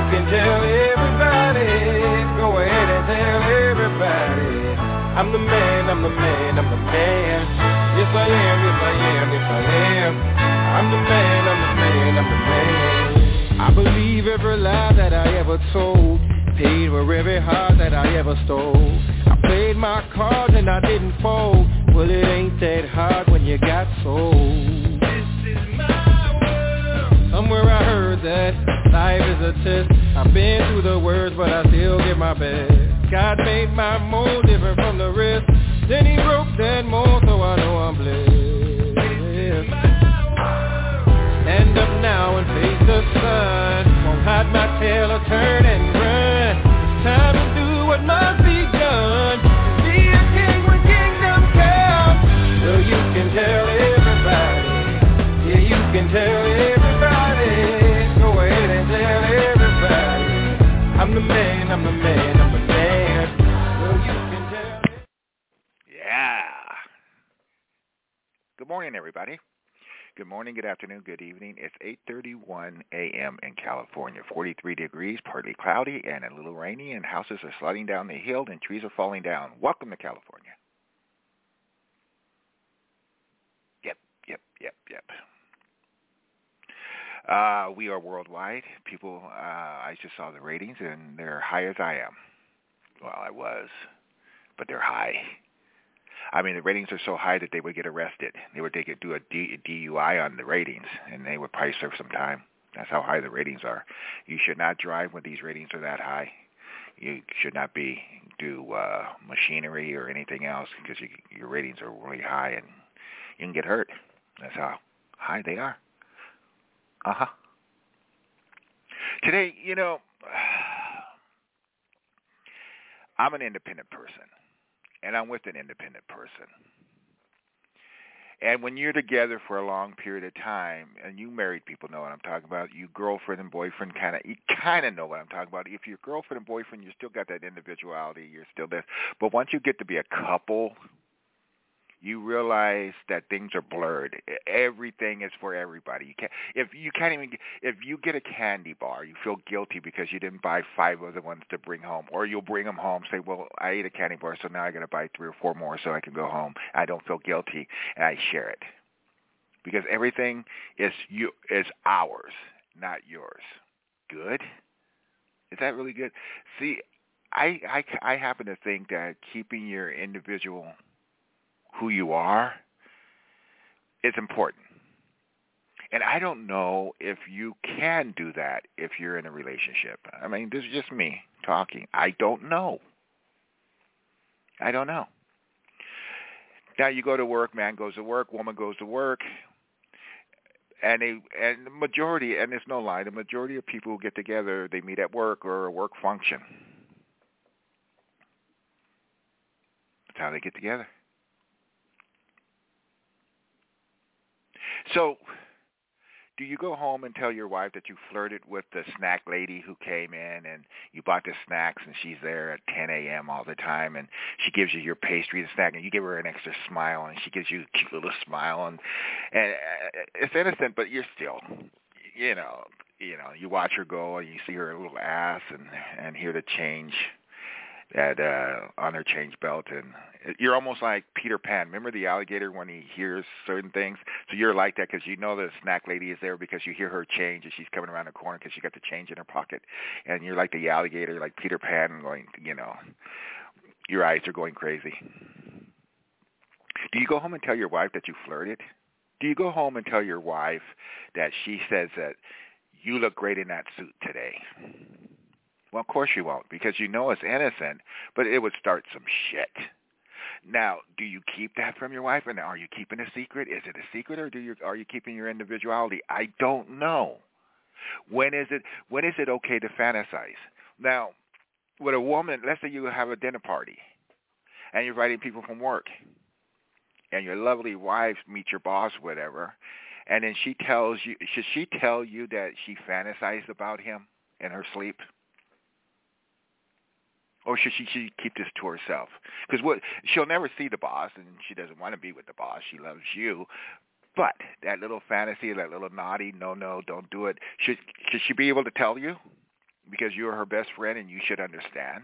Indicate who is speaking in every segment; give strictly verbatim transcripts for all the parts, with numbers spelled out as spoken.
Speaker 1: can tell everybody. Go ahead and tell everybody. I'm the man, I'm the man, I'm the man. Yes I am, yes I am, yes I am. I'm the man, I'm the man, I'm the man. I believe every lie that I ever told. Paid for every heart that I ever stole. I played my cards and I didn't fold. Well, it ain't that hard when you got sold. This is my world. Somewhere I heard that life is a test. I've been through the worst, but I still give my best. God made my mold different from the rest. Then he broke that mold, so I know I'm blessed. Stand up now and face the sun. Won't hide my tail or turn and run. It's time to do what must be done. Be a king when kingdom comes. Well, you can tell everybody. Yeah, you can tell everybody. Go ahead and tell everybody. I'm the man, I'm the man, I'm the man. Well, you can tell.
Speaker 2: Yeah. Good morning, everybody. Good morning, good afternoon, good evening. It's eight thirty-one a.m. in California, forty-three degrees, partly cloudy, and a little rainy, and houses are sliding down the hill, and trees are falling down. Welcome to California. Yep, yep, yep, yep. Uh, we are worldwide. People, uh, I just saw the ratings, and they're high as I am. Well, I was, but they're high. I mean, the ratings are so high that they would get arrested. They would take it, do a D, DUI on the ratings, and they would probably serve some time. That's how high the ratings are. You should not drive when these ratings are that high. You should not be do uh, machinery or anything else because you, your ratings are really high, and you can get hurt. That's how high they are. Uh-huh. Today, you know, I'm an independent person. And I'm with an independent person. And when you're together for a long period of time, and you married people know what I'm talking about, you girlfriend and boyfriend kind of, you kind of know what I'm talking about. If you're girlfriend and boyfriend, you still got that individuality. You're still there. But once you get to be a couple, you realize that things are blurred. Everything is for everybody. You can't if you can't even if you get a candy bar, you feel guilty because you didn't buy five other ones to bring home, or you'll bring them home. Say, well, I ate a candy bar, so now I got to buy three or four more so I can go home. I don't feel guilty, and I share it because everything is you is ours, not yours. Good? Is that really good? See, I I I happen to think that keeping your individual who you are is important. And I don't know if you can do that if you're in a relationship. I mean, this is just me talking. I don't know. I don't know. Now you go to work, man goes to work, woman goes to work, and they, and the majority, and there's no lie, the majority of people who get together, they meet at work or a work function. That's how they get together. So, do you go home and tell your wife that you flirted with the snack lady who came in and you bought the snacks and she's there at ten a.m. all the time and she gives you your pastry, the snack, and you give her an extra smile and she gives you a cute little smile and and it's innocent, but you're still, you know, you know, you watch her go and you see her little ass and and hear the change that uh, on her change belt, and you're almost like Peter Pan. Remember the alligator when he hears certain things? So you're like that because you know the snack lady is there because you hear her change and she's coming around the corner because she got the change in her pocket, and you're like the alligator, like Peter Pan, going, you know, your eyes are going crazy. Do you go home and tell your wife that you flirted? Do you go home and tell your wife that she says that you look great in that suit today? Well, of course you won't, because you know it's innocent, but it would start some shit. Now, do you keep that from your wife, and are you keeping a secret? Is it a secret, or do you are you keeping your individuality? I don't know. When is it when is it okay to fantasize? Now, with a woman, let's say you have a dinner party, and you're inviting people from work, and your lovely wife meets your boss, whatever, and then she tells you, should she tell you that she fantasized about him in her sleep? Or should she, she keep this to herself? Because what she'll never see the boss, and she doesn't want to be with the boss. She loves you. But that little fantasy, that little naughty, no, no, don't do it, should should she be able to tell you? because you're her best friend and you should understand?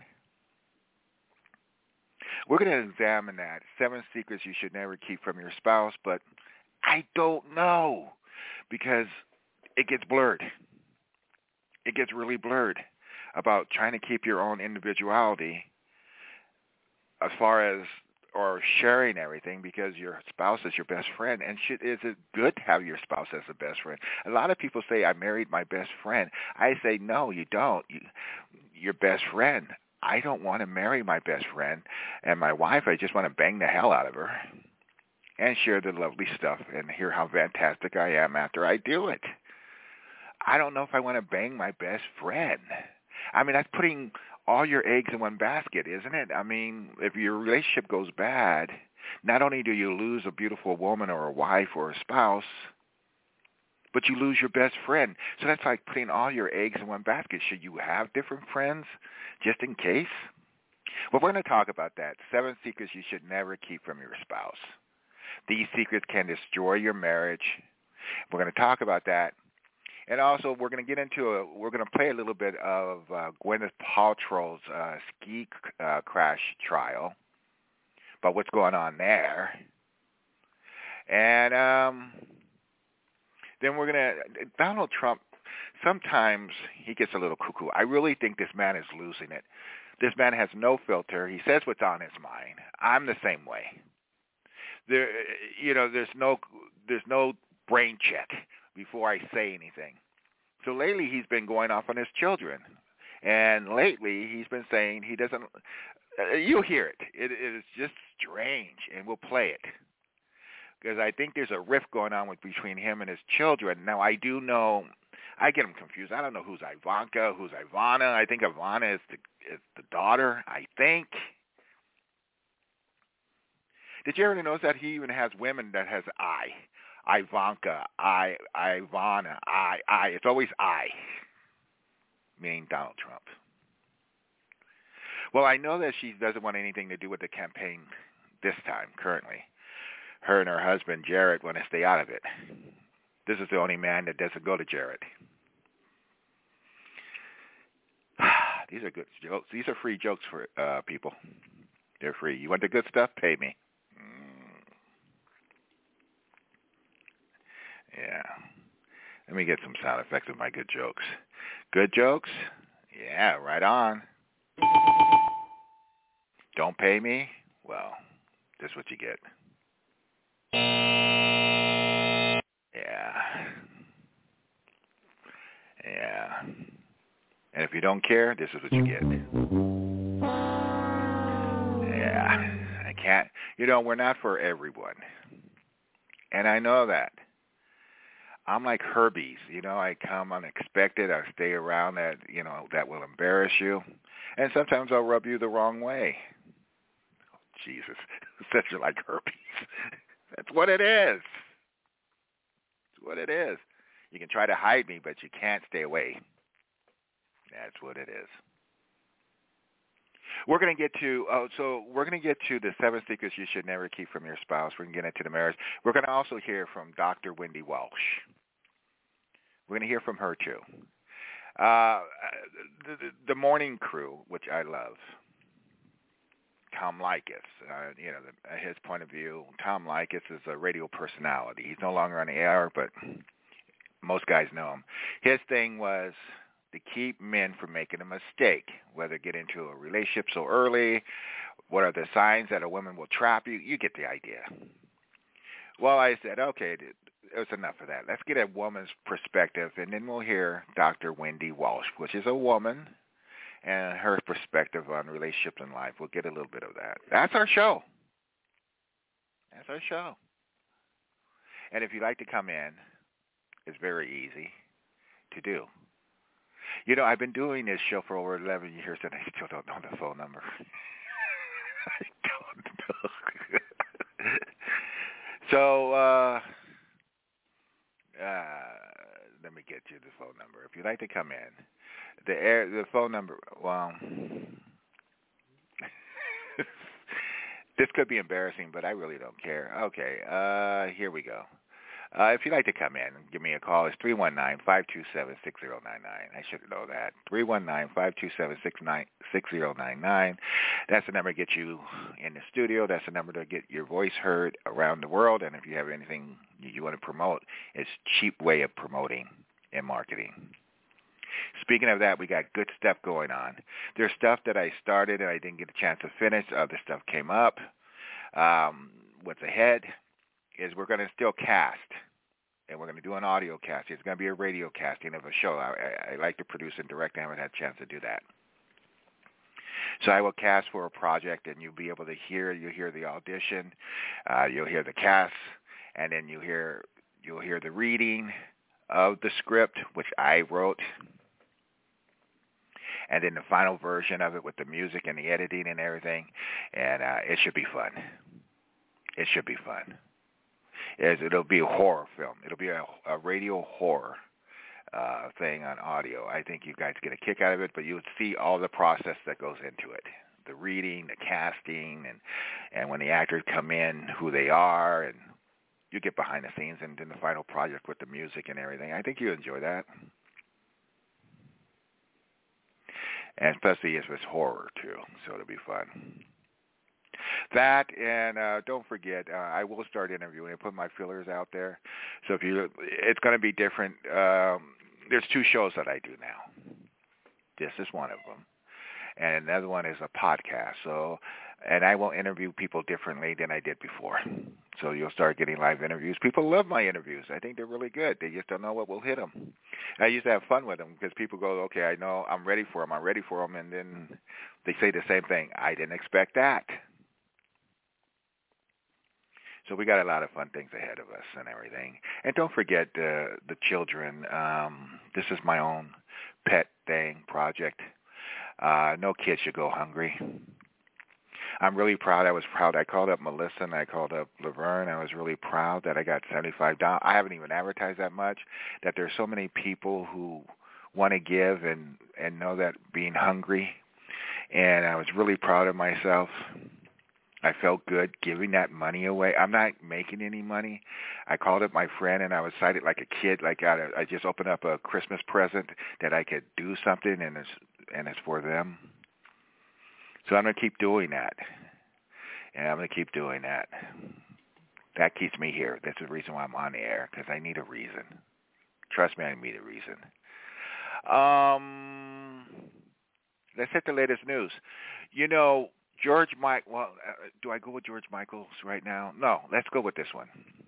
Speaker 2: We're going to examine that. Seven secrets you should never keep from your spouse, but I don't know because it gets blurred. It gets really blurred about trying to keep your own individuality as far as or sharing everything because your spouse is your best friend. And should, is it good to have your spouse as a best friend? A lot of people say, I married my best friend. I say, no, you don't. You, your best friend. I don't want to marry my best friend and my wife. I just want to bang the hell out of her and share the lovely stuff and hear how fantastic I am after I do it. I don't know if I want to bang my best friend. I mean, that's putting all your eggs in one basket, isn't it? I mean, if your relationship goes bad, not only do you lose a beautiful woman or a wife or a spouse, but you lose your best friend. So that's like putting all your eggs in one basket. Should you have different friends just in case? Well, we're going to talk about that. Seven secrets you should never keep from your spouse. These secrets can destroy your marriage. We're going to talk about that. And also, we're going to get into a, we're going to play a little bit of uh, Gwyneth Paltrow's uh, ski uh, crash trial, about what's going on there. And um, then we're going to, Donald Trump, sometimes he gets a little cuckoo. I really think this man is losing it. This man has no filter. He says what's on his mind. I'm the same way. There, you know, there's no, there's no brain check before I say anything. So lately he's been going off on his children. And lately he's been saying he doesn't, uh, you'll hear it. it. It is just strange, and we'll play it. Because I think there's a rift going on with between him and his children. Now, I do know, I get them confused. I don't know who's Ivanka, who's Ivana. I think Ivana is the, is the daughter, I think. Did you ever notice that he even has women that has I? Ivanka, I, Ivana, I, I. It's always I, meaning Donald Trump. Well, I know that she doesn't want anything to do with the campaign this time, currently. Her and her husband, Jared, want to stay out of it. This is the only man that doesn't go to Jared. These are good jokes. These are free jokes for uh, people. They're free. You want the good stuff? Pay me. Yeah. Let me get some sound effects of my good jokes. Good jokes? Yeah, right on. Don't pay me? Well, this is what you get. Yeah. Yeah. And if you don't care, this is what you get. Yeah. I can't. You know, we're not for everyone. And I know that. I'm like Herbies, you know, I come unexpected, I stay around that, you know, that will embarrass you. And sometimes I'll rub you the wrong way. Oh, Jesus, such a like herpes. That's what it is. That's what it is. You can try to hide me, but you can't stay away. That's what it is. We're going to get to, oh, so we're going to get to the seven secrets you should never keep from your spouse. We're going to get into the marriage. We're going to also hear from Doctor Wendy Walsh. We're going to hear from her, too. Uh, the, the, the morning crew, which I love. Tom Leykis, uh, you know, the, his point of view. Tom Leykis is a radio personality. He's no longer on the air, but most guys know him. His thing was to keep men from making a mistake, whether get into a relationship so early, what are the signs that a woman will trap you. You get the idea. Well, I said, okay, dude, it was enough of that. Let's get a woman's perspective, and then we'll hear Doctor Wendy Walsh, which is a woman, and her perspective on relationships in life. We'll get a little bit of that. That's our show. That's our show. And if you'd like to come in, it's very easy to do. You know, I've been doing this show for over eleven years, and I still don't know the phone number. I don't know. so, uh, uh, let me get you the phone number. If you'd like to come in, the air, the phone number, well, this could be embarrassing, but I really don't care. Okay, uh, here we go. Uh, if you'd like to come in and give me a call, it's three one nine, five two seven, six zero nine nine. I should know that. three one nine, five two seven, six zero nine nine. That's the number to get you in the studio. That's the number to get your voice heard around the world. And if you have anything you want to promote, it's a cheap way of promoting and marketing. Speaking of that, we got good stuff going on. There's stuff that I started and I didn't get a chance to finish. Other stuff came up. Um, what's ahead is we're going to still cast, and we're going to do an audio cast. It's going to be a radio casting of a show. I, I, I like to produce and direct. I haven't had a chance to do that. So I will cast for a project, and you'll be able to hear. You'll hear the audition. Uh, you'll hear the cast, and then you hear you'll hear the reading of the script, which I wrote, and then the final version of it with the music and the editing and everything. And uh, it should be fun. It should be fun. It'll be a horror film. It'll be a, a radio horror uh, thing on audio. I think you guys get a kick out of it, but you would see all the process that goes into it. The reading, the casting, and, and when the actors come in, who they are, and you get behind the scenes and then the final project with the music and everything. I think you enjoy that. And especially if it's horror, too, so it'll be fun. That, and uh, don't forget, uh, I will start interviewing. I put my fillers out there. So if you, it's going to be different. Um, there's two shows that I do now. This is one of them. And another one is a podcast. So, and I will interview people differently than I did before. So you'll start getting live interviews. People love my interviews. I think they're really good. They just don't know what will hit them. I used to have fun with them because people go, okay, I know I'm ready for them. I'm ready for them. And then they say the same thing. I didn't expect that. So we got a lot of fun things ahead of us and everything. And don't forget uh, the children. Um, this is my own pet thing, project. Uh, no kid should go hungry. I'm really proud. I was proud. I called up Melissa and I called up Laverne. I was really proud that I got seventy-five dollars. I haven't even advertised that much, that there's so many people who want to give and, and know that being hungry. And I was really proud of myself. I felt good giving that money away. I'm not making any money. I called up my friend, and I was excited like a kid. Like I, I just opened up a Christmas present that I could do something, and it's and it's for them. So I'm going to keep doing that, and I'm going to keep doing that. That keeps me here. That's the reason why I'm on the air, because I need a reason. Trust me, I need a reason. Um, let's hit the latest news. You know, George Mike. Well, uh, do I go with George Michaels right now? No, let's go with this one.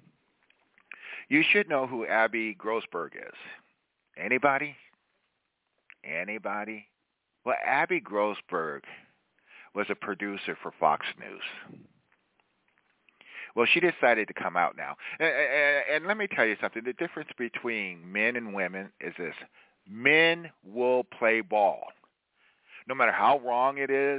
Speaker 2: You should know who Abby Grossberg is. Anybody? Anybody? Well, Abby Grossberg was a producer for Fox News. Well, she decided to come out now. And, and, and let me tell you something. The difference between men and women is this. Men will play ball. No matter how wrong it is,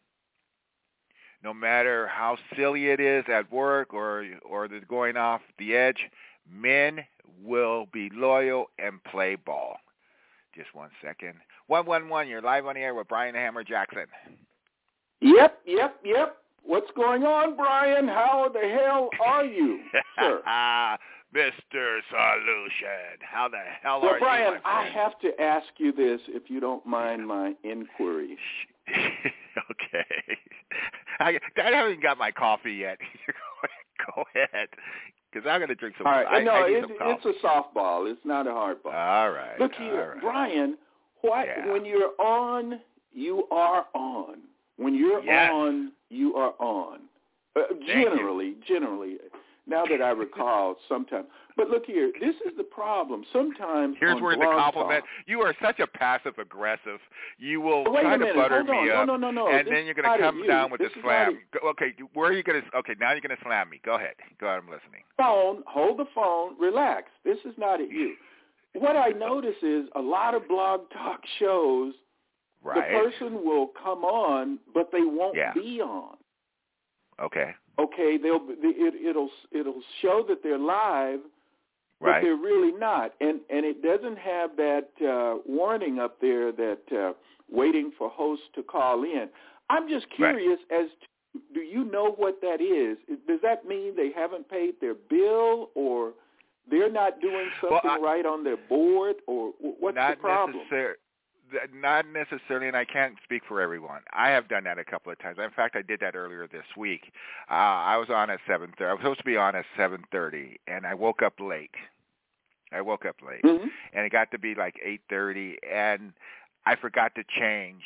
Speaker 2: no matter how silly it is at work or or they're going off the edge, men will be loyal and play ball. Just one second. one one one, you're live on the air with Brian Hammer Jackson.
Speaker 3: Yep, yep, yep. What's going on, Brian? How the hell are you, sir?
Speaker 2: Mister Solution. How the hell
Speaker 3: well,
Speaker 2: are
Speaker 3: Brian,
Speaker 2: you, my friend?
Speaker 3: I have to ask you this, if you don't mind my inquiry.
Speaker 2: Okay. I, I haven't got my coffee yet. Go ahead, because I'm going to drink some.
Speaker 3: All right.
Speaker 2: I,
Speaker 3: no,
Speaker 2: I need
Speaker 3: it,
Speaker 2: some coffee.
Speaker 3: it's a softball. It's not a hardball.
Speaker 2: All right.
Speaker 3: Look here,
Speaker 2: right.
Speaker 3: Brian. What
Speaker 2: yeah.
Speaker 3: when you're on, you are on. When you're
Speaker 2: yes.
Speaker 3: on, you are on. Uh, generally, generally. Now that I recall, sometimes. But look here, this is the problem. Sometimes
Speaker 2: here's
Speaker 3: on
Speaker 2: where the
Speaker 3: Blog
Speaker 2: compliment.
Speaker 3: Talk,
Speaker 2: you are such a passive aggressive. You will
Speaker 3: Wait
Speaker 2: try
Speaker 3: a
Speaker 2: to
Speaker 3: minute.
Speaker 2: butter
Speaker 3: Hold on.
Speaker 2: me
Speaker 3: No,
Speaker 2: up,
Speaker 3: no, no, no.
Speaker 2: and
Speaker 3: This
Speaker 2: then you're
Speaker 3: is
Speaker 2: going to
Speaker 3: not
Speaker 2: come
Speaker 3: at
Speaker 2: down
Speaker 3: you.
Speaker 2: with
Speaker 3: This
Speaker 2: the
Speaker 3: is
Speaker 2: slam.
Speaker 3: not
Speaker 2: Go, okay, where are you going to? Okay, now you're going to slam me. Go ahead. Go ahead. I'm listening.
Speaker 3: Phone. Hold the phone. Relax. This is not at you. What I notice is a lot of Blog Talk shows,
Speaker 2: right.
Speaker 3: the person will come on, but they won't
Speaker 2: yeah.
Speaker 3: be on.
Speaker 2: Okay.
Speaker 3: Okay, they'll it, it'll it'll show that they're live, but
Speaker 2: right.
Speaker 3: they're really not, and and it doesn't have that uh, warning up there that uh, waiting for hosts to call in. I'm just curious right. as to, do you know what that is? Does that mean they haven't paid their bill, or they're not doing something
Speaker 2: well, I,
Speaker 3: right on their board, or what's
Speaker 2: not
Speaker 3: the problem?
Speaker 2: Necessar- not necessarily, and I can't speak for everyone. I have done that a couple of times. In fact, I did that earlier this week. Uh, I was on at seven thirty. I was supposed to be on at seven thirty, and I woke up late. I woke up late,
Speaker 3: mm-hmm.
Speaker 2: and it got to be like eight thirty, and I forgot to change.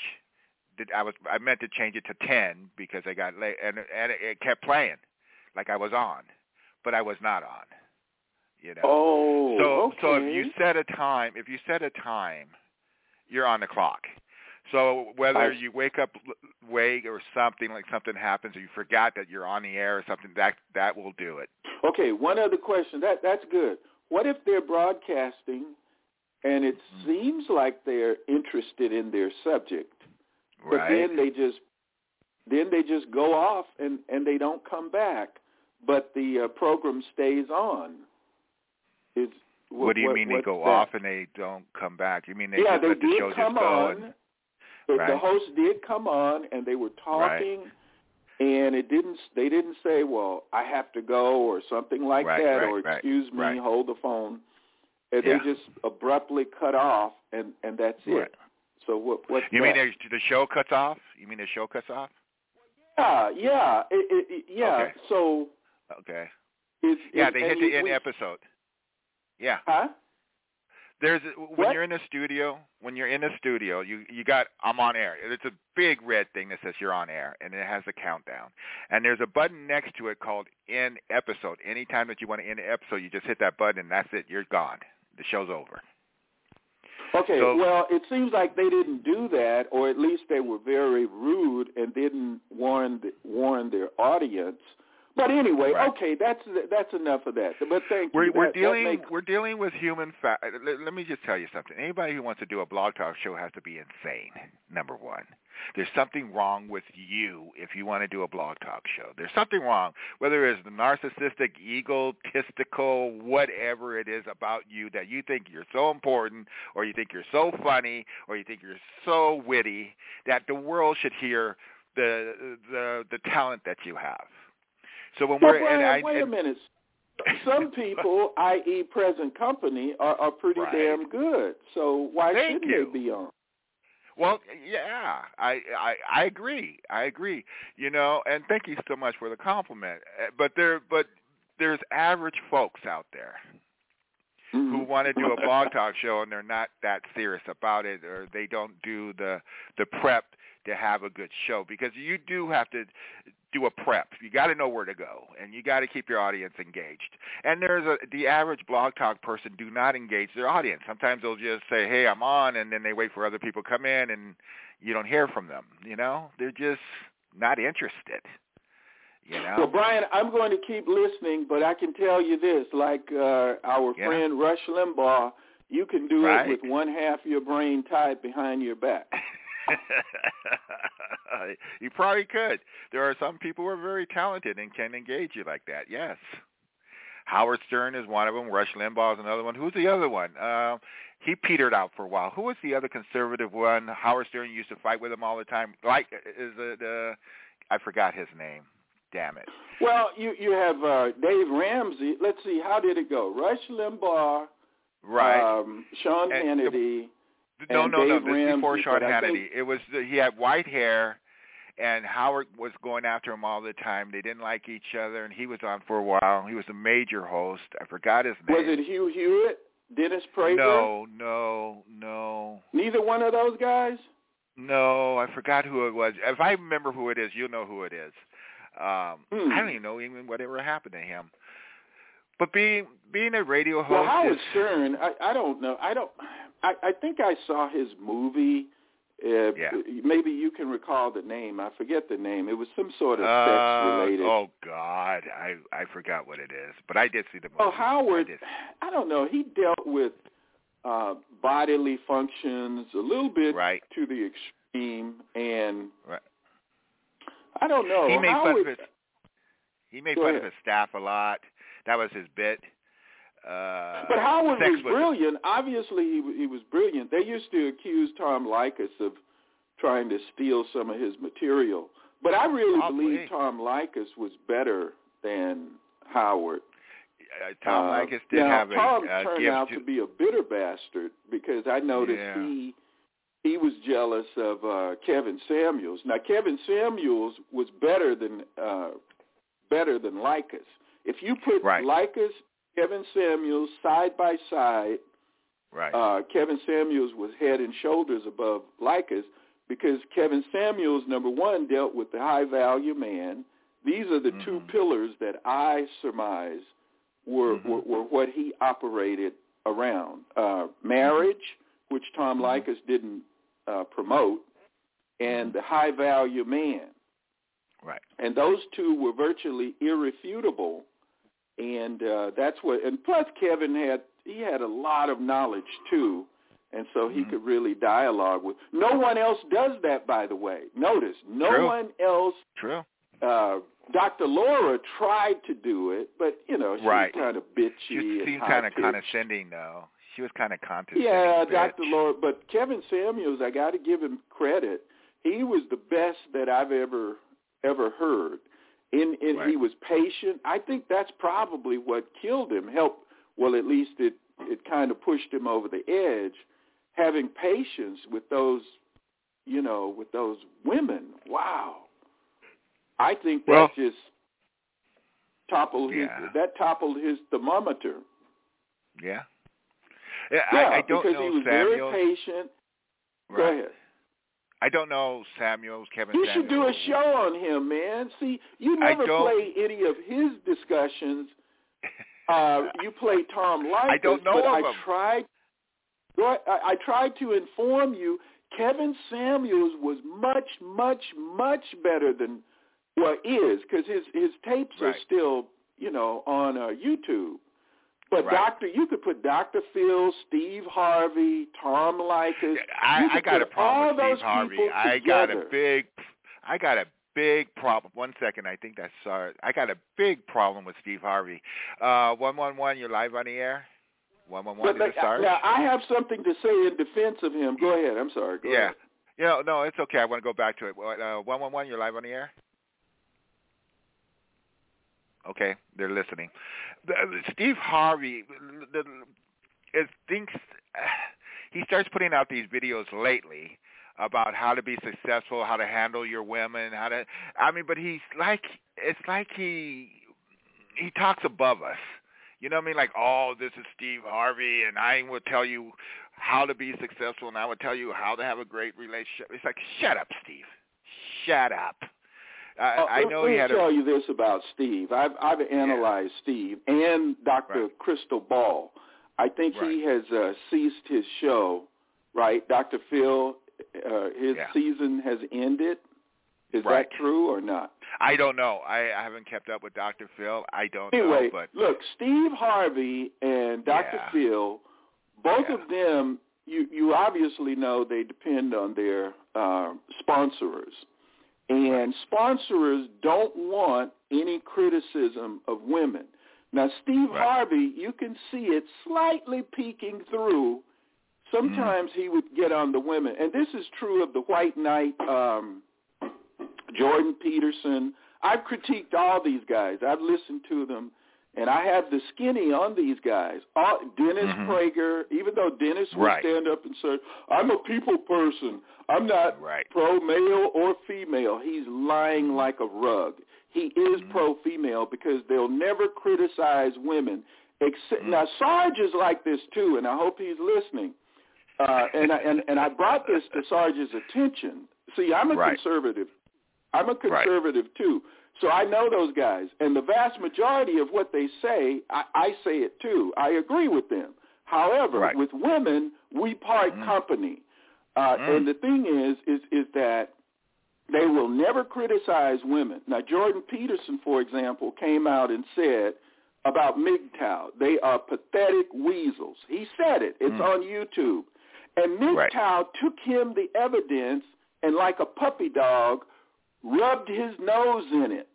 Speaker 2: I was I meant to change it to ten because I got late, and and it kept playing like I was on, but I was not on. You know.
Speaker 3: Oh,
Speaker 2: so
Speaker 3: okay.
Speaker 2: so if you set a time, if you set a time, you're on the clock. So whether
Speaker 3: I,
Speaker 2: you wake up late or something, like something happens, or you forgot that you're on the air or something, that that will do it.
Speaker 3: Okay, one other question. That that's good. What if they're broadcasting, and it mm-hmm. seems like they're interested in their subject, but
Speaker 2: right.
Speaker 3: then they just then they just go off and, and they don't come back, but the uh, program stays on? Is
Speaker 2: What, what do you
Speaker 3: what,
Speaker 2: mean they go
Speaker 3: that?
Speaker 2: off and they don't come back? You mean they
Speaker 3: yeah,
Speaker 2: just
Speaker 3: they
Speaker 2: let the
Speaker 3: did
Speaker 2: show
Speaker 3: come
Speaker 2: just go?
Speaker 3: on.
Speaker 2: And,
Speaker 3: the,
Speaker 2: right.
Speaker 3: the host did come on, and they were talking,
Speaker 2: right.
Speaker 3: and it didn't. They didn't say, "Well, I have to go" or something like
Speaker 2: right,
Speaker 3: that,
Speaker 2: right,
Speaker 3: or
Speaker 2: right,
Speaker 3: "Excuse me,
Speaker 2: right.
Speaker 3: hold the phone." And
Speaker 2: yeah.
Speaker 3: they just abruptly cut off, and, and that's
Speaker 2: right.
Speaker 3: it. So what? What's
Speaker 2: you
Speaker 3: that?
Speaker 2: mean the show cuts off? You mean the show cuts off?
Speaker 3: Yeah, yeah, it, it, it, yeah.
Speaker 2: Okay.
Speaker 3: So.
Speaker 2: Okay.
Speaker 3: It's,
Speaker 2: yeah,
Speaker 3: it's,
Speaker 2: they hit
Speaker 3: we,
Speaker 2: the end
Speaker 3: we,
Speaker 2: episode. Yeah.
Speaker 3: Huh?
Speaker 2: There's when
Speaker 3: what?
Speaker 2: you're in the studio. When you're in the studio, you you got I'm on air. It's a big red thing that says you're on air, and it has a countdown. And there's a button next to it called End Episode. Anytime that you want to end the episode, you just hit that button, and that's it. You're gone. The show's over.
Speaker 3: Okay.
Speaker 2: So,
Speaker 3: well, it seems like they didn't do that, or at least they were very rude and didn't warn the, warn their audience. But anyway,
Speaker 2: right.
Speaker 3: okay, that's that's enough of that. But thank
Speaker 2: we're,
Speaker 3: you.
Speaker 2: We're
Speaker 3: that,
Speaker 2: dealing
Speaker 3: that makes...
Speaker 2: we're dealing with human fa- let, let me just tell you something. Anybody who wants to do a blog talk show has to be insane. Number one, there's something wrong with you if you want to do a blog talk show. There's something wrong, whether it's the narcissistic, egotistical, whatever it is about you that you think you're so important, or you think you're so funny, or you think you're so witty that the world should hear the the the talent that you have. So when
Speaker 3: well,
Speaker 2: we're
Speaker 3: Brian,
Speaker 2: and I,
Speaker 3: wait
Speaker 2: and,
Speaker 3: a minute. Some people, that is, present company, are, are pretty
Speaker 2: right.
Speaker 3: damn good. So why
Speaker 2: Thank
Speaker 3: shouldn't
Speaker 2: you.
Speaker 3: they be on?
Speaker 2: Well, yeah, I, I I agree. I agree. You know, and thank you so much for the compliment. But there, but there's average folks out there
Speaker 3: mm-hmm.
Speaker 2: who want to do a blog talk show and they're not that serious about it, or they don't do the the prep to have a good show, because you do have to do a prep. You got to know where to go, and you got to keep your audience engaged. And there's a the average blog talk person do not engage their audience. Sometimes they'll just say, "Hey, I'm on," and then they wait for other people to come in, and you don't hear from them. You know, they're just not interested. You know.
Speaker 3: Well, Brian, I'm going to keep listening, but I can tell you this: like uh, our
Speaker 2: yeah.
Speaker 3: friend Rush Limbaugh, you can do
Speaker 2: right.
Speaker 3: it with one half your brain tied behind your back.
Speaker 2: You probably could. There are some people who are very talented and can engage you like that, yes. Howard Stern is one of them. Rush Limbaugh is another one. Who's the other one? Uh, he petered out for a while. Who was the other conservative one? Howard Stern used to fight with him all the time. Like, is it, uh, I forgot his name. Damn it.
Speaker 3: Well, you, you have uh, Dave Ramsey. Let's see, how did it go? Rush Limbaugh,
Speaker 2: right.
Speaker 3: um, Sean
Speaker 2: and,
Speaker 3: Hannity.
Speaker 2: No,
Speaker 3: and
Speaker 2: no,
Speaker 3: Dave
Speaker 2: no. This
Speaker 3: Ramsey,
Speaker 2: is before Sean Hannity.
Speaker 3: think...
Speaker 2: It was he had white hair, and Howard was going after him all the time. They didn't like each other, and he was on for a while. He was a major host. I forgot his name.
Speaker 3: Was it Hugh Hewitt? Dennis Prager?
Speaker 2: No, no, no.
Speaker 3: Neither one of those guys?
Speaker 2: No, I forgot who it was. If I remember who it is, you'll know who it is. Um,
Speaker 3: hmm.
Speaker 2: I don't even know even whatever happened to him. But being being a radio host,
Speaker 3: well, Howard
Speaker 2: is,
Speaker 3: Stern, I, I don't know. I don't. I, I think I saw his movie. Uh,
Speaker 2: yeah.
Speaker 3: Maybe you can recall the name. I forget the name. It was some sort of
Speaker 2: uh,
Speaker 3: sex-related.
Speaker 2: Oh, God. I, I forgot what it is. But I did see the movie.
Speaker 3: Oh, Howard,
Speaker 2: I,
Speaker 3: I don't know. He dealt with uh, bodily functions a little bit
Speaker 2: right.
Speaker 3: to the extreme. And
Speaker 2: right.
Speaker 3: I don't know.
Speaker 2: He made,
Speaker 3: Howard,
Speaker 2: fun of, his, he made fun of his staff a lot. That was his bit. Uh,
Speaker 3: but Howard was
Speaker 2: was
Speaker 3: brilliant. Obviously, he, he was brilliant. They used to accuse Tom Leykis of trying to steal some of his material. But I really
Speaker 2: Probably.
Speaker 3: believe Tom Leykis was better than Howard.
Speaker 2: uh, Tom uh, Leykis did
Speaker 3: now,
Speaker 2: have
Speaker 3: Tom
Speaker 2: a uh,
Speaker 3: turned
Speaker 2: gift
Speaker 3: out
Speaker 2: to,
Speaker 3: to be a bitter bastard because I noticed
Speaker 2: yeah.
Speaker 3: he he was jealous of uh, Kevin Samuels. Now, Kevin Samuels was better than uh, better than Leykis. If you put
Speaker 2: right.
Speaker 3: Leykis, Kevin Samuels side by side,
Speaker 2: right.
Speaker 3: uh, Kevin Samuels was head and shoulders above Leykis because Kevin Samuels, number one, dealt with the high-value man. These are the mm-hmm. two pillars that I surmise were, mm-hmm. were, were what he operated around. Uh, marriage, mm-hmm. which Tom Leykis didn't uh, promote, and the high-value man.
Speaker 2: Right.
Speaker 3: And those two were virtually irrefutable. And uh, that's what, and plus Kevin had, he had a lot of knowledge too, and so he mm-hmm. could really dialogue with. No one else does that, by the way. Notice, no
Speaker 2: True.
Speaker 3: one else.
Speaker 2: True.
Speaker 3: Uh, Doctor Laura tried to do it, but, you know, she
Speaker 2: right.
Speaker 3: was kind of bitchy.
Speaker 2: She seemed kind of condescending, though. She was kind of condescending.
Speaker 3: Yeah,
Speaker 2: bitch.
Speaker 3: Doctor Laura, but Kevin Samuels, I got to give him credit. He was the best that I've ever ever heard. In, in
Speaker 2: right.
Speaker 3: he was patient. I think that's probably what killed him. Helped, well, at least it it kind of pushed him over the edge. Having patience with those, you know, with those women. Wow. I think
Speaker 2: well,
Speaker 3: that just toppled his
Speaker 2: yeah.
Speaker 3: that toppled his thermometer.
Speaker 2: Yeah. Yeah,
Speaker 3: yeah
Speaker 2: I, I don't
Speaker 3: because
Speaker 2: know
Speaker 3: he was
Speaker 2: Samuels.
Speaker 3: very patient.
Speaker 2: Right.
Speaker 3: Go ahead.
Speaker 2: I don't know Samuels, Kevin
Speaker 3: You
Speaker 2: Samuels.
Speaker 3: should do a show on him, man. See, you never play any of his discussions. Uh, you play Tom Leykis,
Speaker 2: I don't know
Speaker 3: but
Speaker 2: of
Speaker 3: I
Speaker 2: him.
Speaker 3: tried. I, I tried to inform you. Kevin Samuels was much, much, much better than well is because his his tapes
Speaker 2: right.
Speaker 3: are still, you know, on uh, YouTube. But
Speaker 2: right.
Speaker 3: Doctor, you could put Doctor Phil, Steve Harvey, Tom Leykis.
Speaker 2: I, I got a problem with Steve
Speaker 3: Harvey.
Speaker 2: I got a big, I got a big problem. One second, I think that's sorry. I got a big problem with Steve Harvey. Uh, one one one, you're live on the air. One one one, is it Sarge?
Speaker 3: Now I have something to say in defense of him. Go ahead. I'm sorry. Go
Speaker 2: yeah.
Speaker 3: ahead.
Speaker 2: You know, no, it's okay. I want to go back to it. Uh, one one one, you're live on the air. Okay, they're listening. The, Steve Harvey, the, it thinks uh, he starts putting out these videos lately about how to be successful, how to handle your women, how to. I mean, but he's like, it's like he he talks above us. You know what I mean? Like, oh, this is Steve Harvey, and I will tell you how to be successful, and I will tell you how to have a great relationship. It's like, shut up, Steve. Shut up. I,
Speaker 3: uh,
Speaker 2: I know
Speaker 3: let
Speaker 2: he
Speaker 3: me
Speaker 2: had
Speaker 3: tell
Speaker 2: a,
Speaker 3: you this about Steve. I've I've analyzed yeah. Steve and Doctor
Speaker 2: Right.
Speaker 3: Crystal Ball. I think
Speaker 2: right.
Speaker 3: he has uh, ceased his show. Right, Doctor Phil, uh, his
Speaker 2: yeah.
Speaker 3: season has ended. Is
Speaker 2: right.
Speaker 3: that true or not?
Speaker 2: I don't know. I, I haven't kept up with Doctor Phil. I don't
Speaker 3: anyway,
Speaker 2: know. But
Speaker 3: look, Steve Harvey and Doctor
Speaker 2: Yeah.
Speaker 3: Phil, both
Speaker 2: yeah.
Speaker 3: of them, you, you obviously know they depend on their uh, sponsors. And
Speaker 2: right.
Speaker 3: sponsors don't want any criticism of women. Now, Steve
Speaker 2: right.
Speaker 3: Harvey, you can see it slightly peeking through. Sometimes mm-hmm. he would get on the women. And this is true of the White Knight, um, Jordan Peterson. I've critiqued all these guys. I've listened to them. And I have the skinny on these guys. All, Dennis
Speaker 2: mm-hmm.
Speaker 3: Prager, even though Dennis will
Speaker 2: right.
Speaker 3: stand up and say, I'm a people person. I'm not
Speaker 2: right.
Speaker 3: pro-male or female. He's lying like a rug. He is
Speaker 2: mm-hmm.
Speaker 3: pro-female because they'll never criticize women. Except, mm-hmm. Now, Sarge is like this, too, and I hope he's listening. Uh, and, I, and, and I brought this to Sarge's attention. See, I'm a
Speaker 2: right.
Speaker 3: conservative. I'm a conservative, right. too. So I know those guys, and the vast majority of what they say, I, I say it too. I agree with them. However,
Speaker 2: right.
Speaker 3: with women, we part mm. company. Uh, mm. And the thing is, is, is that they will never criticize women. Now, Jordan Peterson, for example, came out and said about M G T O W, they are pathetic weasels. He said it. It's mm. on YouTube. And M G T O W right. took him the evidence and like a puppy dog, rubbed his nose in it.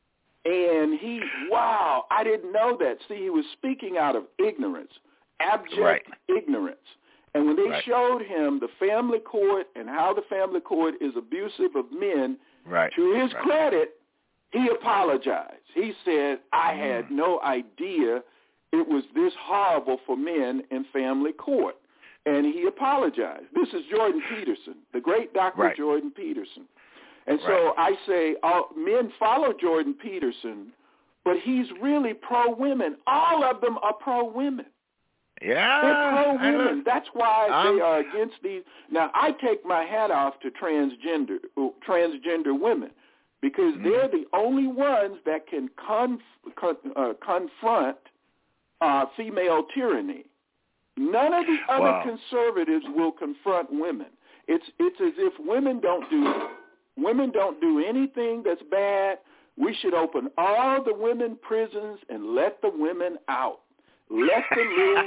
Speaker 3: And he, wow, I didn't know that. See, he was speaking out of ignorance, abject right. ignorance. And when they right. showed him the family court and how the family court is abusive of men,
Speaker 2: right.
Speaker 3: to his
Speaker 2: right.
Speaker 3: credit, he apologized. He said, I
Speaker 2: mm.
Speaker 3: had no idea it was this horrible for men in family court. And he apologized. This is Jordan Peterson, the great Doctor
Speaker 2: Right.
Speaker 3: Jordan Peterson. And so
Speaker 2: right.
Speaker 3: I say uh, men follow Jordan Peterson, but he's really pro-women. All of them are pro-women.
Speaker 2: Yeah.
Speaker 3: They're pro-women. That's why
Speaker 2: um,
Speaker 3: they are against these. Now, I take my hat off to transgender transgender women because
Speaker 2: mm-hmm.
Speaker 3: they're the only ones that can conf, con, uh, confront uh, female tyranny. None of the other
Speaker 2: wow.
Speaker 3: conservatives will confront women. It's it's as if women don't do women don't do anything that's bad. We should open all the women prisons and let the women out. Let the little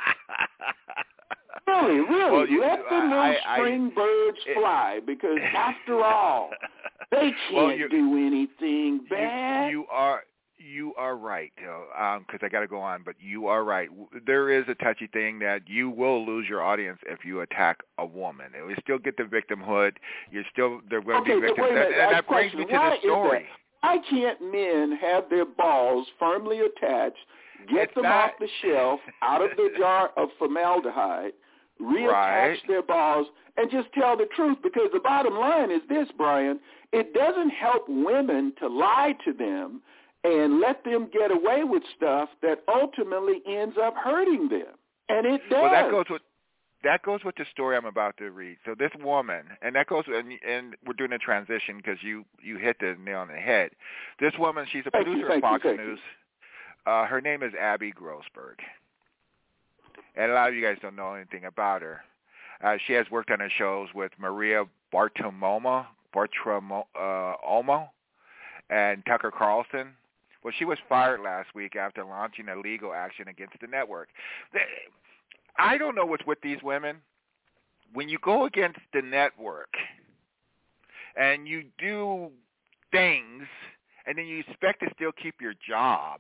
Speaker 3: really, really
Speaker 2: well, you,
Speaker 3: let the little
Speaker 2: I,
Speaker 3: spring
Speaker 2: I,
Speaker 3: birds
Speaker 2: it,
Speaker 3: fly because after all, they can't
Speaker 2: well,
Speaker 3: do anything bad.
Speaker 2: You, you are. You are right, because um, I got to go on, but you are right. There is a touchy thing that you will lose your audience if you attack a woman. It will still get the victimhood. You're still they're going
Speaker 3: okay,
Speaker 2: to be victims,
Speaker 3: but wait a minute.
Speaker 2: and, and that
Speaker 3: question.
Speaker 2: brings me to
Speaker 3: Why
Speaker 2: the story.
Speaker 3: Is that? Why can't men have their balls firmly attached, get
Speaker 2: it's
Speaker 3: them
Speaker 2: not...
Speaker 3: off the shelf, out of the jar of formaldehyde, reattach
Speaker 2: right.
Speaker 3: their balls, and just tell the truth? Because the bottom line is this, Brian. It doesn't help women to lie to them and let them get away with stuff that ultimately ends up hurting them. And it does.
Speaker 2: Well, that goes with that goes with the story I'm about to read. So this woman, and that goes, and, and we're doing a transition because you, you hit the nail on the head. This woman, she's a
Speaker 3: thank
Speaker 2: producer
Speaker 3: you,
Speaker 2: of Fox
Speaker 3: you,
Speaker 2: News. Uh, her name is Abby Grossberg. And a lot of you guys don't know anything about her. Uh, she has worked on her shows with Maria Bartiromo, Bartiromo, uh, Olmo, and Tucker Carlson. Well, she was fired last week after launching a legal action against the network. I don't know what's with these women. When you go against the network and you do things and then you expect to still keep your job,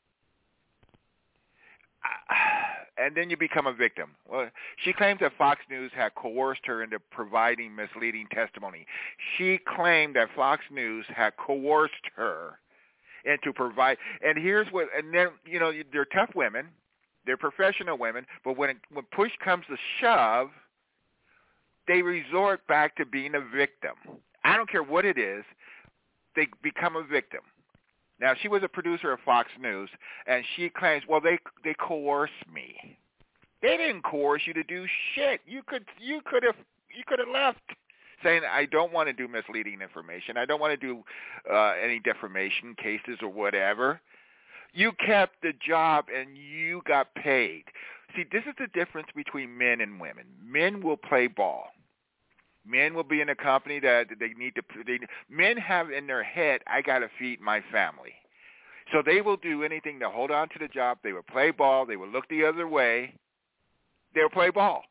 Speaker 2: and then you become a victim. Well, she claims that Fox News had coerced her into providing misleading testimony. She claimed that Fox News had coerced her and to provide, and here's what, and then, you know, they're tough women, they're professional women, but when it, when push comes to shove, they resort back to being a victim. I don't care what it is, they become a victim. Now, she was a producer of Fox News, and she claims, well, they they coerced me. They didn't coerce you to do shit. You could you could have you could have left, saying, I don't want to do misleading information. I don't want to do uh, any defamation cases or whatever. You kept the job and you got paid. See, this is the difference between men and women. Men will play ball. Men will be in a company that they need to they, men have in their head, I got to feed my family. So they will do anything to hold on to the job. They will play ball. They will look the other way. They'll play ball.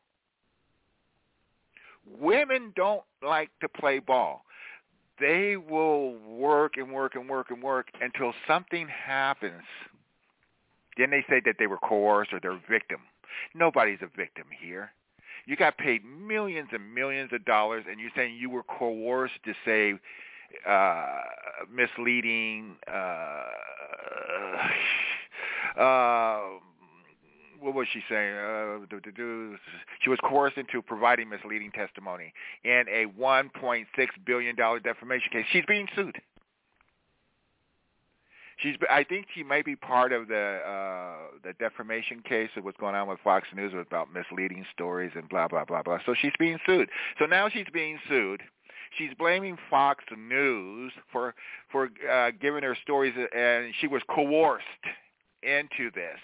Speaker 2: Women don't like to play ball. They will work and work and work and work until something happens. Then they say that they were coerced or they're a victim. Nobody's a victim here. You got paid millions and millions of dollars, and you're saying you were coerced to say uh, misleading, uh, uh, what was she saying? Uh, do, do, do. She was coerced into providing misleading testimony in a one point six billion dollars defamation case. She's being sued. She's. I think she might be part of the uh, the defamation case of what's going on with Fox News about misleading stories and blah, blah, blah, blah. So she's being sued. So now she's being sued. She's blaming Fox News for for uh, giving her stories, and she was coerced into this.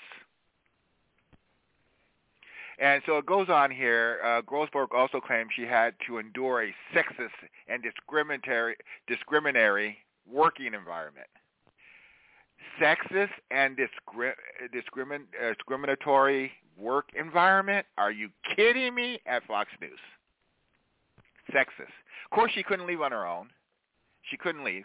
Speaker 2: And so it goes on here. Uh, Grossberg also claimed she had to endure a sexist and discriminatory, discriminatory working environment. Sexist and discri- discrimin- uh, discriminatory work environment? Are you kidding me? At Fox News. Sexist. Of course, she couldn't leave on her own. She couldn't leave.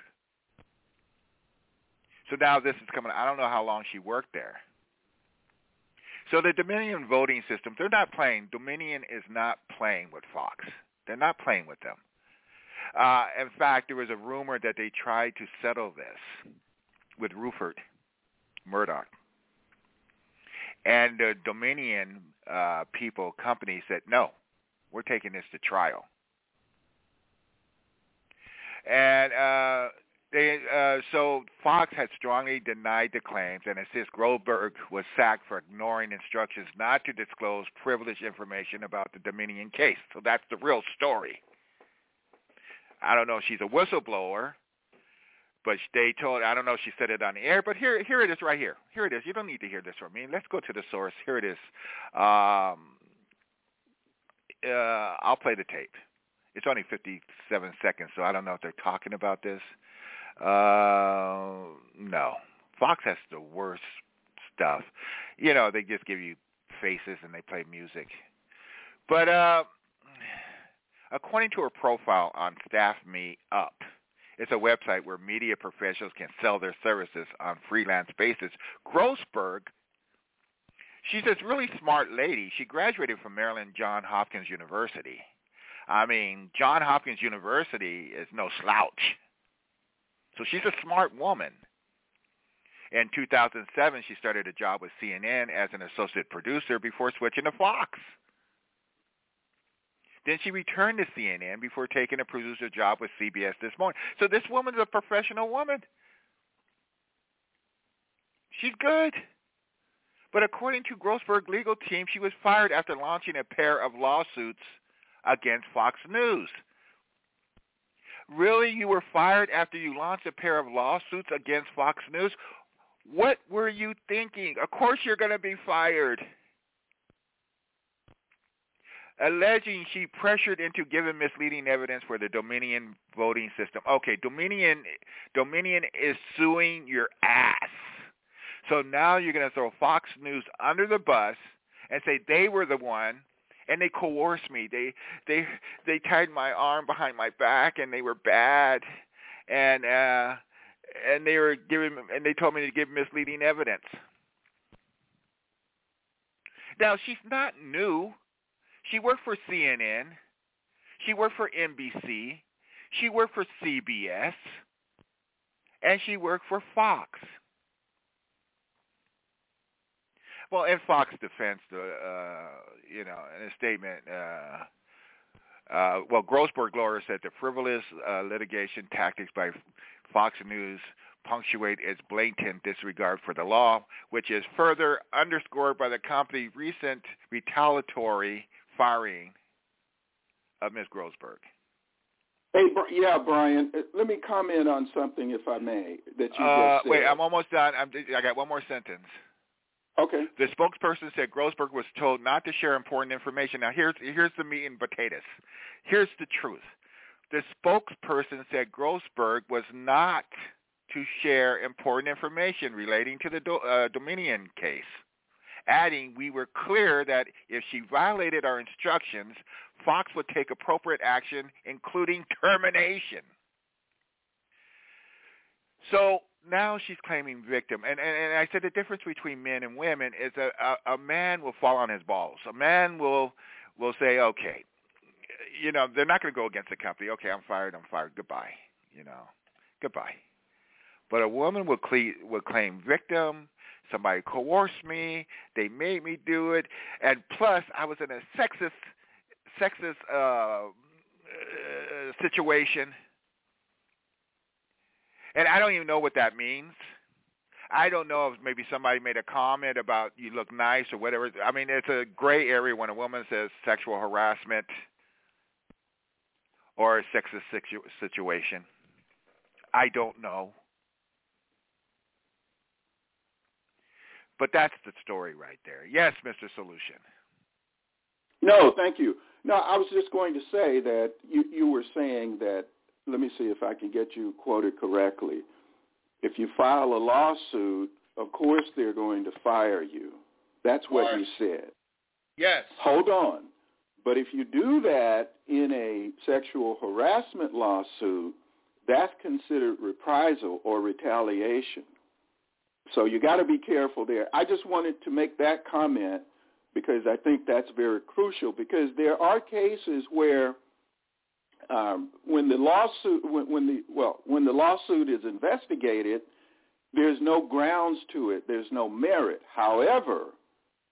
Speaker 2: So now this is coming. I don't know how long she worked there. So the Dominion voting system, they're not playing. Dominion is not playing with Fox. They're not playing with them. Uh, in fact, there was a rumor that they tried to settle this with Rupert Murdoch. And the Dominion uh, people, company said, no, we're taking this to trial. And uh, they, uh, so Fox had strongly denied the claims and insists Goldberg was sacked for ignoring instructions not to disclose privileged information about the Dominion case. So that's the real story. I don't know if she's a whistleblower, but they told, I don't know if she said it on the air, but here here it is right here. Here it is. You don't need to hear this from me. Let's go to the source. Here it is. Um, uh, I'll play the tape. It's only fifty-seven seconds, so I don't know if they're talking about this. Uh, no. Fox has the worst stuff. You know, they just give you faces and they play music. But uh, according to her profile on Staff Me Up, it's a website where media professionals can sell their services on freelance basis. Grossberg, she's this really smart lady. She graduated from Maryland Johns Hopkins University. I mean, Johns Hopkins University is no slouch. So she's a smart woman. In two thousand seven, she started a job with C N N as an associate producer before switching to Fox. Then she returned to C N N before taking a producer job with C B S This Morning. So this woman's a professional woman. She's good. But according to Grossberg legal team, she was fired after launching a pair of lawsuits against Fox News. Really? You were fired after you launched a pair of lawsuits against Fox News? What were you thinking? Of course you're going to be fired. Alleging she pressured into giving misleading evidence for the Dominion voting system. Okay, Dominion Dominion is suing your ass. So now you're going to throw Fox News under the bus and say they were the one, and they coerced me. They they they tied my arm behind my back, and they were bad, and uh, and they were giving and they told me to give misleading evidence. Now she's not new. She worked for C N N. She worked for N B C. She worked for C B S. And she worked for Fox. Well, in Fox defense, uh, you know, in a statement, uh, uh, well, Grossberg lawyer said the frivolous uh, litigation tactics by Fox News punctuate its blatant disregard for the law, which is further underscored by the company's recent retaliatory firing of Miz Grossberg.
Speaker 3: Hey, yeah, Brian, let me comment on something, if I may, that you
Speaker 2: uh,
Speaker 3: just said.
Speaker 2: Wait, I'm almost done. I'm, I got one more sentence.
Speaker 3: Okay.
Speaker 2: The spokesperson said Grossberg was told not to share important information. Now, here's here's the meat and potatoes. Here's the truth. The spokesperson said Grossberg was not to share important information relating to the Do, uh, Dominion case, adding, we were clear that if she violated our instructions, Fox would take appropriate action, including termination. So now she's claiming victim. And, and, and I said the difference between men and women is a, a, a man will fall on his balls. A man will will say, okay, you know, they're not going to go against the company. Okay, I'm fired, I'm fired, goodbye, you know, goodbye. But a woman will, cle- will claim victim. Somebody coerced me. They made me do it. And plus, I was in a sexist, sexist uh, uh, situation. And I don't even know what that means. I don't know if maybe somebody made a comment about you look nice or whatever. I mean, it's a gray area when a woman says sexual harassment or a sexist situ- situation. I don't know. But that's the story right there. Yes, Mister Solution.
Speaker 3: No, thank you. No, I was just going to say that you, you were saying that, let me see if I can get you quoted correctly. If you file a lawsuit, of course they're going to fire you. That's what you said.
Speaker 2: Yes.
Speaker 3: Hold on. But if you do that in a sexual harassment lawsuit, that's considered reprisal or retaliation. So you got to be careful there. I just wanted to make that comment because I think that's very crucial, because there are cases where um, when the lawsuit, when, when the well, when the lawsuit is investigated, there's no grounds to it. There's no merit. However,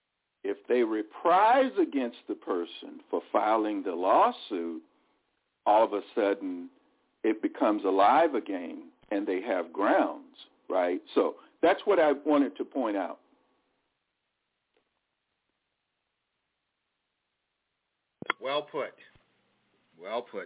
Speaker 3: If they reprise against the person for filing the lawsuit, all of a sudden it becomes alive again and they have grounds, right? So that's what I wanted to point out.
Speaker 2: Well put. Well put.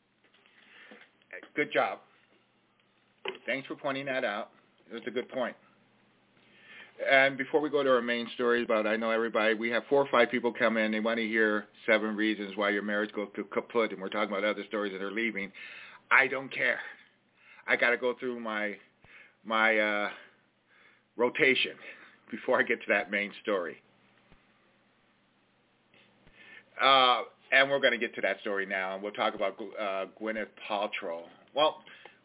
Speaker 2: Good job. Thanks for pointing that out. It was a good point. And before we go to our main stories about, I know everybody, we have four or five people come in. They want to hear seven reasons why your marriage goes kaput, and we're talking about other stories that are leaving. I don't care. I got to go through my my uh, rotation before I get to that main story. Uh, and we're going to get to that story now, and we'll talk about uh, Gwyneth Paltrow. Well,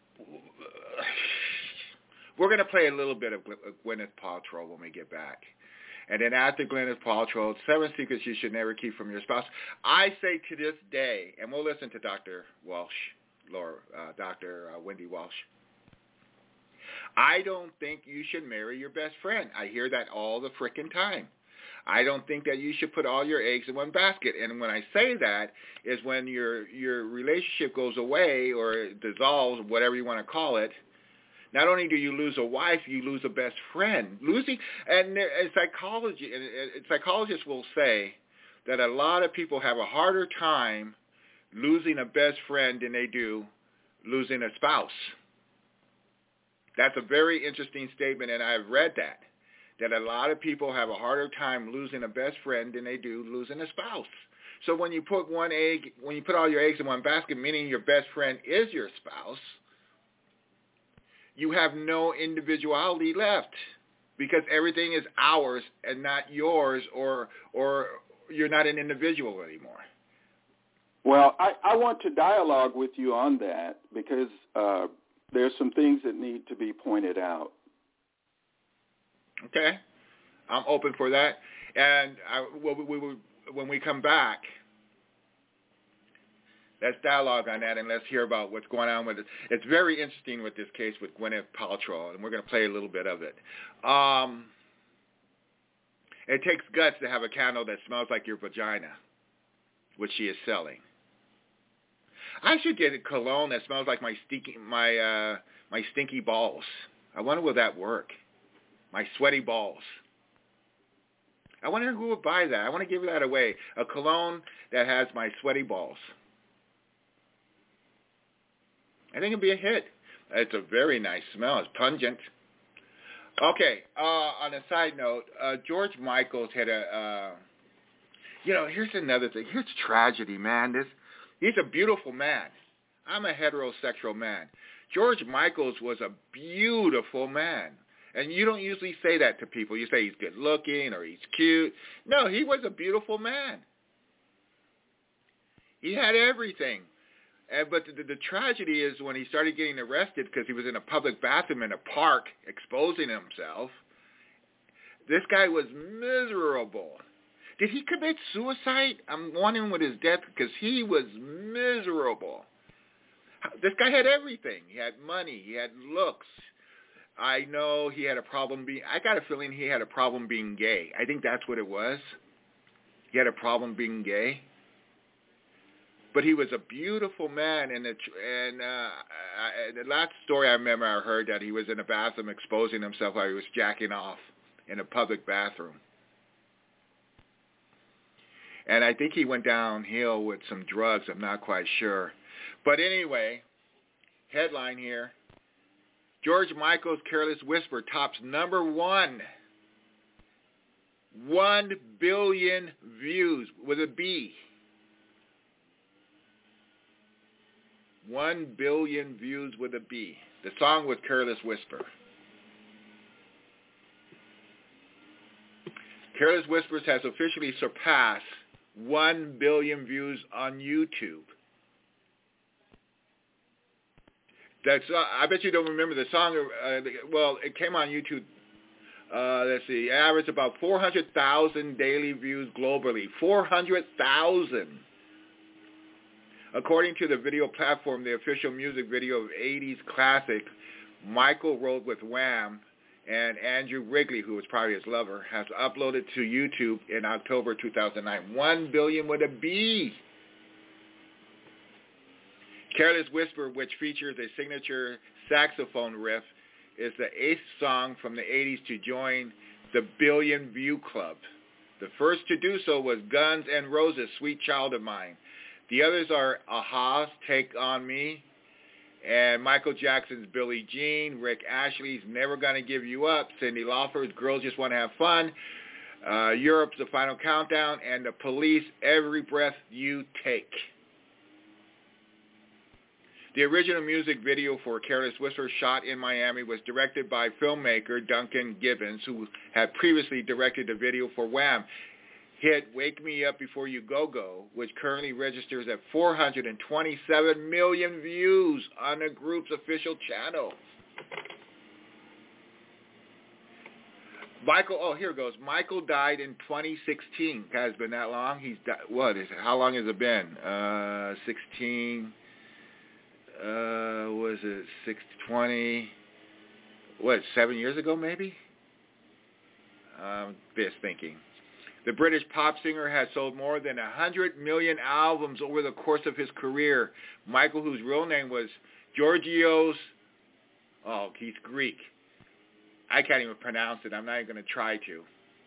Speaker 2: we're going to play a little bit of Gwyneth Paltrow when we get back. And then after Gwyneth Paltrow, seven secrets you should never keep from your spouse. I say to this day, and we'll listen to Doctor Walsh, Laura, uh, Doctor Uh, Wendy Walsh. I don't think you should marry your best friend. I hear that all the frickin' time. I don't think that you should put all your eggs in one basket. And when I say that is when your your relationship goes away or dissolves, whatever you want to call it. Not only do you lose a wife, you lose a best friend. Losing, and, there, and psychology, and, and psychologists will say that a lot of people have a harder time losing a best friend than they do losing a spouse. That's a very interesting statement, and I've read that, that a lot of people have a harder time losing a best friend than they do losing a spouse. So when you put one egg, when you put all your eggs in one basket, meaning your best friend is your spouse, you have no individuality left because everything is ours and not yours, or or you're not an individual anymore.
Speaker 3: Well, I, I want to dialogue with you on that because uh, there's some things that need to be pointed out.
Speaker 2: Okay. I'm open for that. And I, we, we, we, when we come back, let's dialogue on that and let's hear about what's going on with it. It's very interesting with this case with Gwyneth Paltrow, and we're going to play a little bit of it. Um, it takes guts to have a candle that smells like your vagina, which she is selling. I should get a cologne that smells like my stinky, my uh, my stinky balls. I wonder will that work? My sweaty balls. I wonder who would buy that. I want to give that away. A cologne that has my sweaty balls. I think it'd be a hit. It's a very nice smell. It's pungent. Okay. Uh, on a side note, uh, George Michaels had a. Uh, you know, here's another thing. Here's tragedy, man. This. He's a beautiful man. I'm a heterosexual man. George Michaels was a beautiful man. And you don't usually say that to people. You say he's good looking or he's cute. No, he was a beautiful man. He had everything. And, but the, the, the tragedy is when he started getting arrested because he was in a public bathroom in a park exposing himself, this guy was miserable. Did he commit suicide? I'm wondering with his death because he was miserable. This guy had everything. He had money. He had looks. I know he had a problem being, I got a feeling he had a problem being gay. I think that's what it was. He had a problem being gay. But he was a beautiful man. And, the, and uh, I, the last story I remember I heard that he was in a bathroom exposing himself while he was jacking off in a public bathroom. And I think he went downhill with some drugs. I'm not quite sure. But anyway, headline here. George Michael's Careless Whisper tops number one. One billion views with a B. One billion views with a B. The song was Careless Whisper. Careless Whispers has officially surpassed one billion views on YouTube. That's, uh, I bet you don't remember the song. Uh, well, it came on YouTube. Uh, let's see, average about four hundred thousand daily views globally. four hundred thousand. According to the video platform, the official music video of eighties classic, Michael wrote with Wham And Andrew Wrigley, who was probably his lover, has uploaded to YouTube in October two thousand nine. One billion with a B. Careless Whisper, which features a signature saxophone riff, is the eighth song from the eighties to join the Billion View Club. The first to do so was Guns N' Roses' Sweet Child of Mine. The others are a-ha's Take On Me, and Michael Jackson's Billie Jean, Rick Ashley's Never Gonna Give You Up, Cyndi Lauper's Girls Just Want to Have Fun, uh, Europe's The Final Countdown, and The Police, Every Breath You Take. The original music video for Careless Whisper, shot in Miami, was directed by filmmaker Duncan Gibbons, who had previously directed the video for Wham! Hit Wake Me Up Before You Go Go, which currently registers at four hundred twenty-seven million views on the group's official channel. Michael, oh, here it goes. Michael died in twenty sixteen. God, it's been that long? He's di- what is it? How long has it been? Uh, sixteen, uh, was it six, twenty, what, seven years ago maybe? Um, this thinking. The British pop singer has sold more than one hundred million albums over the course of his career. Michael, whose real name was Georgios, oh, he's Greek. I can't even pronounce it. I'm not even going to try to.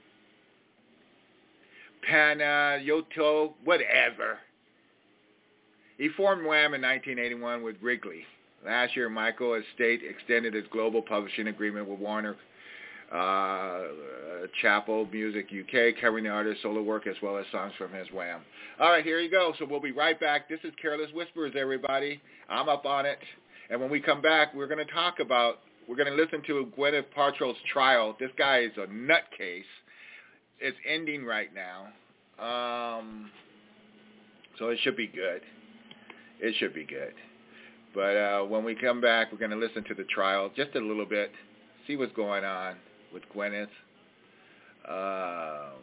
Speaker 2: Panayotou, whatever. He formed Wham! In nineteen eighty-one with Wrigley. Last year, Michael Estate extended his global publishing agreement with Warner Uh, Chappell Music U K, covering the artist's solo work as well as songs from his Wham! All right, here you go. So we'll be right back. This is Careless Whispers, everybody. I'm up on it. And when we come back, we're going to talk about, we're going to listen to Gwyneth Paltrow's trial. This guy is a nutcase. It's ending right now. Um, so it should be good. It should be good. But uh, when we come back, we're going to listen to the trial just a little bit, see what's going on with Gwyneth. Um,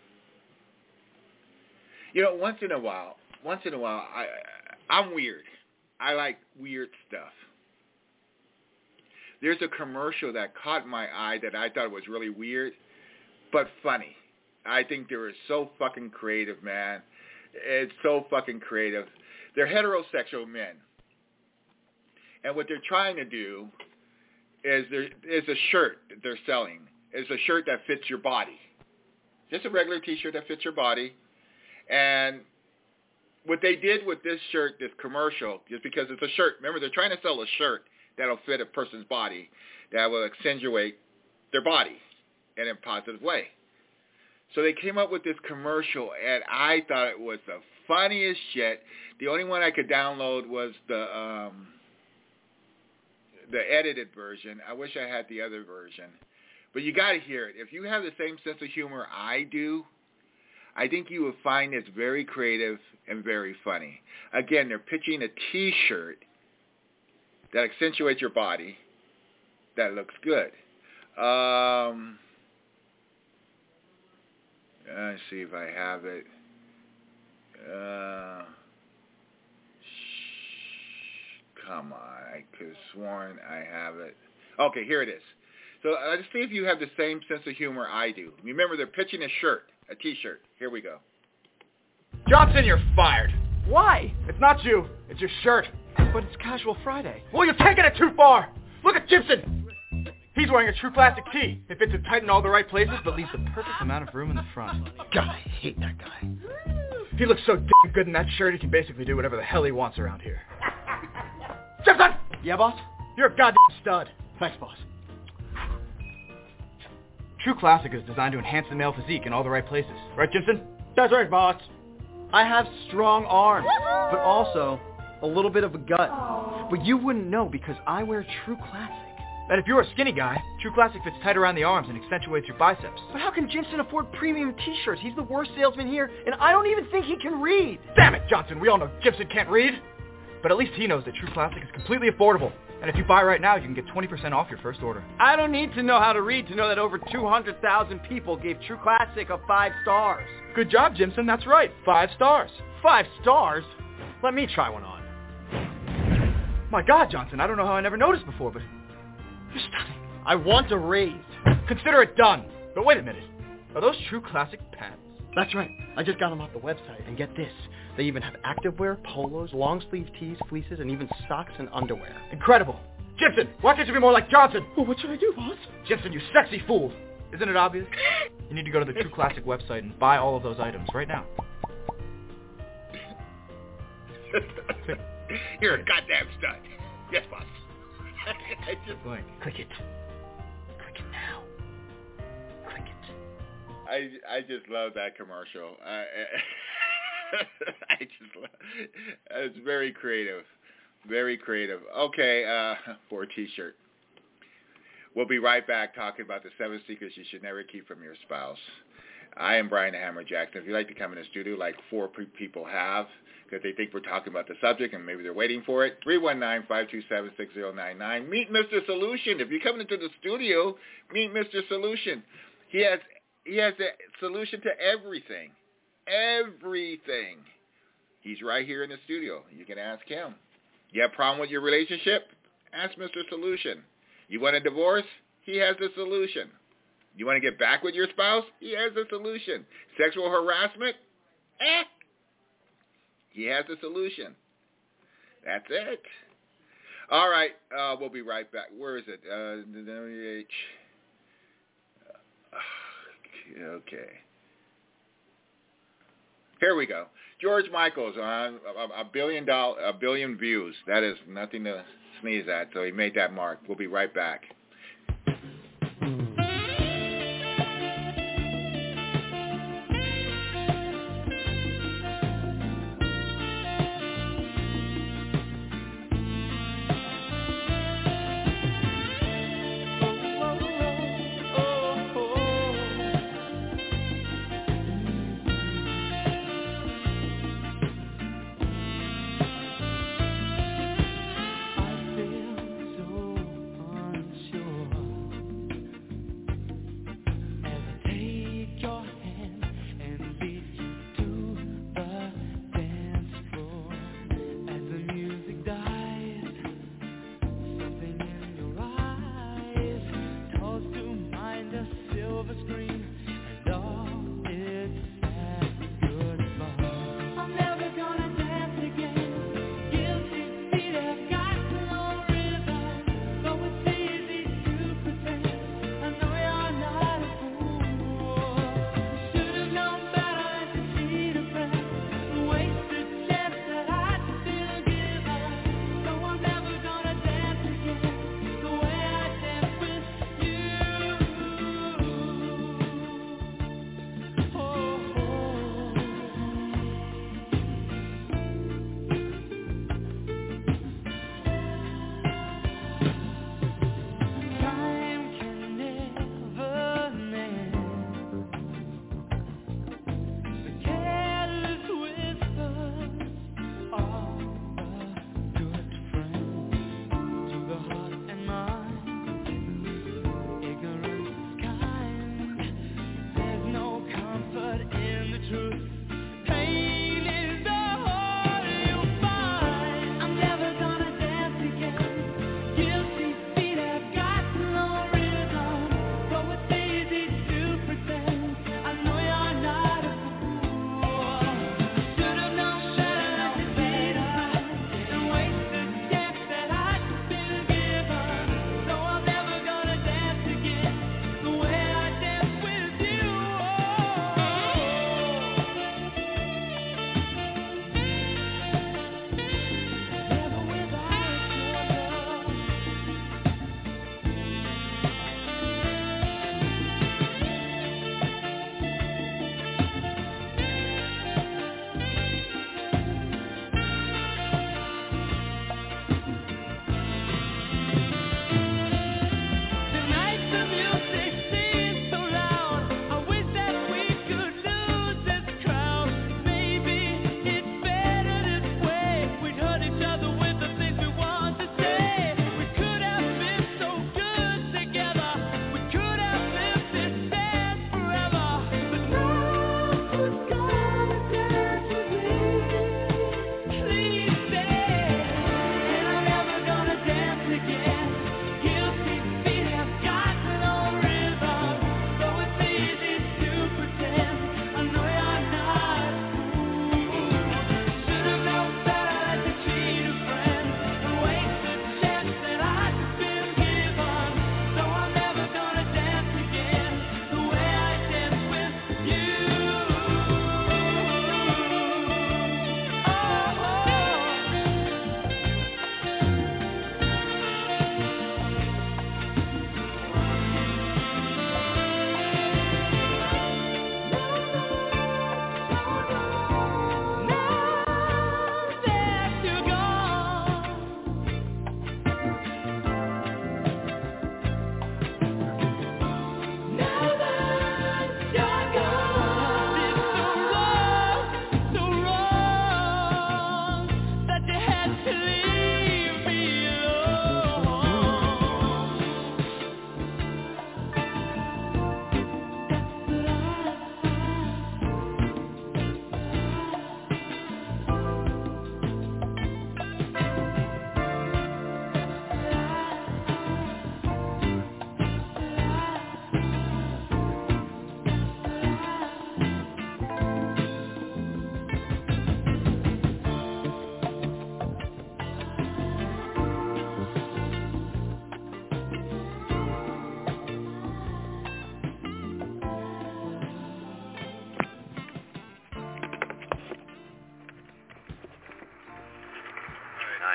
Speaker 2: you know, once in a while, once in a while, I, I'm weird. I like weird stuff. There's a commercial that caught my eye that I thought was really weird, but funny. I think they were so fucking creative, man. It's so fucking creative. They're heterosexual men. And what they're trying to do is there is a shirt that they're selling. It's a shirt that fits your body. Just a regular T-shirt that fits your body. And what they did with this shirt, this commercial, just because it's a shirt. Remember, they're trying to sell a shirt that'll fit a person's body, that will accentuate their body in a positive way. So they came up with this commercial, and I thought it was the funniest shit. The only one I could download was the um, the edited version. I wish I had the other version. But you got to hear it. If you have the same sense of humor I do, I think you will find it's very creative and very funny. Again, they're pitching a T-shirt that accentuates your body that looks good. Um, let's see if I have it. Uh, sh- come on. I could have sworn I have it. Okay, here it is. So uh, let's see if you have the same sense of humor I do. Remember, they're pitching a shirt, a T-shirt. Here we go.
Speaker 4: Johnson, you're fired.
Speaker 5: Why?
Speaker 4: It's not you. It's your shirt.
Speaker 5: But it's Casual Friday.
Speaker 4: Well, you're taking it too far. Look at Gibson. He's wearing a True Classic tee. It fits it tight in all the right places, but leaves the perfect amount of room in the front. God, I hate that guy. He looks so damn good in that shirt, he can basically do whatever the hell he wants around here. Gibson!
Speaker 5: Yeah, boss?
Speaker 4: You're a goddamn stud.
Speaker 5: Thanks, boss.
Speaker 4: True Classic is designed to enhance the male physique in all the right places. Right, Gibson?
Speaker 5: That's right, boss. I have strong arms, but also a little bit of a gut. But you wouldn't know because I wear True Classic.
Speaker 4: And if you're a skinny guy, True Classic fits tight around the arms and accentuates your biceps.
Speaker 5: But how can Jensen afford premium T-shirts? He's the worst salesman here, and I don't even think he can read.
Speaker 4: Damn it, Johnson. We all know Gibson can't read. But at least he knows that True Classic is completely affordable. And if you buy right now, you can get twenty percent off your first order.
Speaker 5: I don't need to know how to read to know that over two hundred thousand people gave True Classic a five stars.
Speaker 4: Good job, Jimson. That's right. Five stars.
Speaker 5: Five stars? Let me try one on.
Speaker 4: My God, Johnson, I don't know how I never noticed before, but you're stunning.
Speaker 5: I want a raise.
Speaker 4: Consider it done. But wait a minute. Are those True Classic pants?
Speaker 5: That's right. I just got them off the website. And get this. They even have activewear, polos, long-sleeve tees, fleeces, and even socks and underwear.
Speaker 4: Incredible. Gibson, why can't you be more like Johnson?
Speaker 5: Well, what should I do, boss?
Speaker 4: Gibson, you sexy fool. Isn't it obvious? You need to go to the True Classic website and buy all of those items right now.
Speaker 2: You're a goddamn stud. Yes, boss. I just
Speaker 4: Click.
Speaker 5: Click it. Click it now. Click it.
Speaker 2: I I just love that commercial. I I just love, it's very creative, very creative. Okay, uh, for a T-shirt. We'll be right back talking about the seven secrets you should never keep from your spouse. I am Brian the Hammer Jackson. If you'd like to come in the studio, like four pe- people have, because they think we're talking about the subject and maybe they're waiting for it, three one nine, five two seven, six zero nine nine. Meet Mister Solution. If you're coming into the studio, meet Mister Solution. He has he has a solution to everything. Everything. He's right here in the studio. You can ask him. You have a problem with your relationship? Ask Mister Solution. You want a divorce? He has the solution. You want to get back with your spouse? He has the solution. Sexual harassment? Eh. He has the solution. That's it. All right. Uh, we'll be right back. Where is it? Uh, W H. Okay. Here we go. George Michael's on a, a billion dollar, a billion views. That is nothing to sneeze at. So he made that mark. We'll be right back.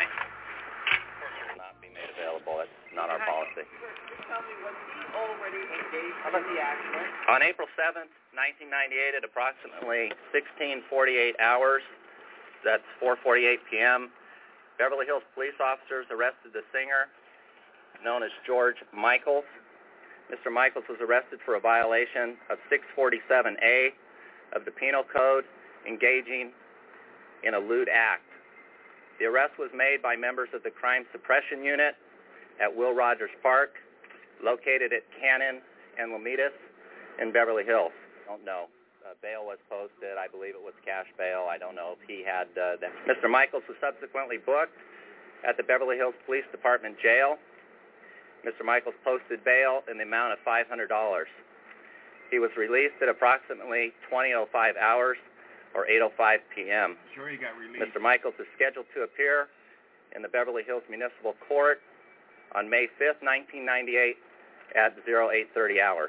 Speaker 6: County. Of course, it will not be made available. That's not our policy.
Speaker 7: Tell me, was he already engaged in the accident?
Speaker 6: On April seventh, nineteen ninety-eight, at approximately sixteen forty-eight hours, that's four forty-eight p.m., Beverly Hills police officers arrested the singer, known as George Michaels. Mister Michaels was arrested for a violation of six forty-seven A of the Penal Code, engaging in a lewd act. The arrest was made by members of the Crime Suppression Unit at Will Rogers Park, located at Cannon and Lomitas in Beverly Hills. I don't know. Uh, bail was posted. I believe it was cash bail. I don't know if he had uh, that. Mister Michaels was subsequently booked at the Beverly Hills Police Department jail. Mister Michaels posted bail in the amount of five hundred dollars. He was released at approximately twenty oh five hours, or eight oh five p.m.
Speaker 2: Sure, he got released.
Speaker 6: Mister Michaels is scheduled to appear in the Beverly Hills Municipal Court on May fifth, nineteen ninety-eight at eight thirty hours.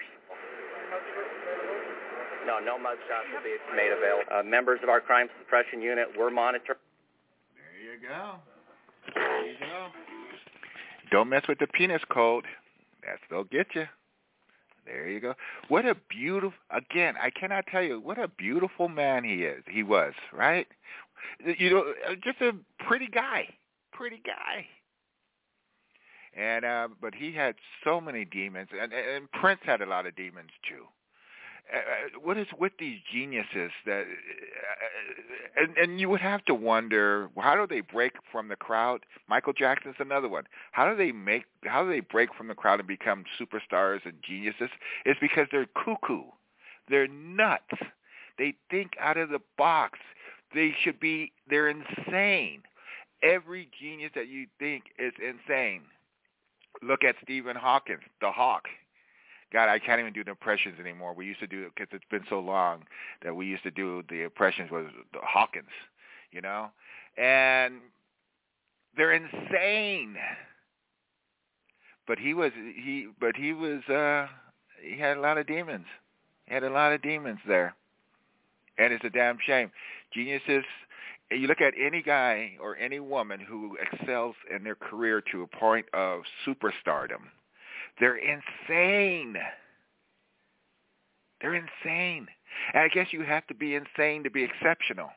Speaker 6: No, no mug shots will be made available. Uh, members of our Crime Suppression Unit were monitored.
Speaker 2: There you go. There you go. Don't mess with the penis code. That's they'll get you. There you go. What a beautiful, again, I cannot tell you, what a beautiful man he is. He was, right? You know, just a pretty guy. Pretty guy. And, uh, but he had so many demons, and, and Prince had a lot of demons too. Uh, what is with these geniuses that, uh, and, and you would have to wonder, how do they break from the crowd? Michael Jackson's another one. How do they make, how do they break from the crowd and become superstars and geniuses? It's because they're cuckoo. They're nuts. They think out of the box. They should be, they're insane. Every genius that you think is insane. Look at Stephen Hawking, the Hawk. God, I can't even do the impressions anymore. We used to do it because it's been so long that we used to do the impressions with the Hawkins, you know? And they're insane. But he was, he, but he was, uh, he had a lot of demons. He had a lot of demons there. And it's a damn shame. Geniuses, you look at any guy or any woman who excels in their career to a point of superstardom, they're insane. They're insane. And I guess you have to be insane to be exceptional.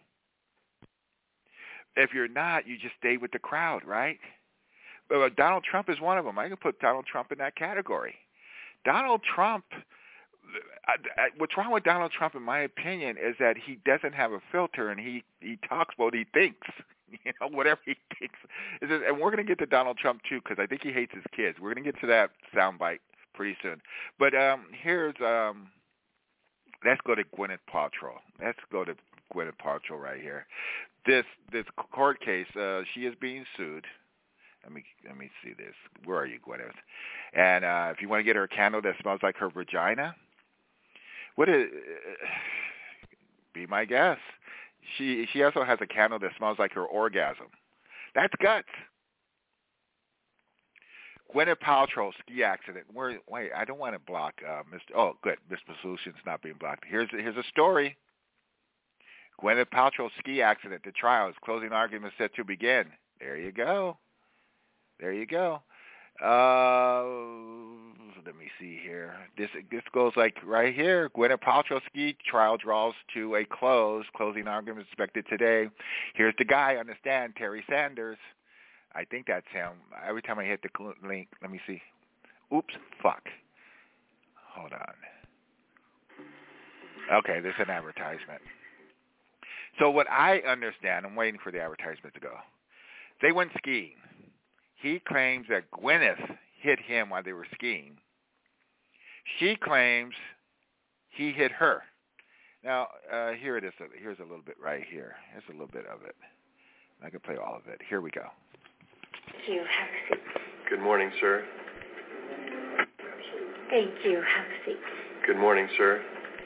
Speaker 2: If you're not, you just stay with the crowd, right? But Donald Trump is one of them. I can put Donald Trump in that category. Donald Trump, I, I, what's wrong with Donald Trump, in my opinion, is that he doesn't have a filter, and he, he talks what he thinks. You know, whatever he thinks. And we're going to get to Donald Trump, too, because I think he hates his kids. We're going to get to that soundbite pretty soon. But um, here's, um, let's go to Gwyneth Paltrow. Let's go to Gwyneth Paltrow right here. This this court case, uh, she is being sued. Let me let me see this. Where are you, Gwyneth? And uh, if you want to get her a candle that smells like her vagina, what is, uh, be my guest. She she also has a candle that smells like her orgasm. That's guts. Gwyneth Paltrow ski accident. Where, wait, I don't want to block uh, Mister Oh, good. Mister Solution's not being blocked. Here's here's a story. Gwyneth Paltrow ski accident. The trial is closing arguments set to begin. There you go. There you go. Uh, let me see here. This this goes like right here. Gwyneth Paltrow ski trial draws to a close. Closing arguments expected today. Here's the guy on the stand, Terry Sanders. I think that's him. Every time I hit the link, let me see. Oops, fuck. Hold on. Okay, this is an advertisement. So what I understand, I'm waiting for the advertisement to go. They went skiing. He claims that Gwyneth hit him while they were skiing. She claims he hit her. Now, uh, here it is. Here's a little bit right here. Here's a little bit of it. I can play all of it. Here we go.
Speaker 8: Thank you. Have a seat.
Speaker 9: Good morning, sir.
Speaker 8: Thank you. Have a seat.
Speaker 9: Good morning, sir.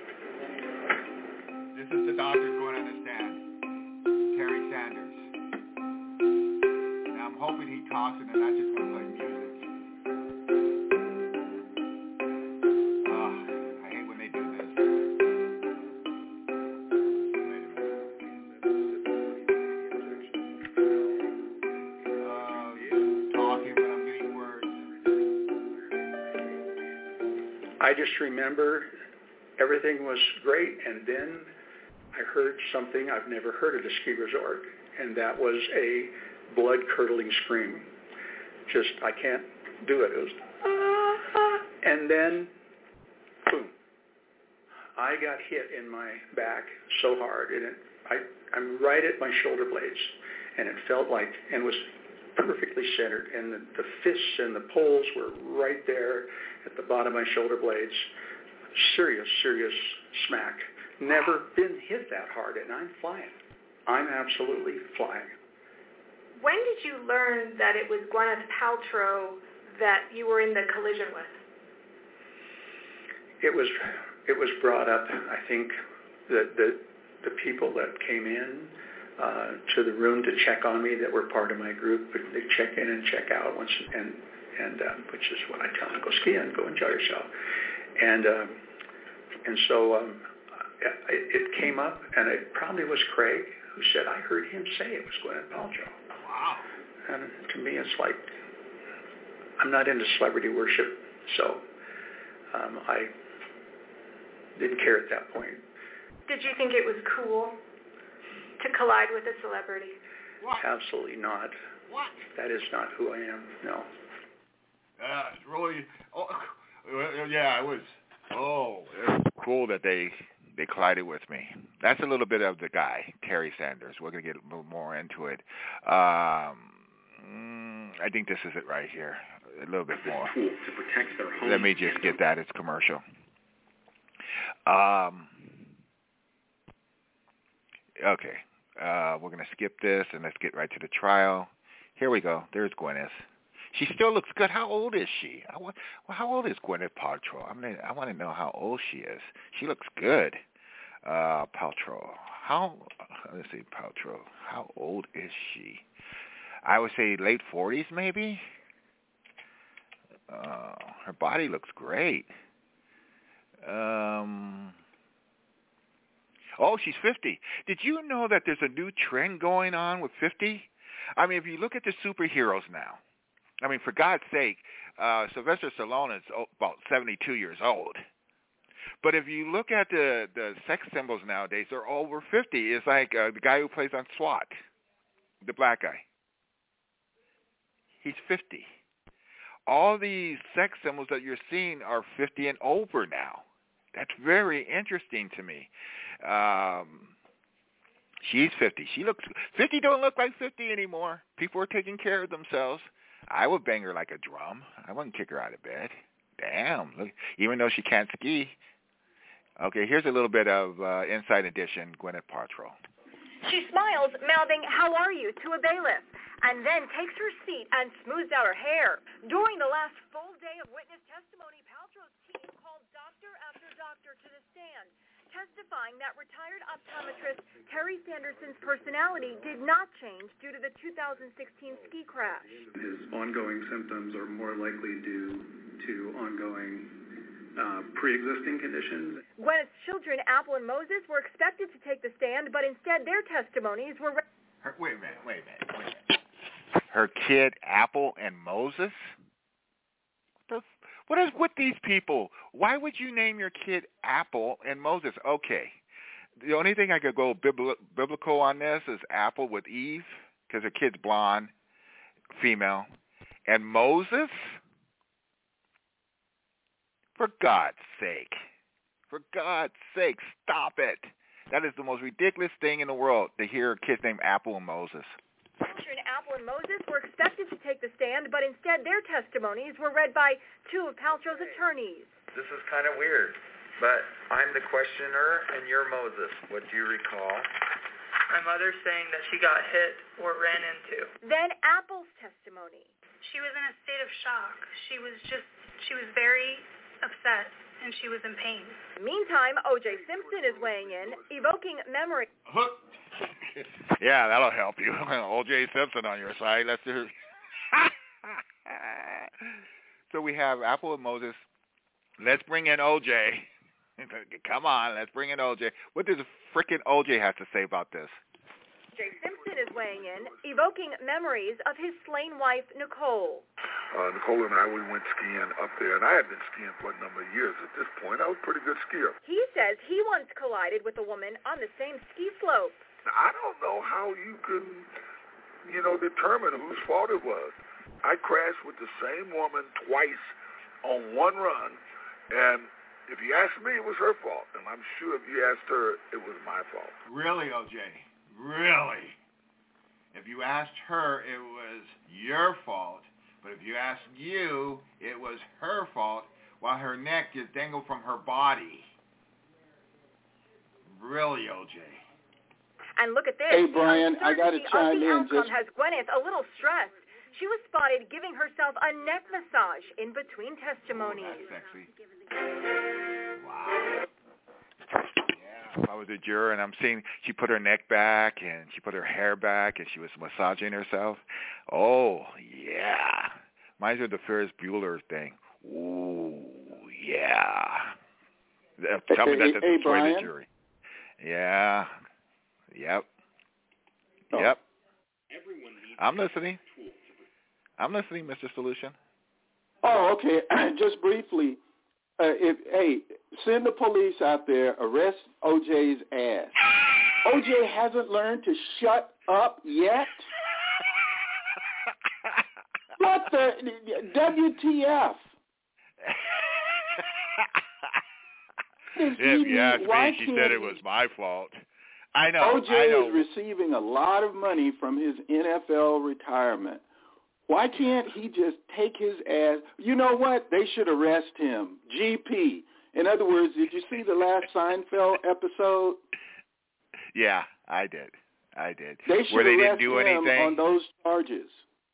Speaker 2: This is the doctor going on the stand, Terry Sanders. Now I'm hoping he talks and they're not just going to play music. Oh, I hate when they do this. Wait a minute.
Speaker 10: I just remember everything was great, and then I heard something I've never heard at a ski resort, and that was a blood-curdling scream. Just, I can't do it. It was, ah, ah. And then, boom. I got hit in my back so hard, and it, I, I'm right at my shoulder blades, and it felt like, and was perfectly centered, and the, the fists and the poles were right there at the bottom of my shoulder blades. Serious, serious smack. Never been hit that hard, and I'm flying. I'm absolutely flying.
Speaker 11: When did you learn that it was Gwyneth Paltrow that you were in the collision with?
Speaker 10: It was it was brought up, I think, that the, the people that came in uh, to the room to check on me that were part of my group, they check in and check out once, and and uh, which is what I tell them: go skiing, go enjoy yourself. And um, and so um, it, it came up, and it probably was Craig who said, I heard him say it was Gwyneth Paltrow.
Speaker 4: Wow.
Speaker 10: And to me, it's like, I'm not into celebrity worship, so um, I didn't care at that point.
Speaker 11: Did you think it was cool to collide with a celebrity?
Speaker 10: What? Absolutely not.
Speaker 4: What?
Speaker 10: That is not who I am, no.
Speaker 4: Uh, really? Oh, yeah, it was.
Speaker 2: Oh, it's cool that they they collided with me. That's a little bit of the guy, Terry Sanders. We're going to get a little more into it. Um, I think this is it right here. A little bit more.
Speaker 12: To protect their home.
Speaker 2: Let me just get that. It's commercial. Um, okay. Uh, we're going to skip this, and let's get right to the trial. Here we go. There's Gwyneth. She still looks good. How old is she? I want, well, how old is Gwyneth Paltrow? I mean, I want to know how old she is. She looks good. Uh, Paltrow. How? Let's see, Paltrow. How old is she? I would say late forties, maybe. Uh, her body looks great. Um. Oh, she's fifty. Did you know that there's a new trend going on with fifty? I mean, if you look at the superheroes now, I mean, for God's sake, uh, Sylvester Stallone is about seventy-two years old. But if you look at the, the sex symbols nowadays, they're over fifty. It's like uh, the guy who plays on SWAT, the black guy. He's fifty. All these sex symbols that you're seeing are fifty and over now. That's very interesting to me. Um, she's fifty. She looks fifty. Don't look like fifty anymore. People are taking care of themselves. I would bang her like a drum. I wouldn't kick her out of bed. Damn. Look, even though she can't ski. Okay, here's a little bit of uh, Inside Edition, Gwyneth Paltrow.
Speaker 11: She smiles, mouthing, "How are you?" to a bailiff, and then takes her seat and smooths out her hair. During the last full day of witness testimony, Paltrow's team called doctor after doctor to the stand, testifying that retired optometrist Terry Sanderson's personality did not change due to the two thousand sixteen ski crash.
Speaker 13: His ongoing symptoms are more likely due to ongoing uh, pre-existing conditions.
Speaker 11: Gwyneth's children, Apple and Moses, were expected to take the stand, but instead their testimonies were... Re-
Speaker 2: Her, wait a minute, wait a minute, wait a minute. Her kid, Apple and Moses? What, the, what is with these people? Why would you name your kid Apple and Moses? Okay. The only thing I could go bibli- biblical on this is Apple with Eve, because her kid's blonde, female. And Moses? For God's sake. For God's sake, stop it. That is the most ridiculous thing in the world, to hear kids named Apple and Moses.
Speaker 11: Children Apple and Moses were expected to take the stand, but instead their testimonies were read by two of Paltrow's attorneys.
Speaker 14: This is kind of weird, but I'm the questioner and you're Moses. What do you recall?
Speaker 15: My mother saying that she got hit or ran into.
Speaker 11: Then Apple's testimony.
Speaker 16: She was in a state of shock. She was just, she was very upset, and she was in pain.
Speaker 11: Meantime, O J Simpson is weighing in, evoking memory.
Speaker 2: Yeah, that'll help you. O J Simpson on your side. Let's do. So we have Apple and Moses. Let's bring in O J. Come on, let's bring in O J. What does frickin' O J have to say about this?
Speaker 11: O J Simpson is weighing in, evoking memories of his slain wife, Nicole.
Speaker 12: Uh, Nicole and I, we went skiing up there, and I had been skiing for a number of years at this point. I was a pretty good skier.
Speaker 11: He says he once collided with a woman on the same ski slope.
Speaker 12: Now, I don't know how you can, you know, determine whose fault it was. I crashed with the same woman twice on one run, and if you ask me, it was her fault. And I'm sure if you asked her, it was my fault.
Speaker 17: Really, O J? Really? If you asked her, it was your fault. But if you asked you, it was her fault while her neck just dangled from her body. Really, O J?
Speaker 11: And look at this.
Speaker 3: Hey, Brian, I got to chime
Speaker 11: the
Speaker 3: in.
Speaker 11: outcome
Speaker 3: Just...
Speaker 11: has Gwyneth a little stressed. She was spotted giving herself a neck massage in between testimonies.
Speaker 17: Oh, that's sexy.
Speaker 2: Wow. Yeah, I was a juror, and I'm seeing she put her neck back, and she put her hair back, and she was massaging herself. Oh, yeah. Reminds me of the Ferris Bueller thing. Ooh, yeah. Tell me that to
Speaker 3: hey,
Speaker 2: destroy
Speaker 3: Brian?
Speaker 2: the jury. Yeah. Yep.
Speaker 3: Oh.
Speaker 2: Yep. I'm listening. I'm listening, Mister Solution.
Speaker 3: Oh, okay. Just briefly, uh, if hey, send the police out there, arrest O J's ass. O J hasn't learned to shut up yet. What the W T F?
Speaker 2: If you asked me, she said it was my fault. I know.
Speaker 3: O J
Speaker 2: I know.
Speaker 3: is receiving a lot of money from his N F L retirement. Why can't he just take his ass? You know what? They should arrest him. G P. In other words, did you see the last Seinfeld episode?
Speaker 2: Yeah, I did. I did.
Speaker 3: They should
Speaker 2: Where they
Speaker 3: arrest
Speaker 2: didn't do
Speaker 3: him
Speaker 2: anything
Speaker 3: on those charges.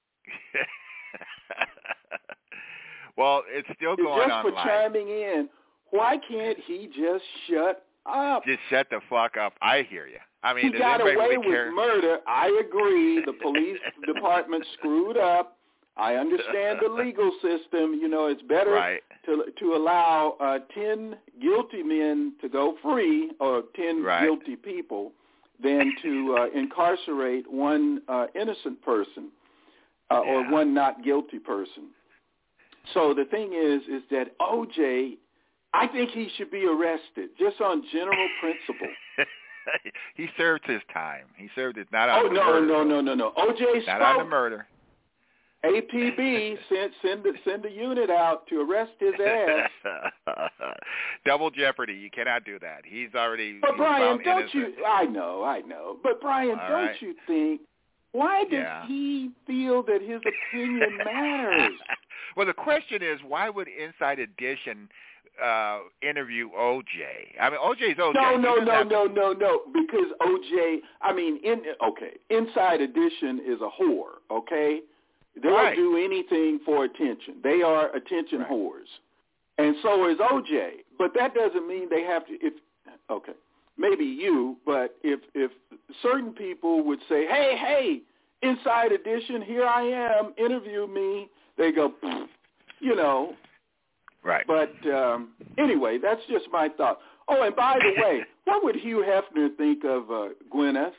Speaker 2: Well, it's still going
Speaker 3: just
Speaker 2: on
Speaker 3: for
Speaker 2: live.
Speaker 3: chiming in. Why can't he just shut up?
Speaker 2: Just shut the fuck up. I hear you. I mean,
Speaker 3: he
Speaker 2: does
Speaker 3: got
Speaker 2: anybody
Speaker 3: away
Speaker 2: really
Speaker 3: with
Speaker 2: care?
Speaker 3: murder. I agree. The police department screwed up. I understand the legal system. You know, it's better
Speaker 2: right.
Speaker 3: to to allow uh, ten guilty men to go free, or ten
Speaker 2: right.
Speaker 3: guilty people, than to uh, incarcerate one uh, innocent person uh,
Speaker 2: yeah.
Speaker 3: or one not guilty person. So the thing is, is that O J, I think he should be arrested just on general principle.
Speaker 2: He served his time. He served it not on
Speaker 3: oh,
Speaker 2: the
Speaker 3: no,
Speaker 2: murder.
Speaker 3: no, no, no, no. O J
Speaker 2: Not
Speaker 3: spoke.
Speaker 2: on the murder.
Speaker 3: A P B send send send a unit out to arrest his ass.
Speaker 2: Double jeopardy. You cannot do that. He's already.
Speaker 3: But
Speaker 2: he's
Speaker 3: Brian,
Speaker 2: found
Speaker 3: don't
Speaker 2: innocent.
Speaker 3: you? I know, I know. But Brian,
Speaker 2: All
Speaker 3: don't
Speaker 2: right.
Speaker 3: you think? Why does
Speaker 2: Yeah.
Speaker 3: he feel that his opinion matters?
Speaker 2: Well, the question is, why would Inside Edition uh, interview O J? I mean, O J's O J.
Speaker 3: No,
Speaker 2: He
Speaker 3: no,
Speaker 2: doesn't
Speaker 3: no,
Speaker 2: have to-
Speaker 3: no, no, no. Because O J, I mean, in okay, Inside Edition is a whore. Okay, they'll
Speaker 2: Right.
Speaker 3: do anything for attention. They are attention
Speaker 2: Right.
Speaker 3: whores, and so is O J. But that doesn't mean they have to. If okay, maybe you, but if if certain people would say, hey, hey, Inside Edition, here I am, interview me, they go, you know.
Speaker 2: Right.
Speaker 3: But um, anyway, that's just my thought. Oh, and by the way, what would Hugh Hefner think of uh, Gwyneth?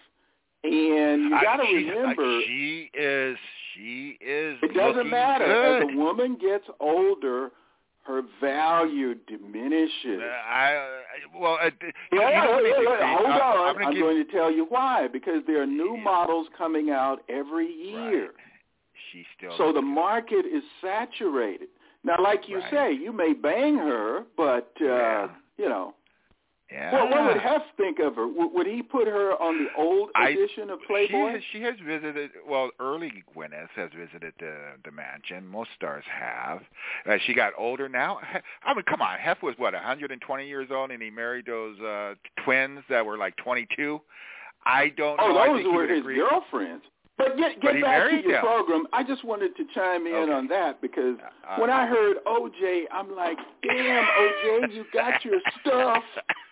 Speaker 3: And you got to
Speaker 2: I,
Speaker 3: remember,
Speaker 2: I, she is, she is.
Speaker 3: it doesn't
Speaker 2: looking
Speaker 3: matter.
Speaker 2: good.
Speaker 3: As a woman gets older, her value diminishes.
Speaker 2: Uh, I, I well, uh, you,
Speaker 3: Yeah,
Speaker 2: you don't
Speaker 3: wait,
Speaker 2: need
Speaker 3: wait,
Speaker 2: to
Speaker 3: wait, hold
Speaker 2: I,
Speaker 3: on.
Speaker 2: I'm, gonna
Speaker 3: I'm
Speaker 2: give,
Speaker 3: going to tell you why. Because there are new
Speaker 2: Yeah.
Speaker 3: models coming out every year.
Speaker 2: Right. She's still.
Speaker 3: So the
Speaker 2: good.
Speaker 3: market is saturated. Now, like you
Speaker 2: Right.
Speaker 3: say, you may bang her, but, uh,
Speaker 2: Yeah.
Speaker 3: you know.
Speaker 2: Yeah.
Speaker 3: Well, what would Hef think of her? W- would he put her on the old
Speaker 2: I-
Speaker 3: edition of Playboy?
Speaker 2: She has, she has visited, well, early Gwyneth has visited the, the mansion. Most stars have. Uh, she got older now. He- I mean, come on. Hef was, what, one hundred twenty years old, and he married those uh, twins that were like twenty-two? I don't
Speaker 3: oh,
Speaker 2: know. I
Speaker 3: those
Speaker 2: think he
Speaker 3: were
Speaker 2: would
Speaker 3: his
Speaker 2: agree.
Speaker 3: girlfriends. But get,
Speaker 2: But
Speaker 3: get
Speaker 2: he
Speaker 3: back to
Speaker 2: married
Speaker 3: your
Speaker 2: them.
Speaker 3: program. I just wanted to chime in
Speaker 2: Okay.
Speaker 3: on that because
Speaker 2: Uh,
Speaker 3: when I heard O J, I'm like, damn, O J, you got your stuff.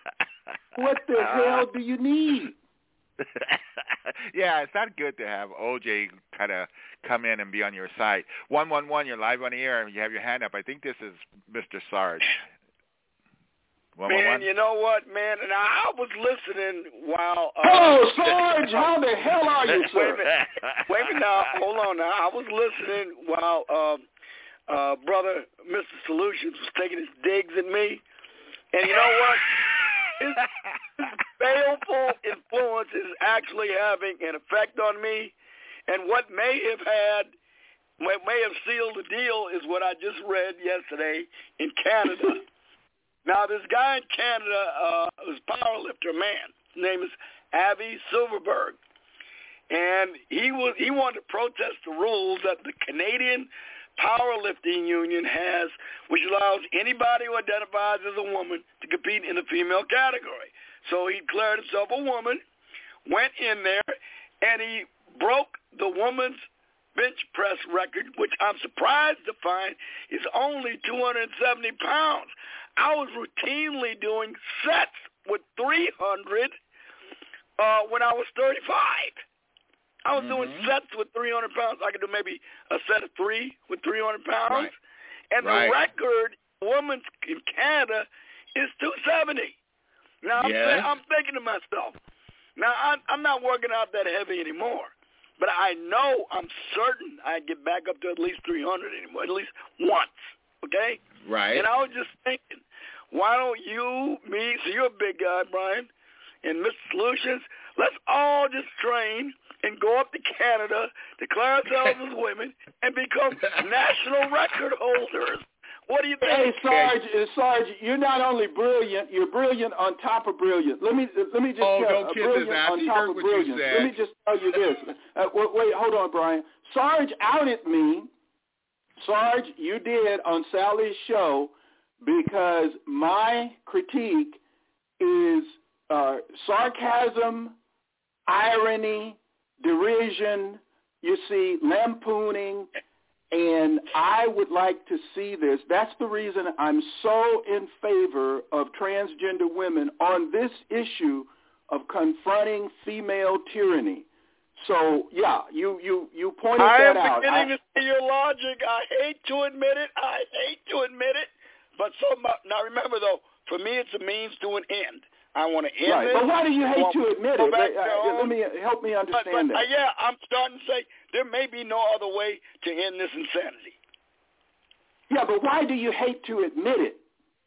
Speaker 3: What the hell do you need?
Speaker 2: Yeah, it's not good to have O J kind of come in and be on your side. one one one, you're live on the air, and you have your hand up. I think this is Mister Sarge. one one one?
Speaker 18: Man, you know what, man? And I was listening while... Uh,
Speaker 3: Hello, Sarge. How the hell are you,
Speaker 18: Wait a
Speaker 3: sir?
Speaker 18: minute. Wait a minute now. Hold on now. I was listening while uh, uh, brother, Mister Solutions, was taking his digs at me. And you know what? His, his baleful influence is actually having an effect on me. And what may have had, what may have sealed the deal is what I just read yesterday in Canada. Now, this guy in Canada uh, was a powerlifter man. His name is Avi Silverberg. And he was he wanted to protest the rules that the Canadian Powerlifting Union has, which allows anybody who identifies as a woman to compete in the female category. So he declared himself a woman, went in there, and he broke the woman's bench press record, which I'm surprised to find is only two hundred seventy pounds. I was routinely doing sets with three hundred uh, when I was thirty-five. I was mm-hmm. doing sets with three hundred pounds. I could do maybe a set of three with three hundred pounds. Right. And right. the record, women's in Canada, is two seventy. Now, I'm,
Speaker 17: yes.
Speaker 18: saying, I'm thinking to myself, now, I'm, I'm not working out that heavy anymore. But I know, I'm certain I get back up to at least three hundred anymore, at least once, okay?
Speaker 17: Right.
Speaker 18: And I was just thinking, why don't you, me, so you're a big guy, Brian, and Mister Solutions, let's all just train and go up to Canada, declare ourselves as women, and become national record holders. What do you think?
Speaker 3: Hey, Sarge, Sarge, you're not only brilliant, you're brilliant on top of brilliant. Let me let me just
Speaker 17: oh,
Speaker 3: tell
Speaker 17: don't
Speaker 3: you, uh, brilliant
Speaker 17: on
Speaker 3: top of brilliant. Let me just tell you this. Uh, wait, wait, hold on, Brian. Sarge outed me. Sarge, you did on Sally's show because my critique is uh, sarcasm, irony, derision, you see, lampooning, and I would like to see this. That's the reason I'm so in favor of transgender women on this issue of confronting female tyranny. So, yeah, you, you, you pointed
Speaker 18: I
Speaker 3: that
Speaker 18: am
Speaker 3: out.
Speaker 18: beginning
Speaker 3: I,
Speaker 18: to see your logic. I hate to admit it. I hate to admit it. But so much, now remember, though, for me it's a means to an end. I want to end
Speaker 3: right.
Speaker 18: this.
Speaker 3: But why do you hate to admit it? Uh, let me help me understand
Speaker 18: but, but,
Speaker 3: that.
Speaker 18: Uh, yeah, I'm starting to say there may be no other way to end this insanity.
Speaker 3: Yeah, but why do you hate to admit it?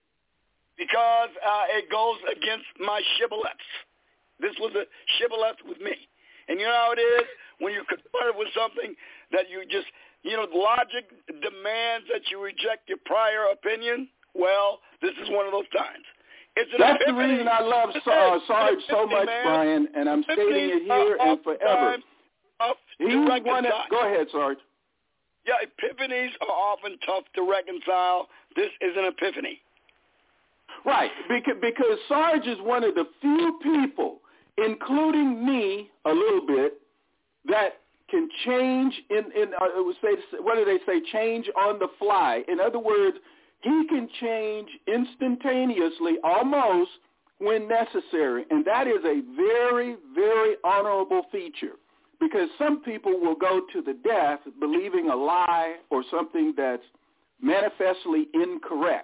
Speaker 18: Because uh, it goes against my shibboleths. This was a shibboleth with me. And you know how it is when you're confronted with something that you just, you know, logic demands that you reject your prior opinion? Well, this is one of those times. It's
Speaker 3: That's
Speaker 18: epiphany.
Speaker 3: the reason I love uh, Sarge so much, man. Brian, and I'm stating it here and forever. He's one of, go ahead, Sarge.
Speaker 18: Yeah, epiphanies are often tough to reconcile. This is an epiphany.
Speaker 3: Right, because, because Sarge is one of the few people, including me a little bit, that can change in, in uh, it would say, what do they say, change on the fly. In other words, he can change instantaneously almost when necessary, and that is a very, very honorable feature because some people will go to the death believing a lie or something that's manifestly incorrect.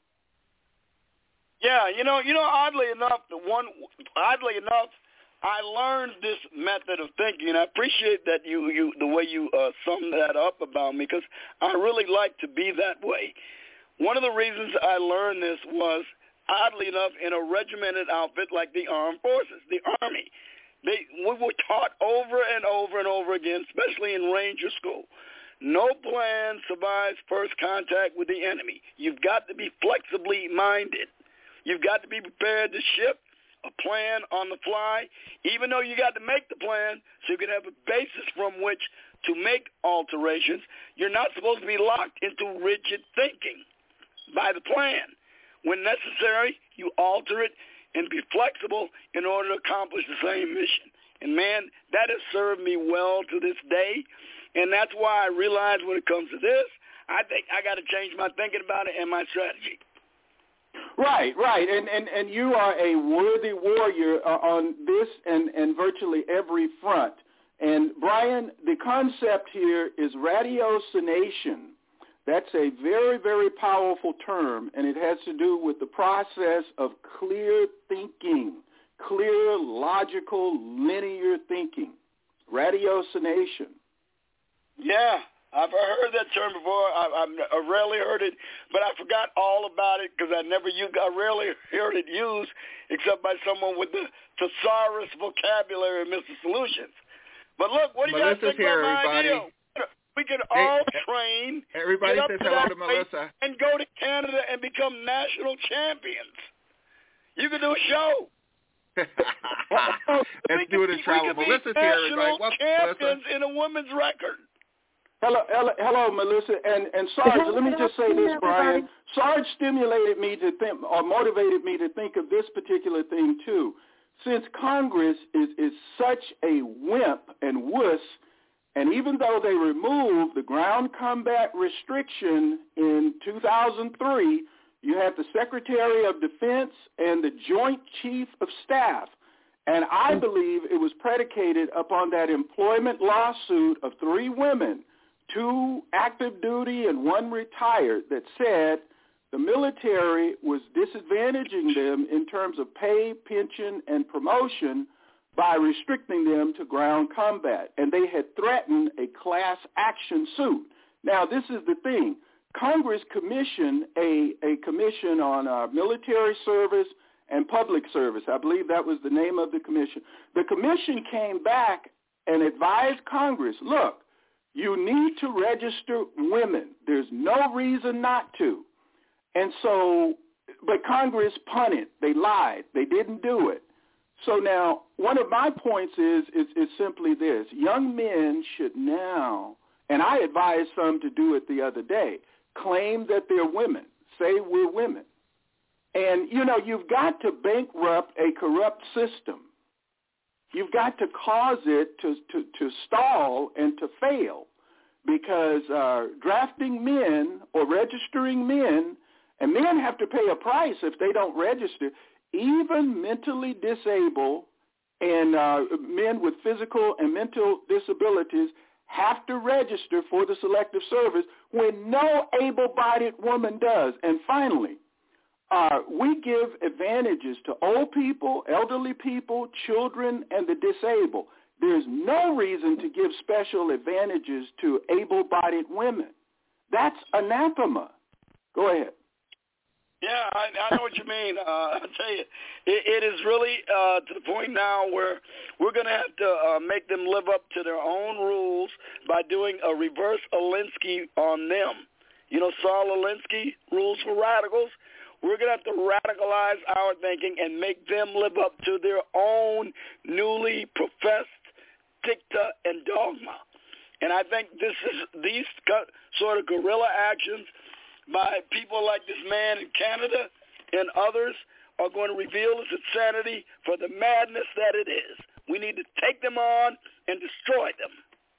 Speaker 18: Yeah, you know, you know. Oddly enough, the one, oddly enough, I learned this method of thinking, and I appreciate that you, you, the way you uh, summed that up about me, because I really like to be that way. One of the reasons I learned this was, oddly enough, in a regimented outfit like the armed forces, the Army. They, we were taught over and over and over again, especially in Ranger School, no plan survives first contact with the enemy. You've got to be flexibly minded. You've got to be prepared to ship a plan on the fly, even though you got to make the plan so you can have a basis from which to make alterations. You're not supposed to be locked into rigid thinking by the plan. When necessary, you alter it and be flexible in order to accomplish the same mission. And, man, that has served me well to this day, and that's why I realize when it comes to this, I think I got to change my thinking about it and my strategy.
Speaker 3: Right, right, and and, and you are a worthy warrior uh, on this and, and virtually every front. And, Brian, the concept here is ratiocination. That's a very, very powerful term, and it has to do with the process of clear thinking, clear, logical, linear thinking, ratiocination.
Speaker 18: Yeah, I've heard that term before. I, I rarely heard it, but I forgot all about it because I never used, I rarely heard it used except by someone with the thesaurus vocabulary of Mister Solutions. But look, what do you guys think
Speaker 2: here,
Speaker 18: about my
Speaker 2: everybody.
Speaker 18: idea? We can
Speaker 2: Hey,
Speaker 18: all train,
Speaker 2: everybody
Speaker 18: get up
Speaker 2: says
Speaker 18: to
Speaker 2: hello
Speaker 18: that
Speaker 2: to
Speaker 18: place,
Speaker 2: Melissa.
Speaker 18: and go to Canada and become national champions. You can do a show.
Speaker 2: Let's do it in travel.
Speaker 18: We
Speaker 2: Melissa's
Speaker 18: could be
Speaker 2: here,
Speaker 18: national
Speaker 2: everybody. What,
Speaker 18: champions
Speaker 2: Melissa?
Speaker 18: in a women's record.
Speaker 3: Hello, hello, hello, Melissa, and and Sarge. Let me just say this, Brian. Sarge stimulated me to think, or motivated me to think of this particular thing too. Since Congress is is such a wimp and wuss, and even though they removed the ground combat restriction in two thousand three, you had the Secretary of Defense and the Joint Chief of Staff. And I believe it was predicated upon that employment lawsuit of three women, two active duty and one retired, that said the military was disadvantaging them in terms of pay, pension, and promotion by restricting them to ground combat. And they had threatened a class action suit. Now, this is the thing. Congress commissioned a, a commission on uh, military service and public service. I believe that was the name of the commission. The commission came back and advised Congress, look, you need to register women. There's no reason not to. And so, but Congress punted. They lied. They didn't do it. So now, one of my points is, is, is simply this. Young men should now, and I advised some to do it the other day, claim that they're women, say we're women. And, you know, you've got to bankrupt a corrupt system. You've got to cause it to, to, to stall and to fail, because uh, drafting men or registering men, and men have to pay a price if they don't register, even mentally disabled and uh, men with physical and mental disabilities have to register for the Selective Service when no able-bodied woman does. And finally, uh, we give advantages to old people, elderly people, children, and the disabled. There's no reason to give special advantages to able-bodied women. That's anathema. Go ahead.
Speaker 18: Yeah, I, I know what you mean. Uh, I'll tell you, it, it is really uh, to the point now where we're going to have to uh, make them live up to their own rules by doing a reverse Alinsky on them. You know, Saul Alinsky, Rules for Radicals. We're going to have to radicalize our thinking and make them live up to their own newly professed dicta and dogma. And I think this is these sort of guerrilla actions by people like this man in Canada and others are going to reveal its insanity for the madness that it is. We need to take them on and destroy them.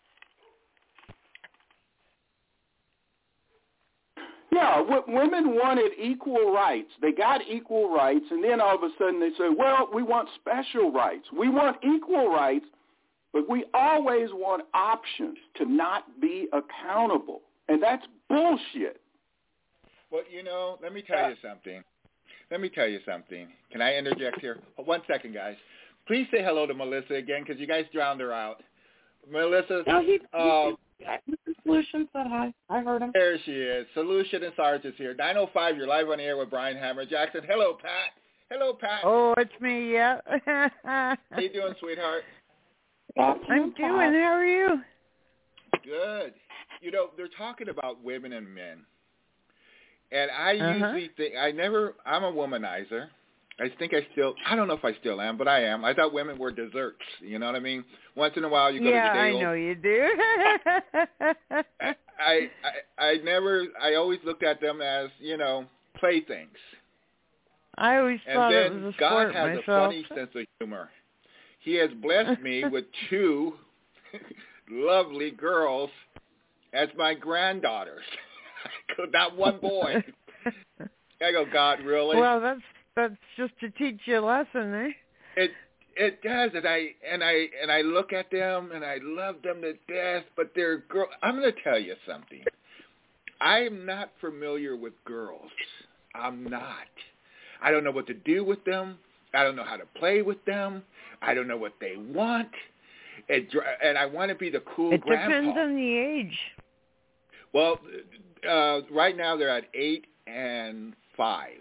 Speaker 3: Yeah, w- women wanted equal rights. They got equal rights, and then all of a sudden they say, well, we want special rights. We want equal rights, but we always want options to not be accountable. And that's bullshit.
Speaker 2: Well, you know, let me tell you something. Let me tell you something. Can I interject here? Oh, one second, guys. Please say hello to Melissa again, because you guys drowned her out. Melissa,
Speaker 19: no, he,
Speaker 2: uh,
Speaker 19: Mister Solution said hi. I heard him.
Speaker 2: There she is. Solution and Sarge is here. nine oh five, you're live on the air with Brian Hammer Jackson. Hello, Pat. Hello, Pat.
Speaker 19: Oh, it's me, yeah.
Speaker 2: How you doing, sweetheart?
Speaker 19: I'm doing. How are you?
Speaker 2: Good. You know, they're talking about women and men. And I
Speaker 19: uh-huh.
Speaker 2: usually think, I never, I'm a womanizer. I think I still, I don't know if I still am, but I am. I thought women were desserts. You know what I mean? Once in a while you go
Speaker 19: yeah,
Speaker 2: to the day
Speaker 19: I know you do.
Speaker 2: I, I, I never, I always looked at them as, you know, playthings.
Speaker 19: I always
Speaker 2: and
Speaker 19: thought
Speaker 2: then
Speaker 19: it was a
Speaker 2: God
Speaker 19: sport
Speaker 2: has
Speaker 19: myself.
Speaker 2: a funny sense of humor. He has blessed me with two lovely girls as my granddaughters. Not one boy. I go, God, really?
Speaker 19: Well, that's that's just to teach you a lesson, eh?
Speaker 2: It it does, and I and I and I look at them and I love them to death. But they're girl. I'm going to tell you something. I'm not familiar with girls. I'm not. I don't know what to do with them. I don't know how to play with them. I don't know what they want. It, and I want to be the cool
Speaker 19: it
Speaker 2: grandpa.
Speaker 19: It depends on the age.
Speaker 2: Well, uh, right now they're at eight and five.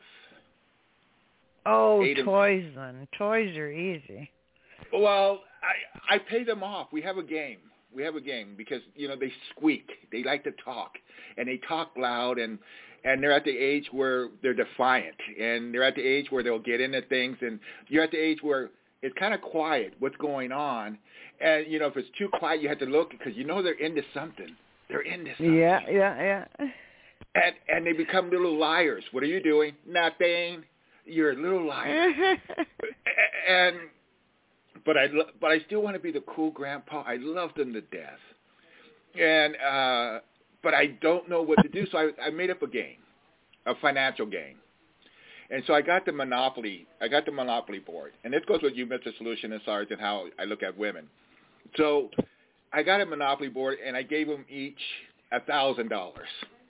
Speaker 19: Oh,
Speaker 2: eight
Speaker 19: toys and... then. Toys are easy.
Speaker 2: Well, I I pay them off. We have a game. We have a game because, you know, they squeak. They like to talk, and they talk loud, and, and they're at the age where they're defiant, and they're at the age where they'll get into things, and you're at the age where it's kind of quiet, what's going on, and, you know, if it's too quiet, you have to look because you know they're into something. They're into something.
Speaker 19: Yeah, yeah, yeah.
Speaker 2: And, and they become little liars. What are you doing? Nothing. You're a little liar. and... But I, but I still want to be the cool grandpa. I love them to death, and uh, but I don't know what to do. So I, I made up a game, a financial game, and so I got the Monopoly. I got the Monopoly board, and this goes with you, Mister Solution, and Sarge, and how I look at women. So I got a Monopoly board, and I gave them each a thousand dollars,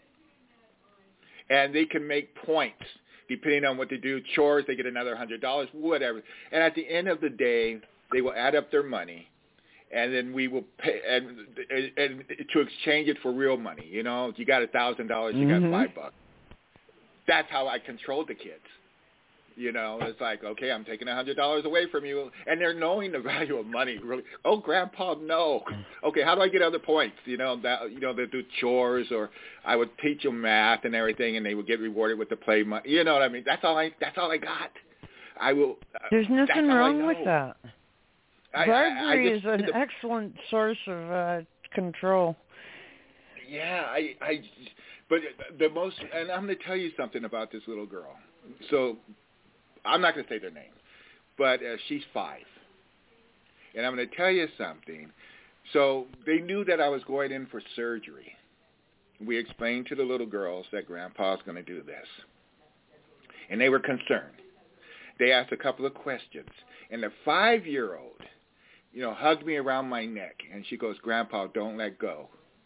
Speaker 2: and they can make points depending on what they do. Chores, they get another hundred dollars, whatever. And at the end of the day, they will add up their money, and then we will pay and, and, and to exchange it for real money. You know, if you got a thousand dollars, you
Speaker 19: mm-hmm.
Speaker 2: got five bucks. That's how I controlled the kids. You know, it's like, okay, I'm taking a hundred dollars away from you, and they're knowing the value of money. Really, oh, Grandpa, no. Okay, how do I get other points? You know, that you know they do chores, or I would teach them math and everything, and they would get rewarded with the play money. You know what I mean? That's all I. That's all I got. I will.
Speaker 19: There's nothing wrong with that.
Speaker 2: I,
Speaker 19: Bribery
Speaker 2: I, I just,
Speaker 19: is an
Speaker 2: the,
Speaker 19: excellent source of uh, control.
Speaker 2: Yeah, I, I, but the most, and I'm going to tell you something about this little girl. So, I'm not going to say their name, but uh, she's five, and I'm going to tell you something. So they knew that I was going in for surgery. We explained to the little girls that Grandpa's going to do this, and they were concerned. They asked a couple of questions, and the five-year-old, you know, hugged me around my neck, and she goes, "Grandpa, don't let go."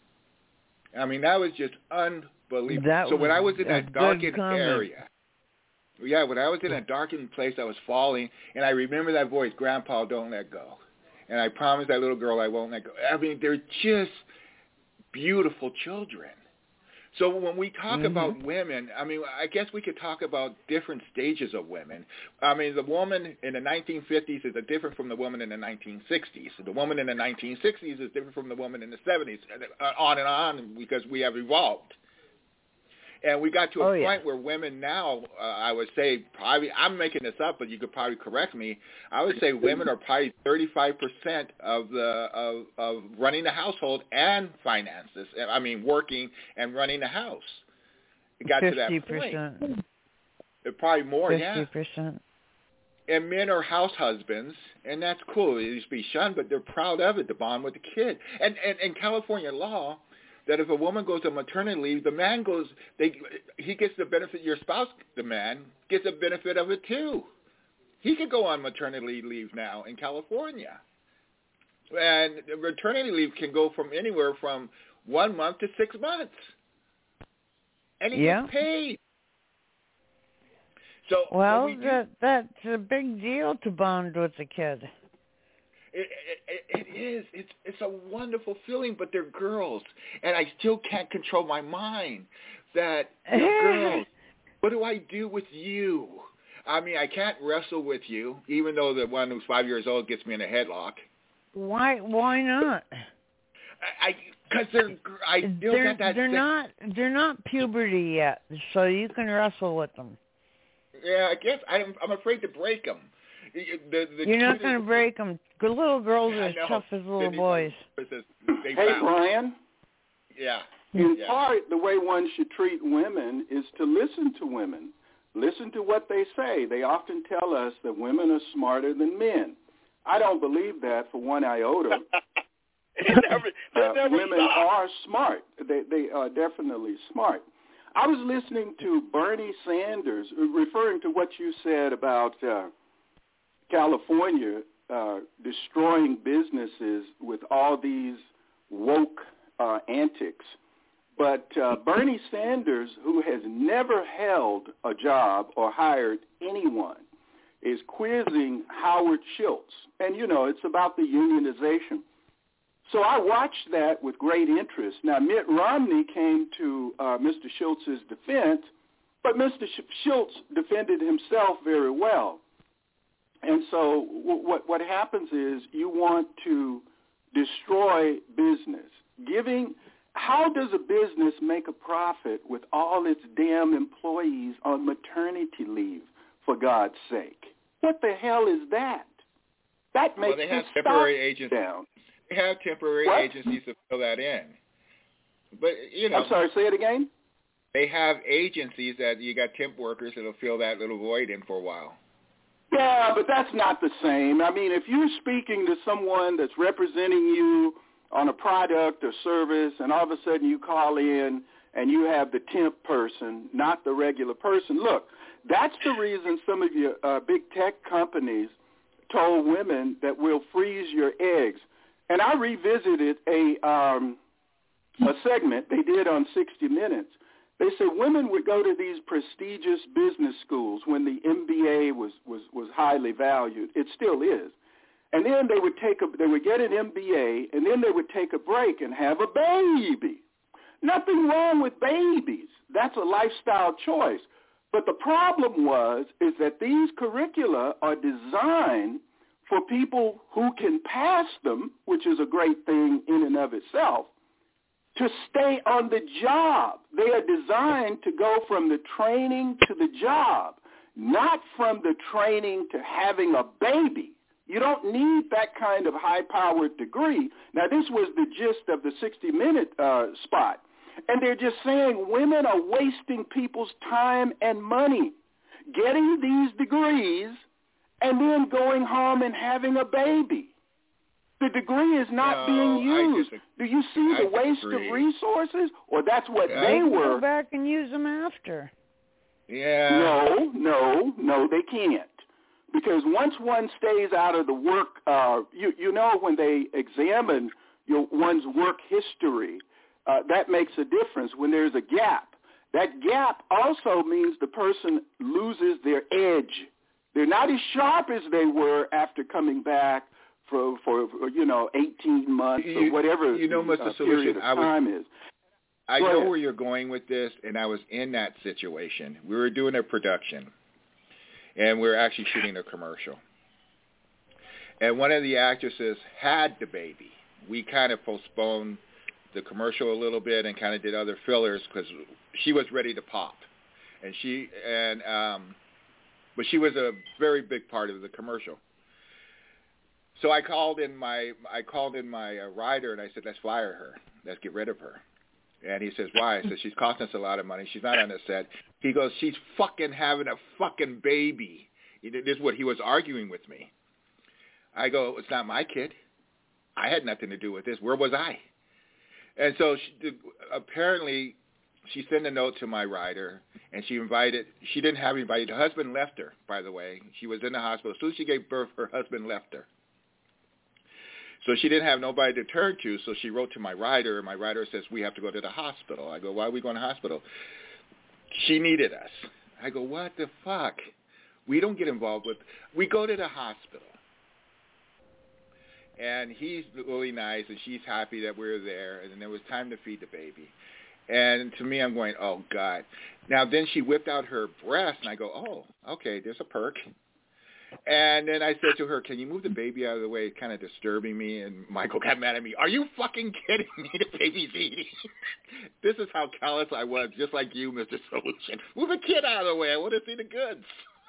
Speaker 2: I mean, that was just unbelievable.
Speaker 19: That
Speaker 2: so when
Speaker 19: was
Speaker 2: I was in
Speaker 19: a
Speaker 2: a darkened
Speaker 19: comment.
Speaker 2: area, yeah, when I was in a darkened place, I was falling, and I remember that voice, "Grandpa, don't let go." And I promised that little girl I won't let go. I mean, they're just beautiful children. So when we talk
Speaker 19: mm-hmm.
Speaker 2: about women, I mean, I guess we could talk about different stages of women. I mean, the woman in the nineteen fifties is different from the woman in the nineteen sixties. The woman in the nineteen sixties is different from the woman in the seventies, on and on, because we have evolved. And we got to a
Speaker 19: oh,
Speaker 2: point
Speaker 19: yeah.
Speaker 2: where women now, uh, I would say, probably, I'm making this up, but you could probably correct me. I would say women are probably thirty-five percent of the of, of running the household and finances. I mean, working and running the house. It got
Speaker 19: fifty percent.
Speaker 2: to that point. It probably more,
Speaker 19: fifty
Speaker 2: yeah.
Speaker 19: fifty percent.
Speaker 2: And men are house husbands, and that's cool. It used to be shunned, but they're proud of it, to bond with the kid. And and, and California law, that if a woman goes on maternity leave, the man goes, they, he gets the benefit, your spouse, the man, gets the benefit of it too. He could go on maternity leave now in California. And maternity leave can go from anywhere from one month to six months. And he
Speaker 19: yeah.
Speaker 2: gets paid. So
Speaker 19: well,
Speaker 2: we do,
Speaker 19: that that's a big deal to bond with a kid.
Speaker 2: It, it, it is. It's it's a wonderful feeling, but they're girls, and I still can't control my mind that they're girls. What do I do with you? I mean, I can't wrestle with you, even though the one who's five years old gets me in a headlock.
Speaker 19: Why? Why not?
Speaker 2: I because they're I still
Speaker 19: they're,
Speaker 2: got that.
Speaker 19: They're
Speaker 2: sense.
Speaker 19: not. They're not puberty yet, so you can wrestle with them.
Speaker 2: Yeah, I guess I'm. I'm afraid to break them. The, the
Speaker 19: You're not going to break them. Good little girls are as tough as little boys.
Speaker 3: Hey, Brian.
Speaker 2: Yeah.
Speaker 3: In
Speaker 2: yeah.
Speaker 3: part, the way one should treat women is to listen to women. Listen to what they say. They often tell us that women are smarter than men. I don't believe that for one iota.
Speaker 18: never,
Speaker 3: uh,
Speaker 18: never
Speaker 3: women
Speaker 18: stop.
Speaker 3: are smart. They, they are definitely smart. I was listening to Bernie Sanders, referring to what you said about uh, California uh, destroying businesses with all these woke uh, antics. But uh, Bernie Sanders, who has never held a job or hired anyone, is quizzing Howard Schultz. And, you know, it's about the unionization. So I watched that with great interest. Now, Mitt Romney came to uh, Mister Schultz's defense, but Mister Schultz defended himself very well. And so w- what what happens is you want to destroy business. Giving, how does a business make a profit with all its damn employees on maternity leave, for God's sake? What the hell is that? That makes
Speaker 2: well, they have
Speaker 3: the
Speaker 2: temporary
Speaker 3: stock
Speaker 2: agencies.
Speaker 3: down.
Speaker 2: They have temporary
Speaker 3: What?
Speaker 2: agencies to fill that in. But, you know.
Speaker 3: I'm sorry, say it again?
Speaker 2: They have agencies that you got temp workers that will fill that little void in for a while.
Speaker 3: Yeah, but that's not the same. I mean, if you're speaking to someone that's representing you on a product or service, and all of a sudden you call in and you have the temp person, not the regular person, look, that's the reason some of your uh, big tech companies told women that we'll freeze your eggs. And I revisited a um, a segment they did on sixty minutes. They said women would go to these prestigious business schools when the M B A was, was, was highly valued. It still is. And then they would take a, they would get an M B A, and then they would take a break and have a baby. Nothing wrong with babies. That's a lifestyle choice. But the problem was is that these curricula are designed for people who can pass them, which is a great thing in and of itself, to stay on the job. They are designed to go from the training to the job, not from the training to having a baby. You don't need that kind of high-powered degree. Now, this was the gist of the sixty-minute uh, spot. And they're just saying women are wasting people's time and money getting these degrees and then going home and having a baby. The degree is not
Speaker 2: no,
Speaker 3: being used.
Speaker 2: Dis-
Speaker 3: Do you see the
Speaker 2: I
Speaker 3: waste
Speaker 2: disagree.
Speaker 3: of resources? Or that's what
Speaker 2: Yeah.
Speaker 3: they
Speaker 19: They can
Speaker 3: were.
Speaker 19: go back and use them after.
Speaker 2: Yeah.
Speaker 3: No, no, no, they can't. Because once one stays out of the work, uh, you, you know when they examine your, one's work history, uh, that makes a difference when there's a gap. That gap also means the person loses their edge. They're not as sharp as they were after coming back for, for, for you know, eighteen months
Speaker 2: You-
Speaker 3: or whatever
Speaker 2: you know,
Speaker 3: the
Speaker 2: Mister
Speaker 3: uh, period
Speaker 2: Solution,
Speaker 3: of
Speaker 2: I was-
Speaker 3: time is.
Speaker 2: I
Speaker 3: Go
Speaker 2: know
Speaker 3: ahead.
Speaker 2: where you're going with this, and I was in that situation. We were doing a production, and we were actually shooting a commercial. And one of the actresses had the baby. We kind of postponed the commercial a little bit and kind of did other fillers because she was ready to pop. And she and um, but she was a very big part of the commercial. So I called in my I called in my uh, writer and I said, let's fire her. Let's get rid of her. And he says, why? I said, she's costing us a lot of money. She's not on the set. He goes, she's fucking having a fucking baby. This is what he was arguing with me. I go, it's not my kid. I had nothing to do with this. Where was I? And so she, apparently she sent a note to my writer, and she invited, she didn't have anybody. The husband left her, by the way. She was in the hospital. As soon as she gave birth, her husband left her. So she didn't have nobody to turn to, so she wrote to my writer, and my writer says, we have to go to the hospital. I go, why are we going to the hospital? She needed us. I go, what the fuck? We don't get involved with, we go to the hospital. And he's really nice, and she's happy that we're there, and then it was time to feed the baby. And to me, I'm going, oh, God. Now, then she whipped out her breast, and I go, oh, okay, there's a perk. And then I said to her, can you move the baby out of the way? It's kind of disturbing me. And Michael got mad at me. Are you fucking kidding me? The baby's eating. This is how callous I was, just like you, Mister Solution. Move the kid out of the way. I want to see the goods.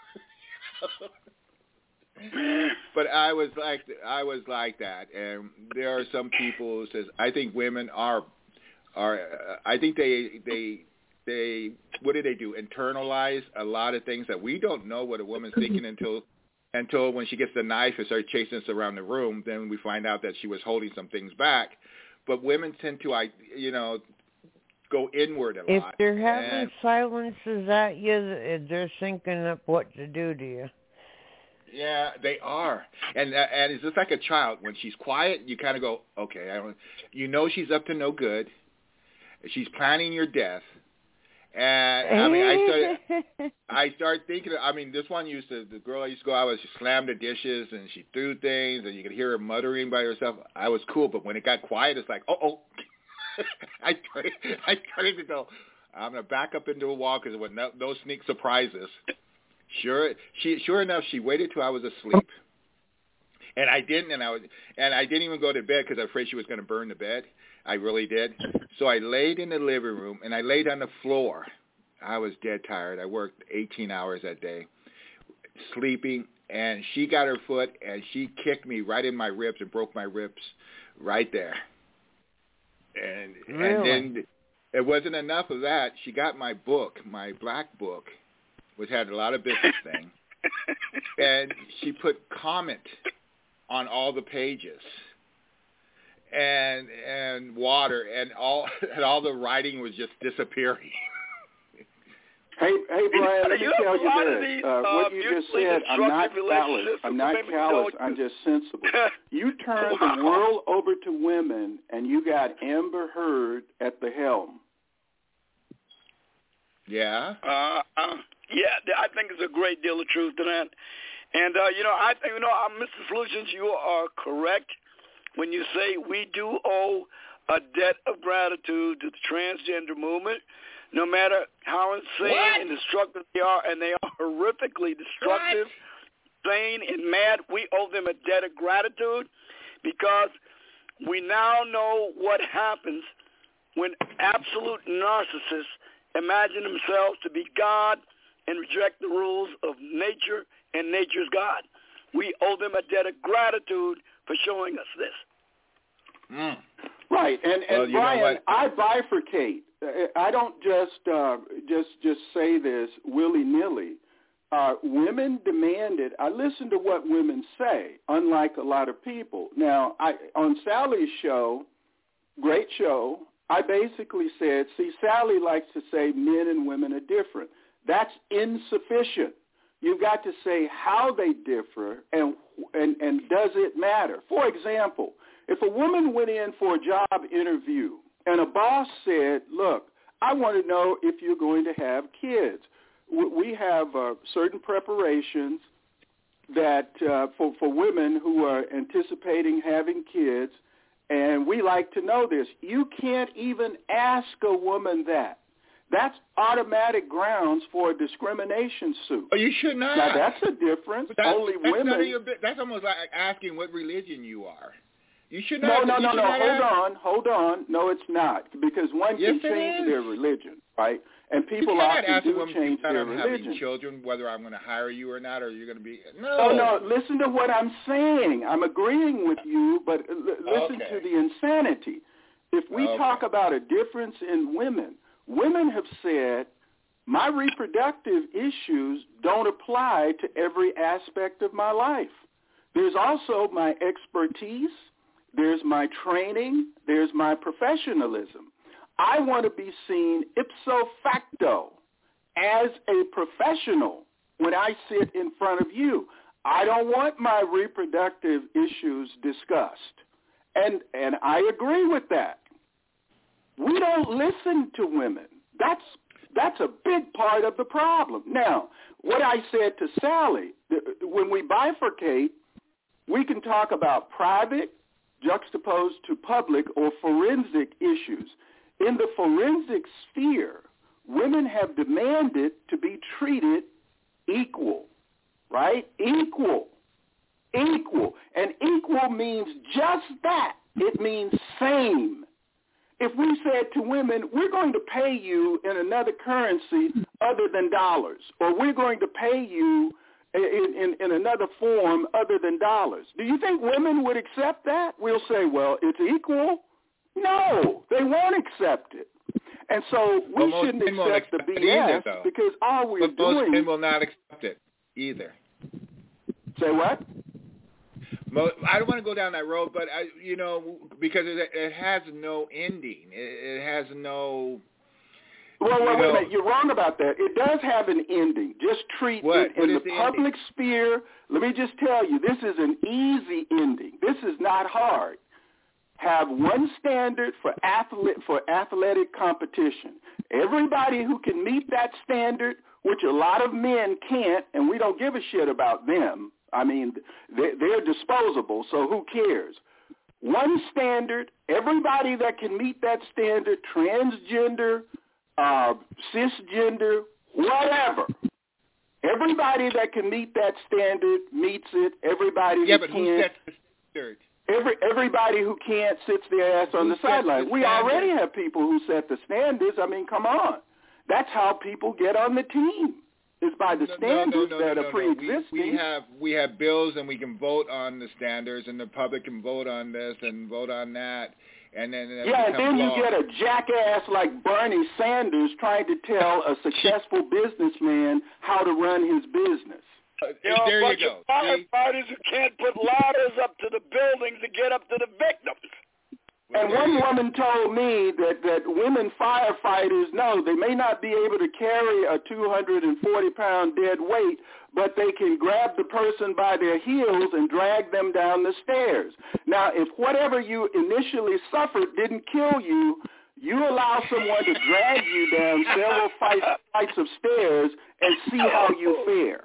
Speaker 2: But I was like, I was like that. And there are some people who says, I think women are, are. Uh, I think they, they, they. What do they do? Internalize a lot of things that we don't know what a woman's thinking until. Until when she gets the knife and starts chasing us around the room, then we find out that she was holding some things back. But women tend to, I, you know, go inward a
Speaker 19: If
Speaker 2: lot.
Speaker 19: they're having
Speaker 2: and,
Speaker 19: silences at you, they're thinking up what to do to you.
Speaker 2: Yeah, they are. And and it's just like a child. When she's quiet, you kind of go, okay, I don't. You know she's up to no good. She's planning your death. And I mean, I started, I started thinking. I mean, this one used to. The girl I used to go out with, she slammed the dishes and she threw things, and you could hear her muttering by herself. I was cool, but when it got quiet, it's like, oh, oh. I started, I started to go. I'm gonna back up into a wall because with no, no sneak surprises. Sure, she, sure enough, she waited till I was asleep, and I didn't, and I was, and I didn't even go to bed because I was afraid she was going to burn the bed. I really did. So I laid in the living room, and I laid on the floor. I was dead tired. I worked eighteen hours that day, sleeping, and she got her foot, and she kicked me right in my ribs and broke my ribs right there. And
Speaker 19: really?
Speaker 2: and then it wasn't enough of that. She got my book, my black book, which had a lot of business things, and she put comment on all the pages. And and water and all and all the writing was just disappearing.
Speaker 3: Hey, hey, Brian, let me
Speaker 18: you
Speaker 3: tell you this.
Speaker 18: These,
Speaker 3: uh, what
Speaker 18: uh,
Speaker 3: you just said, I'm not callous. I'm not callous. I'm just sensible. You turned wow. the world over to women, and you got Amber Heard at the helm.
Speaker 2: Yeah.
Speaker 18: Uh, uh, yeah, I think there's a great deal of truth to that. And uh, you know, I think you know, uh, Mister Solutions, you are correct when you say we do owe a debt of gratitude to the transgender movement, no matter how insane
Speaker 2: what?
Speaker 18: and destructive they are, and they are horrifically destructive, insane, and mad. We owe them a debt of gratitude because we now know what happens when absolute narcissists imagine themselves to be God and reject the rules of nature and nature's God. We owe them a debt of gratitude for showing us this.
Speaker 2: Mm.
Speaker 3: Right, and, and
Speaker 2: well,
Speaker 3: Brian, I bifurcate. I don't just uh, just just say this willy-nilly. Uh, women demanded. I listen to what women say, unlike a lot of people. Now, I, on Sally's show, great show, I basically said, see, Sally likes to say men and women are different. That's insufficient. You've got to say how they differ and and, and does it matter. For example, if a woman went in for a job interview and a boss said, look, I want to know if you're going to have kids. We have uh, certain preparations that uh, for, for women who are anticipating having kids, and we like to know this. You can't even ask a woman that. That's automatic grounds for a discrimination suit.
Speaker 2: Oh, you should not.
Speaker 3: Now, that's a difference.
Speaker 2: That's,
Speaker 3: Only
Speaker 2: that's
Speaker 3: women.
Speaker 2: Not even, that's almost like asking what religion you are. You should
Speaker 3: No,
Speaker 2: not.
Speaker 3: no, no, no.
Speaker 2: Hold
Speaker 3: ask. on, hold on. No, it's not, because one
Speaker 2: yes,
Speaker 3: can change their religion, right? And people
Speaker 2: you
Speaker 3: often
Speaker 2: ask
Speaker 3: do
Speaker 2: a woman
Speaker 3: change their religion.
Speaker 2: Having children, whether I'm going to hire you or not, or you're going to be no.
Speaker 3: Oh no! Listen to what I'm saying. I'm agreeing with you, but l- listen
Speaker 2: okay.
Speaker 3: to the insanity. If we
Speaker 2: okay.
Speaker 3: talk about a difference in women, women have said, my reproductive issues don't apply to every aspect of my life. There's also my expertise. There's my training. There's my professionalism. I want to be seen ipso facto as a professional when I sit in front of you. I don't want my reproductive issues discussed. And and I agree with that. We don't listen to women. That's that's a big part of the problem. Now, what I said to Sally, when we bifurcate, we can talk about private juxtaposed to public or forensic issues. In the forensic sphere, women have demanded to be treated equal, right? Equal. Equal. And equal means just that. It means same. If we said to women, we're going to pay you in another currency other than dollars, or we're going to pay you in, in, in another form other than dollars, do you think women would accept that? We'll say, well, it's equal. No, they won't accept it. And so we
Speaker 2: well,
Speaker 3: shouldn't accept the B S
Speaker 2: either,
Speaker 3: because all we're
Speaker 2: but
Speaker 3: doing...
Speaker 2: most men will not accept it either.
Speaker 3: Say what?
Speaker 2: I don't want to go down that road, but, I, you know, because it, it has no ending. It, it has no...
Speaker 3: Well, wait,
Speaker 2: you
Speaker 3: wait
Speaker 2: know,
Speaker 3: a minute. You're wrong about that. It does have an ending. Just treat
Speaker 2: what?
Speaker 3: it
Speaker 2: What
Speaker 3: in
Speaker 2: is
Speaker 3: the
Speaker 2: the
Speaker 3: public
Speaker 2: ending?
Speaker 3: sphere. Let me just tell you, this is an easy ending. This is not hard. have one standard for athlete for athletic competition. Everybody who can meet that standard, which a lot of men can't, and we don't give a shit about them. I mean, they're disposable, so who cares? One standard, everybody that can meet that standard, transgender, uh, cisgender, whatever. Everybody that can meet that standard meets it. Everybody
Speaker 2: yeah,
Speaker 3: who
Speaker 2: but
Speaker 3: can't.
Speaker 2: Who sets the standard?
Speaker 3: Every, everybody who can't sits their ass on
Speaker 2: who
Speaker 3: the sideline.
Speaker 2: The
Speaker 3: we
Speaker 2: standard?
Speaker 3: already have people who set the standards. I mean, come on. That's how people get on the team. Is by the standards
Speaker 2: no, no, no,
Speaker 3: that
Speaker 2: no,
Speaker 3: are
Speaker 2: no,
Speaker 3: pre-existing.
Speaker 2: We, we have we have bills, and we can vote on the standards, and the public can vote on this and vote on that, and then and
Speaker 3: yeah, and then
Speaker 2: law.
Speaker 3: you get a jackass like Bernie Sanders trying to tell a successful businessman how to run his business.
Speaker 2: Uh,
Speaker 18: you know,
Speaker 2: there
Speaker 18: a bunch
Speaker 2: you go.
Speaker 18: of firefighters who can't put ladders up to the buildings to get up to the victims.
Speaker 3: And one woman told me that, that women firefighters, no, they may not be able to carry a two hundred forty pound dead weight, but they can grab the person by their heels and drag them down the stairs. Now, if whatever you initially suffered didn't kill you, you allow someone to drag you down several flights, flights of stairs and see how you fare.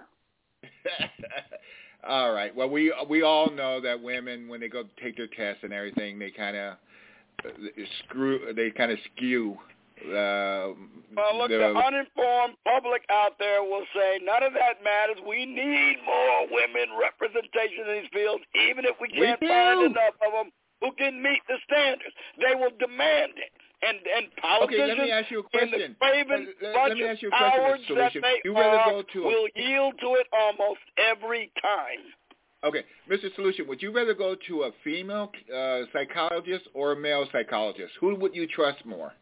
Speaker 2: All right. Well, we we all know that women, when they go take their tests and everything, they kind of screw, they kind of skew. Uh,
Speaker 18: well, look, the, the uninformed public out there will say none of that matters. We need more women representation in these fields, even if we can't we find enough of them who can meet the standards. They will demand it. And and politicians
Speaker 2: okay, let me ask you a question.
Speaker 18: and the craven
Speaker 2: let,
Speaker 18: bunch
Speaker 2: let me ask you a
Speaker 18: of
Speaker 2: question,
Speaker 18: cowards that they
Speaker 2: you rather
Speaker 18: are
Speaker 2: go to a...
Speaker 18: will yield to it almost every time.
Speaker 2: Okay, Mister Solution, would you rather go to a female uh, psychologist or a male psychologist? Who would you trust more?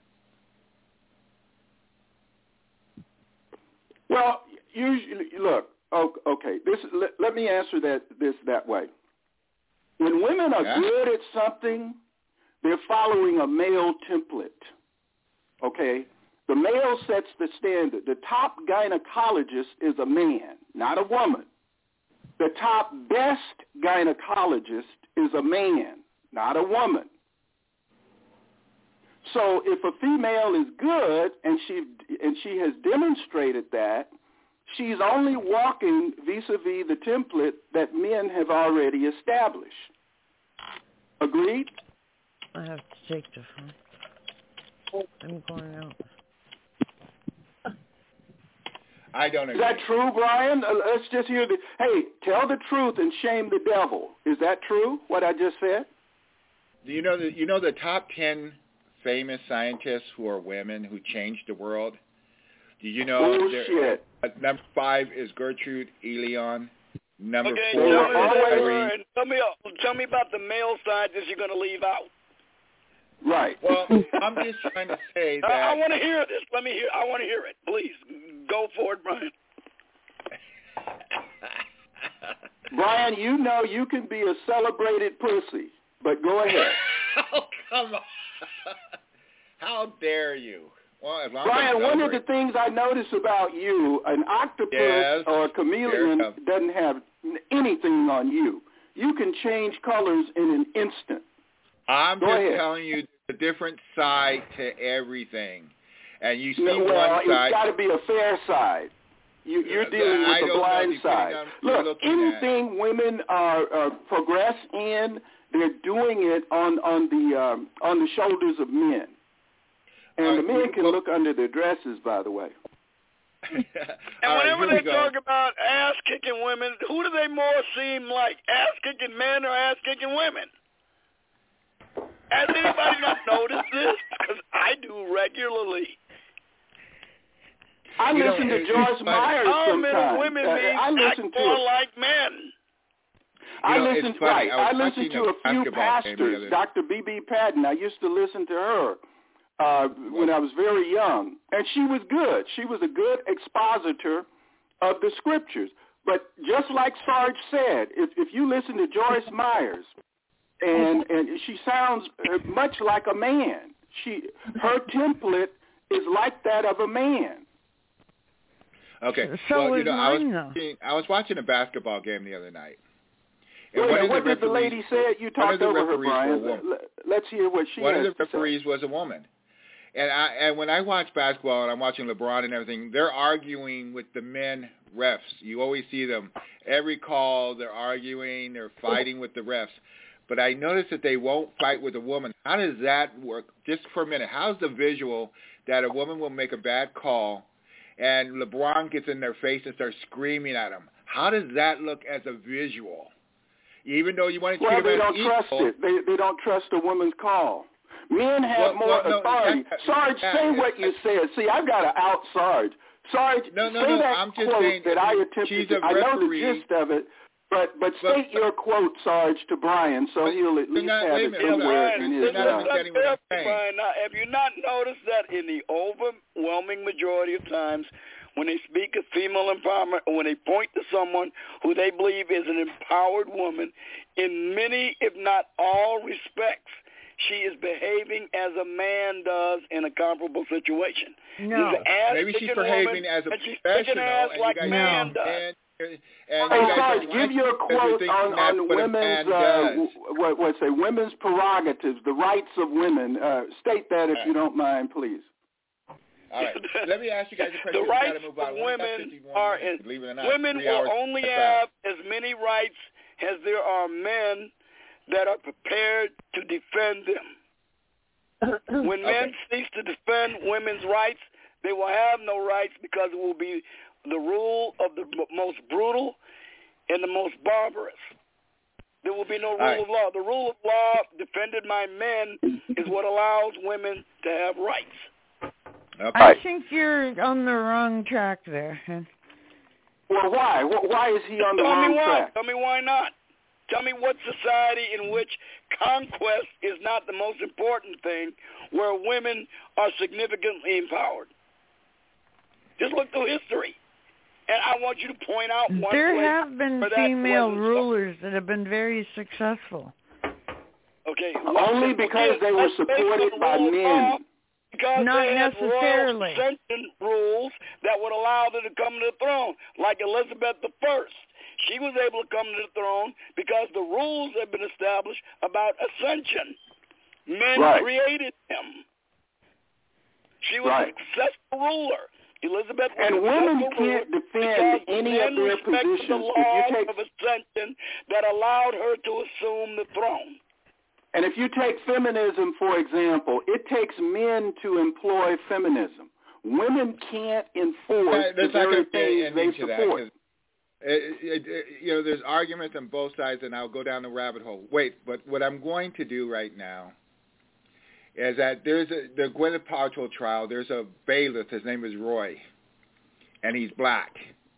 Speaker 3: Well, usually, look, okay, this let, let me answer that this that way. When women are yeah. good at something, they're following a male template, okay? The male sets the standard. The top gynecologist is a man, not a woman. The top best gynecologist is a man, not a woman. So if a female is good and she and she has demonstrated that, she's only walking vis-a-vis the template that men have already established. Agreed?
Speaker 19: I have to take the phone. I'm going out.
Speaker 2: I don't agree.
Speaker 3: Is that true, Brian? Uh, let's just hear the, hey, tell the truth and shame the devil. Is that true, what I just said?
Speaker 2: Do you know the, you know the top ten famous scientists who are women who changed the world? Do you know?
Speaker 3: Bullshit.
Speaker 2: Uh, number five is Gertrude Elion. Number
Speaker 18: okay,
Speaker 2: four
Speaker 18: tell
Speaker 2: is
Speaker 18: me,
Speaker 2: Irene.
Speaker 18: Tell me, tell me about the male scientists you're going to leave out.
Speaker 3: Right.
Speaker 2: Well, I'm just trying to say that...
Speaker 18: I, I want to hear this. Let me hear. I want to hear it. Please, go for it, Brian.
Speaker 3: Brian, you know you can be a celebrated pussy, but go ahead.
Speaker 2: Oh, come on. How dare you? Well, as long
Speaker 3: Brian,
Speaker 2: as
Speaker 3: one of the things I notice about you, an octopus
Speaker 2: yes.
Speaker 3: or a chameleon doesn't have anything on you. You can change colors in an instant.
Speaker 2: I'm
Speaker 3: Go
Speaker 2: just
Speaker 3: ahead.
Speaker 2: telling you a different side to everything. And you see
Speaker 3: no, well,
Speaker 2: one side.
Speaker 3: It's got to be a fair side. You, you're dealing
Speaker 2: I
Speaker 3: with the blind
Speaker 2: know,
Speaker 3: side. Look, anything
Speaker 2: at.
Speaker 3: women are, are progress in, they're doing it on on the um, on the shoulders of men. And
Speaker 2: uh,
Speaker 3: the men can
Speaker 2: well,
Speaker 3: look under their dresses, by the way.
Speaker 18: and
Speaker 2: right,
Speaker 18: whenever they
Speaker 2: go.
Speaker 18: talk about ass-kicking women, who do they more seem like, ass-kicking men or ass-kicking women? Has anybody not noticed this? Because I do regularly.
Speaker 3: I
Speaker 2: you
Speaker 3: listen
Speaker 2: know,
Speaker 3: to Joyce Myers
Speaker 18: How many
Speaker 3: sometimes.
Speaker 18: women
Speaker 3: uh,
Speaker 18: mean
Speaker 3: I listen
Speaker 18: act
Speaker 3: to
Speaker 18: more
Speaker 3: a,
Speaker 18: like men?
Speaker 3: I
Speaker 2: you know,
Speaker 3: listen
Speaker 2: funny.
Speaker 3: right.
Speaker 2: I,
Speaker 3: I listen to a few pastors. Doctor B B Patton. I used to listen to her uh, when I was very young, and she was good. She was a good expositor of the scriptures. But just like Sarge said, if, if you listen to Joyce Myers, and and she sounds much like a man. She her template is like that of a man.
Speaker 2: Okay.
Speaker 19: So
Speaker 2: well, you know, I was
Speaker 19: mine,
Speaker 2: watching, I was watching a basketball game the other night, And
Speaker 3: Wait,
Speaker 2: one of
Speaker 3: what
Speaker 2: the
Speaker 3: did the lady say? You talked over her, Brian. Let's hear what she
Speaker 2: One
Speaker 3: has
Speaker 2: of the
Speaker 3: to say.
Speaker 2: referees was a woman. And I and when I watch basketball and I'm watching LeBron and everything, they're arguing with the men refs. You always see them. Every call, they're arguing, they're fighting with the refs. But I noticed that they won't fight with a woman. How does that work? Just for a minute, how's the visual that a woman will make a bad call and LeBron gets in their face and starts screaming at him? How does that look as a visual? Even though you want to treat
Speaker 3: well,
Speaker 2: them
Speaker 3: they
Speaker 2: as
Speaker 3: don't
Speaker 2: equal,
Speaker 3: trust it. They they don't trust a woman's call. Men have
Speaker 2: well,
Speaker 3: more
Speaker 2: well, no,
Speaker 3: authority.
Speaker 2: that,
Speaker 3: Sarge,
Speaker 2: that,
Speaker 3: say
Speaker 2: that,
Speaker 3: what you said. See, I've got to out Sarge. Sarge,
Speaker 2: no, no,
Speaker 3: say
Speaker 2: no,
Speaker 3: that
Speaker 2: I'm just
Speaker 3: quote
Speaker 2: saying
Speaker 3: that I attempted
Speaker 2: she's
Speaker 3: to.
Speaker 2: a
Speaker 3: I know the
Speaker 2: referee.
Speaker 3: gist of it, but but
Speaker 2: But-
Speaker 3: state your quote, Sarge, to Brian, so
Speaker 2: But
Speaker 3: he'll at least
Speaker 2: not-
Speaker 3: have
Speaker 2: wait a
Speaker 3: it
Speaker 2: minute,
Speaker 3: somewhere
Speaker 18: Brian,
Speaker 3: in
Speaker 2: You're
Speaker 3: his.
Speaker 2: not
Speaker 3: Uh,
Speaker 2: understanding what I'm saying.
Speaker 18: Brian, now, have you not noticed that in the overwhelming majority of times when they speak of female empowerment or when they point to someone who they believe is an empowered woman, in many, if not all respects, she is behaving as a man does in a comparable situation.
Speaker 19: No.
Speaker 18: She's an ass
Speaker 2: Maybe she's
Speaker 18: kicking
Speaker 2: behaving
Speaker 18: woman,
Speaker 2: as a
Speaker 18: and she's
Speaker 2: professional,
Speaker 18: kicking ass
Speaker 2: and
Speaker 18: like
Speaker 2: you guys
Speaker 18: man
Speaker 2: and,
Speaker 18: does.
Speaker 2: and, and
Speaker 3: Hey,
Speaker 2: you guys
Speaker 3: Sarge,
Speaker 2: don't
Speaker 3: give
Speaker 2: like
Speaker 3: your
Speaker 2: it because you're
Speaker 3: quote
Speaker 2: thinking
Speaker 3: on,
Speaker 2: that's
Speaker 3: on
Speaker 2: what a
Speaker 3: women's
Speaker 2: man
Speaker 3: uh,
Speaker 2: does.
Speaker 3: what what say women's prerogatives, the rights of women. Uh, state that if
Speaker 2: All
Speaker 3: you
Speaker 2: right.
Speaker 3: don't mind, please.
Speaker 2: All right, let me ask you guys a question.
Speaker 18: The
Speaker 2: We
Speaker 18: rights
Speaker 2: gotta move on.
Speaker 18: of
Speaker 2: We got
Speaker 18: women
Speaker 2: fifty-one
Speaker 18: are
Speaker 2: minutes,
Speaker 18: in,
Speaker 2: believe it or not,
Speaker 18: women
Speaker 2: three
Speaker 18: will
Speaker 2: hours
Speaker 18: only
Speaker 2: to
Speaker 18: have as many rights as there are men that are prepared to defend them. When men
Speaker 2: Okay.
Speaker 18: cease to defend women's rights, they will have no rights because it will be the rule of the m- most brutal and the most barbarous. There will be no rule
Speaker 2: right.
Speaker 18: of law. The rule of law defended by men is what allows women to have rights.
Speaker 2: Okay.
Speaker 19: I think you're on the wrong track there.
Speaker 3: Well, why? Wh- Why is he on the
Speaker 18: Tell
Speaker 3: wrong
Speaker 18: me why.
Speaker 3: track?
Speaker 18: Tell me why not. Tell me what society in which conquest is not the most important thing, where women are significantly empowered. Just look through history. And I want you to point out one
Speaker 19: There
Speaker 18: place
Speaker 19: have been
Speaker 18: where that
Speaker 19: female
Speaker 18: wasn't so.
Speaker 19: rulers that have been very successful.
Speaker 18: Okay.
Speaker 3: Only because they were
Speaker 18: Let's make
Speaker 3: supported
Speaker 18: the
Speaker 3: by
Speaker 18: rule of law
Speaker 3: men.
Speaker 18: Because
Speaker 19: Not
Speaker 18: they had
Speaker 19: necessarily.
Speaker 18: royal succession rules that would allow them to come to the throne, like Elizabeth the First. She was able to come to the throne because the rules had been established about ascension. Men
Speaker 3: Right.
Speaker 18: created them. She was
Speaker 3: Right.
Speaker 18: a successful ruler. Elizabeth was
Speaker 3: And
Speaker 18: a
Speaker 3: women
Speaker 18: successful
Speaker 3: can't
Speaker 18: ruler
Speaker 3: defend
Speaker 18: because
Speaker 3: any
Speaker 18: men
Speaker 3: of their
Speaker 18: respected
Speaker 3: positions.
Speaker 18: the
Speaker 3: If you
Speaker 18: laws
Speaker 3: take-
Speaker 18: of ascension that allowed her to assume the throne.
Speaker 3: And if you take feminism, for example, it takes men to employ feminism. Women can't enforce
Speaker 2: Uh,
Speaker 3: the
Speaker 2: there's not
Speaker 3: very
Speaker 2: going to be
Speaker 3: things
Speaker 2: an
Speaker 3: they
Speaker 2: ending to that.
Speaker 3: support.
Speaker 2: 'Cause It, it, it, you know, there's arguments on both sides, and I'll go down the rabbit hole. Wait, but what I'm going to do right now is that there's a the Gwyneth Paltrow trial. There's a bailiff. His name is Roy, and he's black.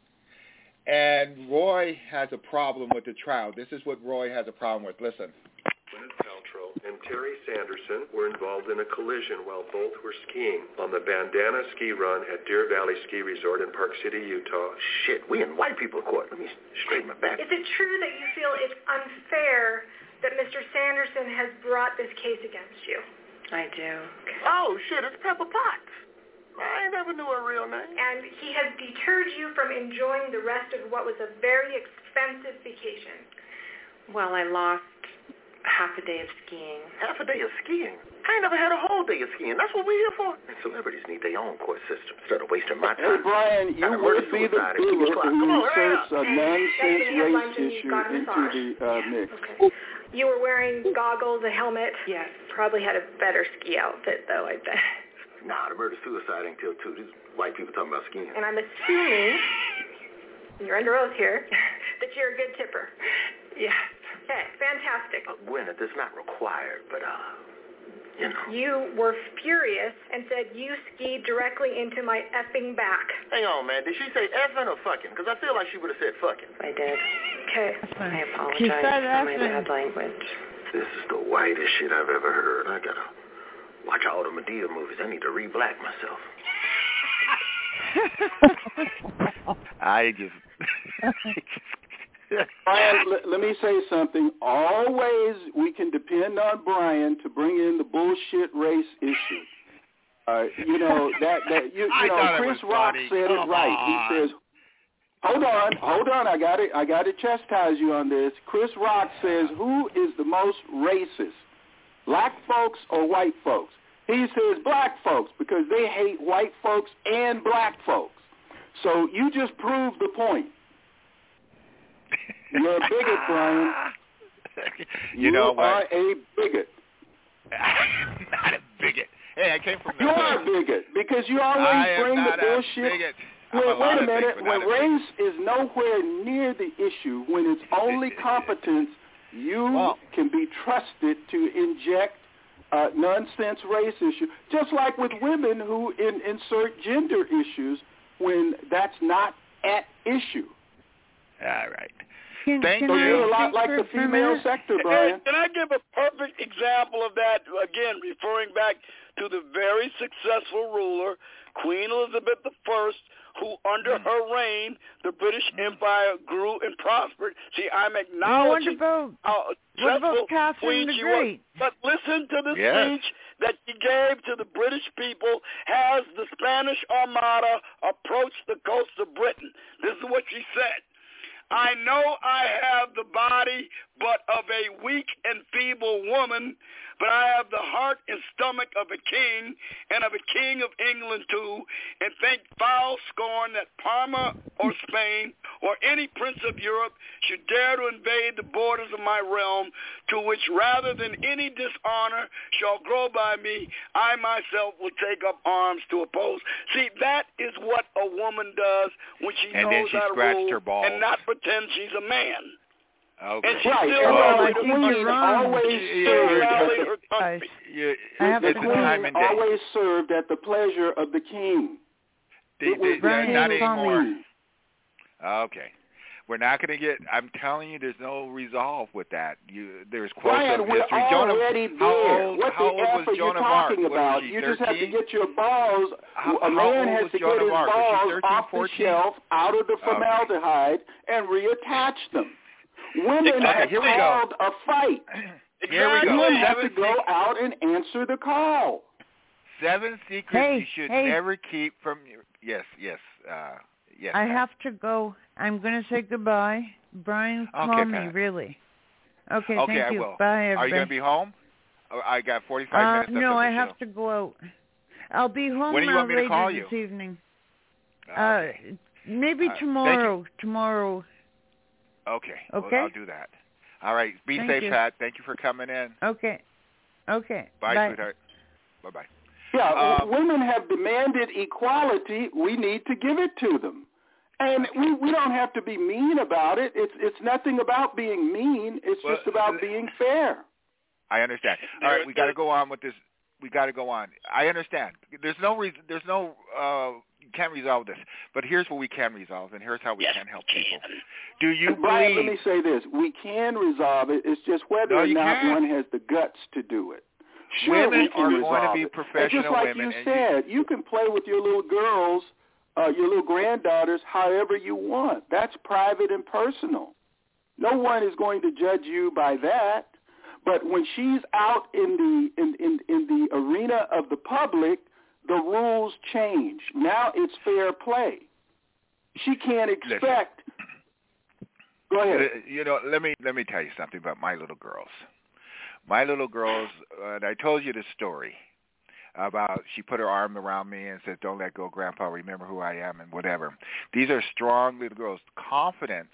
Speaker 2: And Roy has a problem with the trial. This is what Roy has a problem with. Listen.
Speaker 9: Gwyneth Paltrow and Terry Sanderson were involved in a collision while both were skiing on the Bandana Ski Run at Deer Valley Ski Resort in Park City, Utah.
Speaker 20: Shit, we in white people court. Let me straighten my back.
Speaker 16: Is it true that you feel it's unfair that Mister Sanderson has brought this case against you?
Speaker 8: I do.
Speaker 20: Oh, shit, it's Pepper Potts. I ain't never knew her real name.
Speaker 16: And he has deterred you from enjoying the rest of what was a very expensive vacation.
Speaker 8: Well, I lost half a day of skiing.
Speaker 20: Half a day of skiing? I ain't never had a whole day of skiing. That's what we're here for. And celebrities need their own court system instead of wasting my time.
Speaker 3: Hey, Brian, you will be the bigot who inserts a nonsense race issue into the uh, mix.
Speaker 16: Okay. You were wearing goggles, a helmet.
Speaker 8: Yes.
Speaker 16: Probably had a better ski outfit, though, I bet.
Speaker 20: Nah, the murder-suicide ain't till two. These white people talking about skiing.
Speaker 16: And I'm assuming, you're under oath here, that you're a good tipper.
Speaker 8: Yes.
Speaker 16: Okay, fantastic.
Speaker 20: Uh, Gwyneth, it's not required, but, uh, you know.
Speaker 16: You were furious and said you skied directly into my effing back.
Speaker 20: Hang on, man. Did she say effing or fucking? Because I feel like she would have said fucking.
Speaker 8: I did.
Speaker 16: Okay.
Speaker 8: I apologize
Speaker 19: She said
Speaker 8: for my
Speaker 19: effing.
Speaker 8: bad language.
Speaker 20: This is the whitest shit I've ever heard. I gotta watch all the Medea movies. I need to re-black myself.
Speaker 2: I just...
Speaker 3: Brian, let, let me say something. Always we can depend on Brian to bring in the bullshit race issue. Uh, you know that that you, you know Chris Rock said it right. He says hold on, hold on. I got it. I got to chastise you on this. Chris Rock says, who is the most racist, black folks or white folks? He says black folks because they hate white folks and black folks. So you just proved the point. You're a bigot, Brian.
Speaker 2: You,
Speaker 3: you
Speaker 2: know what?
Speaker 3: are a bigot.
Speaker 2: Not a bigot. Hey, I came from the
Speaker 3: You are a bigot because you always
Speaker 2: I
Speaker 3: bring
Speaker 2: am
Speaker 3: the
Speaker 2: not
Speaker 3: bullshit.
Speaker 2: A bigot.
Speaker 3: Wait,
Speaker 2: a
Speaker 3: wait a minute.
Speaker 2: Things,
Speaker 3: when
Speaker 2: a
Speaker 3: race is nowhere near the issue, when it's only competence, you
Speaker 2: well,
Speaker 3: can be trusted to inject uh, nonsense race issue. Just like with women who in, insert gender issues when that's not at issue.
Speaker 2: All right.
Speaker 19: Can,
Speaker 2: Thank
Speaker 19: can
Speaker 3: so
Speaker 2: you.
Speaker 3: you're a lot like the female sector, Brian.
Speaker 18: Can I give a perfect example of that? Again, referring back to the very successful ruler, Queen Elizabeth the First, who under mm. her reign, the British mm. Empire grew and prospered. See, I'm acknowledging
Speaker 19: well,
Speaker 18: how
Speaker 19: what about
Speaker 18: successful
Speaker 19: Catherine
Speaker 18: Queen
Speaker 19: the
Speaker 18: she
Speaker 19: Great?
Speaker 18: was. But listen to the
Speaker 2: yes.
Speaker 18: speech that she gave to the British people as the Spanish Armada approached the coast of Britain. This is what she said. I know I have the body but of a weak and feeble woman, but I have the heart and stomach of a king and of a king of England too, and think foul scorn that Parma or Spain or any prince of Europe should dare to invade the borders of my realm, to which rather than any dishonor shall grow by me, I myself will take up arms to oppose. See, that is what a woman does when she
Speaker 2: and
Speaker 18: knows
Speaker 2: then she
Speaker 18: how to
Speaker 2: scratched
Speaker 18: rule
Speaker 2: her balls.
Speaker 18: and not pretend she's a man.
Speaker 2: Okay.
Speaker 18: And she
Speaker 3: right.
Speaker 18: still
Speaker 3: And
Speaker 19: well,
Speaker 3: the
Speaker 19: I think
Speaker 3: queen
Speaker 19: you're wrong.
Speaker 3: always
Speaker 18: still
Speaker 3: served
Speaker 18: rallied
Speaker 3: at
Speaker 18: her
Speaker 3: the,
Speaker 18: country.
Speaker 2: You,
Speaker 19: I have
Speaker 3: the
Speaker 19: to
Speaker 3: queen
Speaker 2: time and day.
Speaker 3: always served at the pleasure of the king.
Speaker 2: They,
Speaker 3: It was
Speaker 2: they,
Speaker 19: Brian,
Speaker 2: not
Speaker 19: call
Speaker 2: anymore.
Speaker 19: me.
Speaker 2: Okay. We're not going to get, I'm telling you, there's no resolve with that. You, there's quotes
Speaker 3: Brian,
Speaker 2: of
Speaker 3: we're
Speaker 2: history. Joan of,
Speaker 3: already
Speaker 2: how
Speaker 3: there.
Speaker 2: old,
Speaker 3: what
Speaker 2: how
Speaker 3: the
Speaker 2: old
Speaker 3: F
Speaker 2: was
Speaker 3: are you
Speaker 2: Joan of Arc?
Speaker 3: talking
Speaker 2: What
Speaker 3: about?
Speaker 2: was she,
Speaker 3: You just have to
Speaker 2: thirteen?
Speaker 3: get your balls.
Speaker 2: How,
Speaker 3: a
Speaker 2: how
Speaker 3: man
Speaker 2: old
Speaker 3: has
Speaker 2: was
Speaker 3: to
Speaker 2: Joan
Speaker 3: get
Speaker 2: of
Speaker 3: his
Speaker 2: Arc? Was
Speaker 3: balls
Speaker 2: she thirteen,
Speaker 3: off the
Speaker 2: fourteen?
Speaker 3: shelf, out of the
Speaker 2: Okay.
Speaker 3: formaldehyde, and reattach them. Women
Speaker 18: Exactly.
Speaker 3: have
Speaker 2: Here we
Speaker 3: called
Speaker 2: go.
Speaker 3: a fight.
Speaker 2: Here we go.
Speaker 3: Men have to
Speaker 2: Seven,
Speaker 3: go out and answer the call.
Speaker 2: seven secrets
Speaker 19: Hey,
Speaker 2: you should
Speaker 19: hey.
Speaker 2: never keep from your, yes, yes, uh, yes.
Speaker 19: I
Speaker 2: Pat.
Speaker 19: have to go. I'm going to say goodbye. Brian, call
Speaker 2: Okay,
Speaker 19: me,
Speaker 2: Pat.
Speaker 19: really. Okay,
Speaker 2: Okay,
Speaker 19: thank
Speaker 2: I
Speaker 19: you.
Speaker 2: will.
Speaker 19: Bye, everybody.
Speaker 2: Are you going to be home? Oh, I got forty-five
Speaker 19: uh,
Speaker 2: minutes left
Speaker 19: no,
Speaker 2: of the
Speaker 19: I
Speaker 2: show.
Speaker 19: have to go out. I'll be home
Speaker 2: When do you
Speaker 19: uh,
Speaker 2: want me to
Speaker 19: later
Speaker 2: call
Speaker 19: this
Speaker 2: you?
Speaker 19: evening.
Speaker 2: Okay.
Speaker 19: Uh, maybe
Speaker 2: Uh,
Speaker 19: tomorrow. Tomorrow.
Speaker 2: Okay.
Speaker 19: Okay.
Speaker 2: Well, I'll do that. All right. Be
Speaker 19: Thank
Speaker 2: safe,
Speaker 19: you.
Speaker 2: Pat. Thank you for coming in.
Speaker 19: Okay. Okay.
Speaker 2: Bye,
Speaker 19: Bye.
Speaker 2: sweetheart. Bye-bye.
Speaker 3: Yeah,
Speaker 2: Um,
Speaker 3: women have demanded equality. We need to give it to them. And we, we don't have to be mean about it. It's it's nothing about being mean. It's
Speaker 2: Well,
Speaker 3: just about being fair.
Speaker 2: I understand. All right, we got to go on with this. We got to go on. I understand. There's no reason. There's no. Uh, you can't resolve this. But here's what we can resolve, and here's how we
Speaker 18: Yes,
Speaker 2: can help
Speaker 18: we
Speaker 2: people. Do you
Speaker 3: Brian, let
Speaker 2: believe?
Speaker 3: me say this. We can resolve it. It's just whether
Speaker 2: No,
Speaker 3: or
Speaker 2: you
Speaker 3: not
Speaker 2: can't.
Speaker 3: one has the guts to do it. Sure,
Speaker 2: Women
Speaker 3: we can
Speaker 2: are
Speaker 3: resolve
Speaker 2: going to be
Speaker 3: it.
Speaker 2: professional
Speaker 3: and just like
Speaker 2: women,
Speaker 3: you
Speaker 2: and
Speaker 3: said, you, you can play with your little girls, uh, your little granddaughters, however you want. That's private and personal. No one is going to judge you by that. But when she's out in the in, in, in the arena of the public, the rules change. Now it's fair play. She can't expect.
Speaker 2: Listen.
Speaker 3: Go ahead.
Speaker 2: You know, let me let me tell you something about my little girls. My little girls, uh, and I told you the story about she put her arm around me and said, "Don't let go, Grandpa. Remember who I am," and whatever. These are strong little girls. Confidence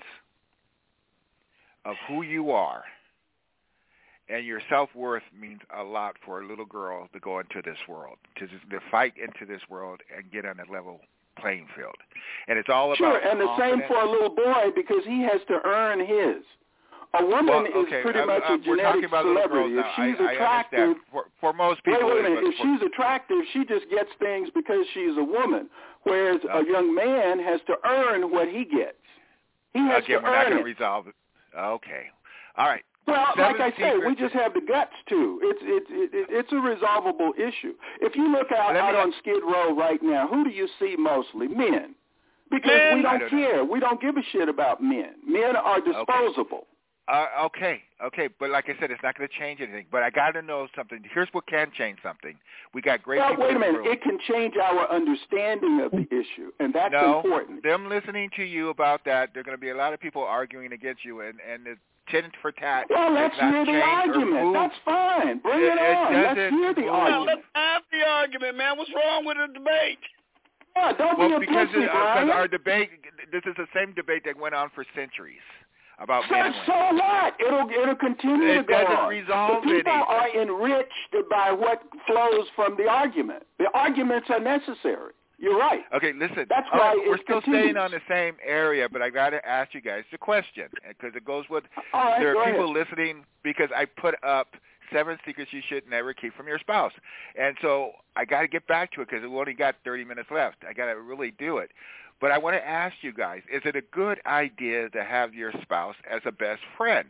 Speaker 2: of who you are and your self-worth means a lot for a little girl to go into this world, to, just, to fight into this world and get on a level playing field. And it's all about
Speaker 3: Sure, and the
Speaker 2: confidence.
Speaker 3: same for a little boy because he has to earn his. A woman
Speaker 2: Well, okay,
Speaker 3: is pretty
Speaker 2: uh,
Speaker 3: much
Speaker 2: uh,
Speaker 3: a
Speaker 2: we're talking
Speaker 3: genetic
Speaker 2: about little
Speaker 3: celebrity.
Speaker 2: girls
Speaker 3: If
Speaker 2: now.
Speaker 3: she's
Speaker 2: I, I
Speaker 3: attractive,
Speaker 2: understand. For, for most people,
Speaker 3: wait, wait a
Speaker 2: it is,
Speaker 3: minute.
Speaker 2: but
Speaker 3: If
Speaker 2: for,
Speaker 3: she's attractive, she just gets things because she's a woman, whereas a
Speaker 2: Okay.
Speaker 3: young man has to earn what he gets. He has
Speaker 2: again,
Speaker 3: to
Speaker 2: we're not
Speaker 3: earn
Speaker 2: going to
Speaker 3: it.
Speaker 2: resolve it. Okay. All right.
Speaker 3: Well,
Speaker 2: Seven
Speaker 3: like I say,
Speaker 2: secrets.
Speaker 3: we just have the guts to. It's it's it, it's a resolvable issue. If you look out,
Speaker 2: Let me-
Speaker 3: out on Skid Row right now, who do you see mostly? Men. Because
Speaker 18: Men?
Speaker 3: we
Speaker 2: I
Speaker 3: don't
Speaker 2: don't
Speaker 3: care. We don't give a shit about men. Men are disposable.
Speaker 2: Uh, okay, okay, but like I said, it's not going to change anything. But I got to know something. Here's what can change something. We got great
Speaker 3: well,
Speaker 2: people
Speaker 3: wait a
Speaker 2: in the
Speaker 3: minute.
Speaker 2: room.
Speaker 3: It can change our understanding of the issue, and that's
Speaker 2: no,
Speaker 3: important.
Speaker 2: Them listening to you about that, there are going to be a lot of people arguing against you, and and the tit for tat.
Speaker 3: Well, let's hear the argument. That's fine. Bring it, it on.
Speaker 2: It
Speaker 3: let's hear the
Speaker 2: move.
Speaker 3: argument.
Speaker 18: Let's have the argument, man. What's wrong with the debate?
Speaker 3: Yeah, don't
Speaker 2: well,
Speaker 3: be a
Speaker 2: because
Speaker 3: pussy,
Speaker 2: it,
Speaker 3: Brian.
Speaker 2: uh, our debate, this is the same debate that went on for centuries. About
Speaker 3: so,
Speaker 2: men
Speaker 3: so what? It'll it'll continue
Speaker 2: it
Speaker 3: to go
Speaker 2: doesn't
Speaker 3: on.
Speaker 2: resolve
Speaker 3: the people
Speaker 2: anything.
Speaker 3: are enriched by what flows from the argument. The arguments are necessary. You're right.
Speaker 2: Okay, listen.
Speaker 3: That's
Speaker 2: All
Speaker 3: why
Speaker 2: right,
Speaker 3: it
Speaker 2: we're still
Speaker 3: continues.
Speaker 2: staying on the same area, but I got to ask you guys the question because it goes with.
Speaker 3: All right,
Speaker 2: there
Speaker 3: go
Speaker 2: are people
Speaker 3: ahead.
Speaker 2: listening because I put up seven secrets you should never keep from your spouse, and so I got to get back to it because we only got thirty minutes left. I got to really do it. But I want to ask you guys, is it a good idea to have your spouse as a best friend?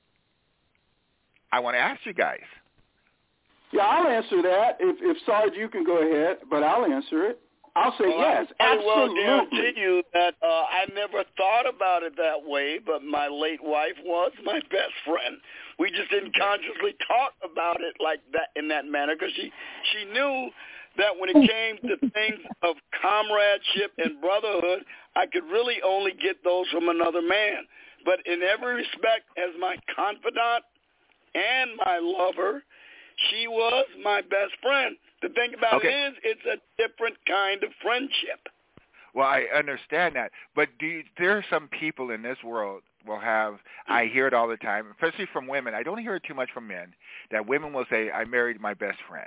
Speaker 2: I want to ask you guys.
Speaker 3: Yeah, I'll answer that. If, if Sarge, you can go ahead, but I'll answer it. I'll say
Speaker 18: well,
Speaker 3: yes,
Speaker 18: I
Speaker 3: absolutely.
Speaker 18: will guarantee you that uh, I never thought about it that way, but my late wife was my best friend. We just didn't consciously talk about it like that in that manner because she, she knew that when it came to things of comradeship and brotherhood, I could really only get those from another man. But in every respect, as my confidant and my lover, she was my best friend. The thing about
Speaker 2: okay.
Speaker 18: it is, it's a different kind of friendship.
Speaker 2: Well, I understand that, but do you, there are some people in this world will have, I hear it all the time, especially from women. I don't hear it too much from men, that women will say, I married my best friend.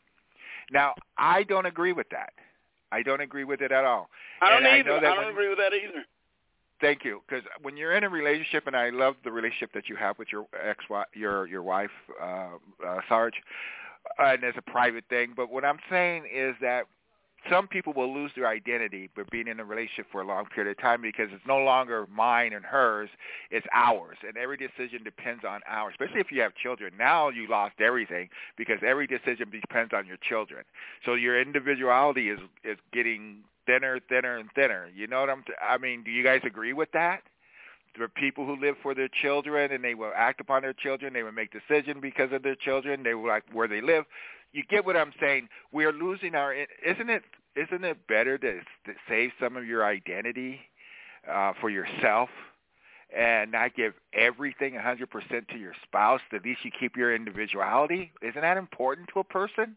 Speaker 2: Now, I don't agree with that. I don't agree with it at all.
Speaker 18: I don't
Speaker 2: and
Speaker 18: either.
Speaker 2: I, know that
Speaker 18: I don't
Speaker 2: when,
Speaker 18: agree with that either.
Speaker 2: Thank you, because when you're in a relationship, and I love the relationship that you have with your ex, your your wife, uh, uh, Sarge, and it's a private thing. But what I'm saying is that some people will lose their identity by being in a relationship for a long period of time because it's no longer mine and hers, it's ours. And every decision depends on ours, especially if you have children. Now you lost everything because every decision depends on your children. So your individuality is, is getting thinner, thinner, and thinner. You know what I'm t- I mean, do you guys agree with that? There are people who live for their children and they will act upon their children. They will make decisions because of their children. They will like where they live. You get what I'm saying? We are losing our. Isn't it? Isn't it better to, to save some of your identity uh, for yourself and not give everything one hundred percent to your spouse? At least you keep your individuality. Isn't that important to a person?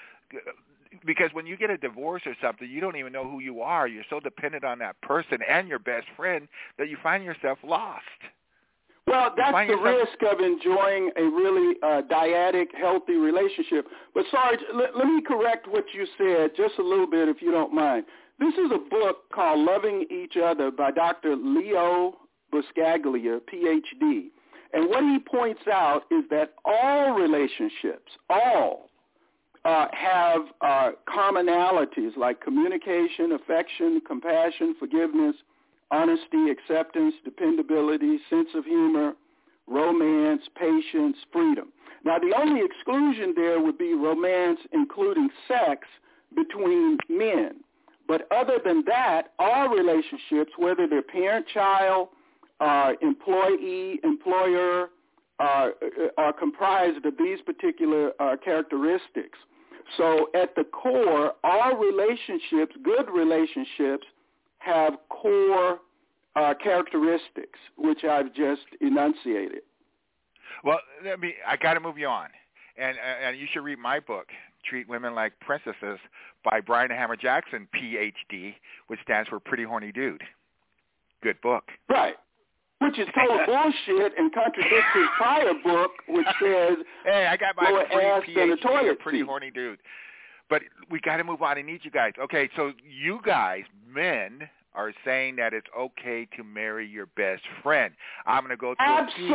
Speaker 2: Because when you get a divorce or something, you don't even know who you are. You're so dependent on that person and your best friend that you find yourself lost.
Speaker 3: Well, that's the
Speaker 2: yourself...
Speaker 3: risk of enjoying a really uh, dyadic, healthy relationship. But, Sarge, let, let me correct what you said just a little bit, if you don't mind. This is a book called Loving Each Other by Doctor Leo Buscaglia, P H D. And what he points out is that all relationships, all, uh, have uh, commonalities like communication, affection, compassion, forgiveness, honesty, acceptance, dependability, sense of humor, romance, patience, freedom. Now, the only exclusion there would be romance, including sex, between men. But other than that, all relationships, whether they're parent-child, uh, employee, employer, uh, are comprised of these particular uh, characteristics. So at the core, all relationships, good relationships, have core uh, characteristics, which I've just enunciated.
Speaker 2: Well, let me, I got to move you on. And, and you should read my book, Treat Women Like Princesses, by Brian Hammer Jackson, P H D, which stands for Pretty Horny Dude. Good book.
Speaker 3: Right. Which is total bullshit and contradicts his prior book, which says,
Speaker 2: hey, I got my
Speaker 3: ass
Speaker 2: P
Speaker 3: than a
Speaker 2: H D,
Speaker 3: toilet
Speaker 2: a Pretty
Speaker 3: seat.
Speaker 2: Horny Dude. But we got to move on. I need you guys. Okay, so you guys, men, are saying that it's okay to marry your best friend. I'm going to go to
Speaker 3: Absolutely,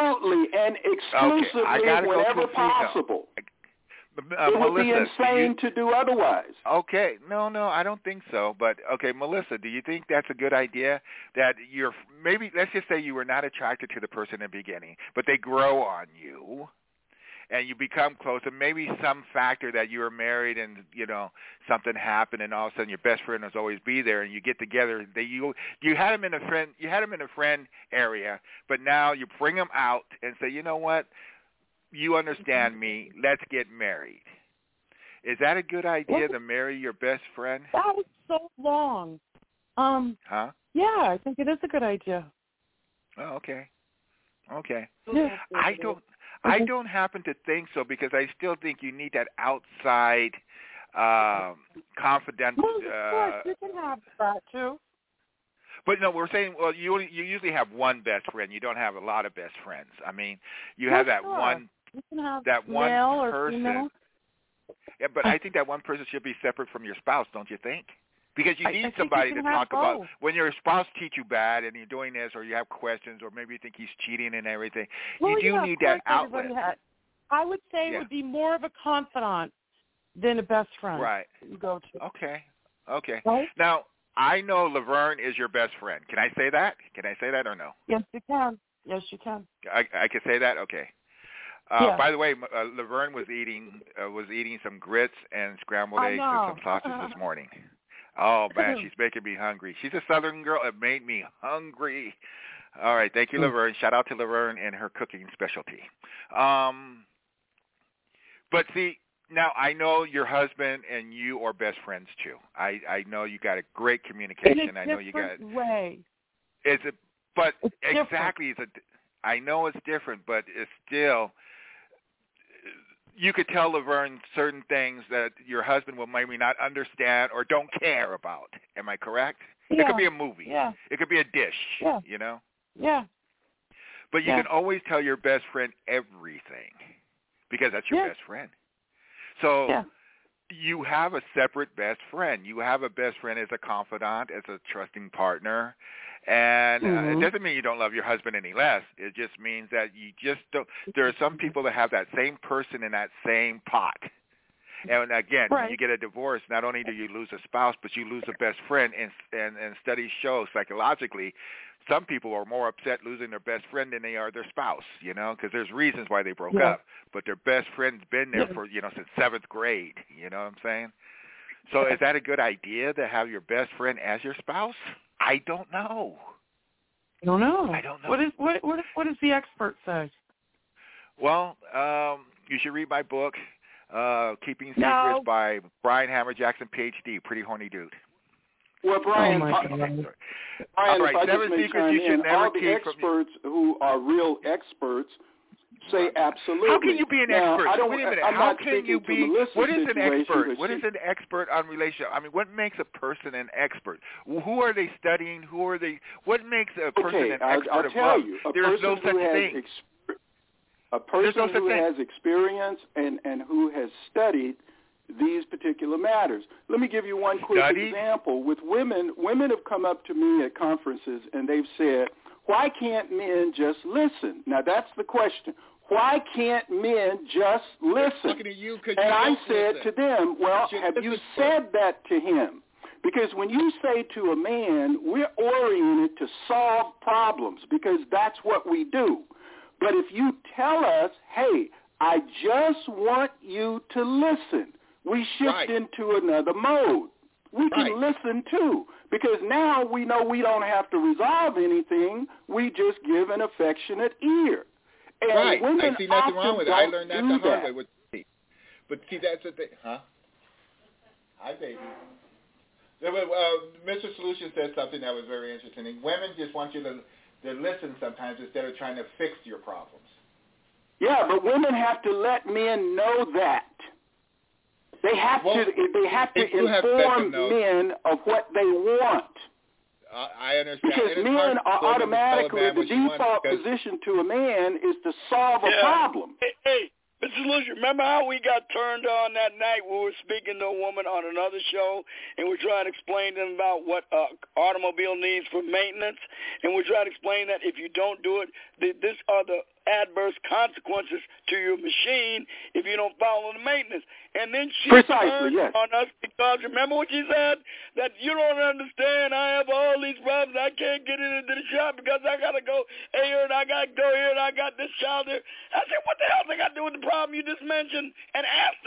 Speaker 2: a
Speaker 3: and exclusively
Speaker 2: okay,
Speaker 3: whenever possible.
Speaker 2: Uh,
Speaker 3: it would
Speaker 2: Melissa,
Speaker 3: be insane
Speaker 2: you,
Speaker 3: to do otherwise.
Speaker 2: Okay, no, no, I don't think so. But okay, Melissa, do you think that's a good idea? That you're maybe let's just say you were not attracted to the person in the beginning, but they grow on you, and you become close, and maybe some factor that you were married and, you know, something happened, and all of a sudden your best friend will always be there, and you get together. They, you you had them in a friend you had them in a friend area, but now you bring them out and say, you know what, you understand me. Let's get married. Is that a good idea to marry your best friend?
Speaker 21: That was so long. Um,
Speaker 2: huh?
Speaker 21: Yeah, I think it is a good idea.
Speaker 2: Oh, okay. Okay.
Speaker 21: Yeah.
Speaker 2: I don't. I don't happen to think so because I still think you need that outside, um, confident.
Speaker 21: Well, of course,
Speaker 2: uh,
Speaker 21: you can have that too.
Speaker 2: But no, we're saying, well, you only, you usually have one best friend. You don't have a lot of best friends. I mean, you
Speaker 21: Well,
Speaker 2: have that
Speaker 21: sure.
Speaker 2: one.
Speaker 21: You can have
Speaker 2: that one
Speaker 21: male or
Speaker 2: person.
Speaker 21: female.
Speaker 2: Yeah, but I think that one person should be separate from your spouse, don't you think? Because you
Speaker 21: I- I
Speaker 2: need
Speaker 21: think
Speaker 2: somebody
Speaker 21: you
Speaker 2: to
Speaker 21: can have
Speaker 2: talk about
Speaker 21: both.
Speaker 2: when your spouse treats you bad and you're doing this, or you have questions, or maybe you think he's cheating and everything.
Speaker 21: Well,
Speaker 2: you do
Speaker 21: yeah,
Speaker 2: need
Speaker 21: of course
Speaker 2: that outlet.
Speaker 21: everybody had- I would say
Speaker 2: Yeah.
Speaker 21: it would be more of a confidant than a best friend.
Speaker 2: Right.
Speaker 21: You go to.
Speaker 2: Okay. Okay.
Speaker 21: Right?
Speaker 2: Now, I know Laverne is your best friend. Can I say that? Can I say that or no?
Speaker 21: Yes, you can. Yes, you can.
Speaker 2: I, I can say that. Okay. Uh,
Speaker 21: Yeah.
Speaker 2: By the way, uh, Laverne was eating uh, was eating some grits and scrambled
Speaker 21: I
Speaker 2: eggs
Speaker 21: know.
Speaker 2: and some sausage this morning. Oh man, she's making me hungry. She's a Southern girl. It made me hungry. All right, thank you, Laverne. Shout out to Laverne and her cooking specialty. Um, but see, now I know your husband and you are best friends too. I I know you got a great communication.
Speaker 21: In a
Speaker 2: I know you got.
Speaker 21: different way.
Speaker 2: It's a, but
Speaker 21: It's different.
Speaker 2: exactly, it's a. I know it's different, but it's still. You could tell Laverne certain things that your husband will maybe not understand or don't care about. Am I correct? It
Speaker 21: Yeah.
Speaker 2: could be a movie.
Speaker 21: Yeah.
Speaker 2: It could be a dish.
Speaker 21: Yeah.
Speaker 2: You know.
Speaker 21: Yeah.
Speaker 2: But you
Speaker 21: Yeah.
Speaker 2: can always tell your best friend everything because that's your
Speaker 21: Yeah.
Speaker 2: best friend. So
Speaker 21: Yeah.
Speaker 2: you have a separate best friend. You have a best friend as a confidant, as a trusting partner. And uh,
Speaker 21: Mhm.
Speaker 2: it doesn't mean you don't love your husband any less. It just means that you just don't. There are some people that have that same person in that same pot. And again, when
Speaker 21: Right.
Speaker 2: you get a divorce, not only do you lose a spouse, but you lose a best friend. And, and, and studies show psychologically, some people are more upset losing their best friend than they are their spouse, you know, because there's reasons why they broke
Speaker 21: Yeah.
Speaker 2: up. But their best friend's been there
Speaker 21: Yeah.
Speaker 2: for, you know, since seventh grade. You know what I'm saying? So is that a good idea to have your best friend as your spouse? I don't know.
Speaker 21: I don't know.
Speaker 2: I don't know.
Speaker 21: What is what what what does the expert say?
Speaker 2: Well, um, you should read my book, uh, Keeping Secrets
Speaker 21: No.
Speaker 2: by Brian Hammer Jackson, P H D, pretty horny dude.
Speaker 3: Well, Brian,
Speaker 21: Oh, my
Speaker 3: uh,
Speaker 21: God.
Speaker 3: Brian,
Speaker 2: All right,
Speaker 3: if I
Speaker 2: seven
Speaker 3: just may
Speaker 2: secrets
Speaker 3: chime
Speaker 2: you should
Speaker 3: in,
Speaker 2: never
Speaker 3: all the
Speaker 2: keep from-
Speaker 3: experts who are real experts say absolutely.
Speaker 2: How can you be an
Speaker 3: now,
Speaker 2: expert?
Speaker 3: I don't,
Speaker 2: Wait a minute.
Speaker 3: I'm
Speaker 2: How
Speaker 3: not
Speaker 2: can
Speaker 3: speaking
Speaker 2: you
Speaker 3: to
Speaker 2: be?
Speaker 3: Melissa's
Speaker 2: What is an
Speaker 3: situation,
Speaker 2: expert?
Speaker 3: but
Speaker 2: What
Speaker 3: she-
Speaker 2: is an expert on relationship? I mean, what makes a person an expert? Who are they studying? Who are they? What makes a person
Speaker 3: okay,
Speaker 2: an
Speaker 3: I'll,
Speaker 2: expert
Speaker 3: I'll
Speaker 2: of
Speaker 3: tell
Speaker 2: love?
Speaker 3: you, a
Speaker 2: There's
Speaker 3: person
Speaker 2: no such
Speaker 3: who has
Speaker 2: thing.
Speaker 3: Exp- a person
Speaker 2: no such
Speaker 3: who
Speaker 2: thing.
Speaker 3: has experience and, and who has studied these particular matters. Let me give you one quick
Speaker 2: Studied?
Speaker 3: example. With women, women have come up to me at conferences and they've said, why can't men just listen? Now, that's the question. Why can't men just listen?
Speaker 17: Looking at you 'cause
Speaker 3: and
Speaker 17: you
Speaker 3: I
Speaker 17: don't
Speaker 3: said
Speaker 17: listen.
Speaker 3: to them, well,
Speaker 17: You should
Speaker 3: have you
Speaker 17: listen
Speaker 3: said that to him? Because when you say to a man, we're oriented to solve problems because that's what we do. But if you tell us, hey, I just want you to listen, we shift
Speaker 17: Right.
Speaker 3: into another mode. We can
Speaker 17: Right.
Speaker 3: listen too, because now we know we don't have to resolve anything. We just give an affectionate ear. And
Speaker 17: Right.
Speaker 3: women
Speaker 17: I see nothing
Speaker 3: often
Speaker 17: wrong with it. I
Speaker 3: don't
Speaker 17: learned that
Speaker 3: do
Speaker 17: the hard
Speaker 3: that.
Speaker 17: way with me. But see, that's the thing. Huh? Hi, baby. There was, uh, Mister Solution said something that was very interesting. And women just want you to, to listen sometimes instead of trying to fix your problems.
Speaker 3: Yeah, but women have to let men know that. They have
Speaker 17: Well,
Speaker 3: to. They have to
Speaker 17: they do have to let
Speaker 3: inform
Speaker 17: them know.
Speaker 3: men of what they want.
Speaker 17: Uh, I understand.
Speaker 3: Because
Speaker 17: And it's
Speaker 3: men
Speaker 17: hard
Speaker 3: are
Speaker 17: for women to tell a
Speaker 3: automatically
Speaker 17: man
Speaker 3: the
Speaker 17: what you want
Speaker 3: default
Speaker 17: because-
Speaker 3: position to a man is to solve a
Speaker 18: Yeah.
Speaker 3: problem.
Speaker 18: Hey, hey, Mister Lucian, remember how we got turned on that night when we were speaking to a woman on another show, and we're trying to explain to them about what uh, automobile needs for maintenance, and we're trying to explain that if you don't do it, th- this are the adverse consequences to your machine if you don't follow the maintenance. And then she
Speaker 3: Precisely,
Speaker 18: turned
Speaker 3: yes.
Speaker 18: on us because, remember what she said? That you don't understand, I have all these problems, I can't get into the shop because I got to go here and I got to go here and I got this child here. I said, what the hell they got to do with the problem you just mentioned and asked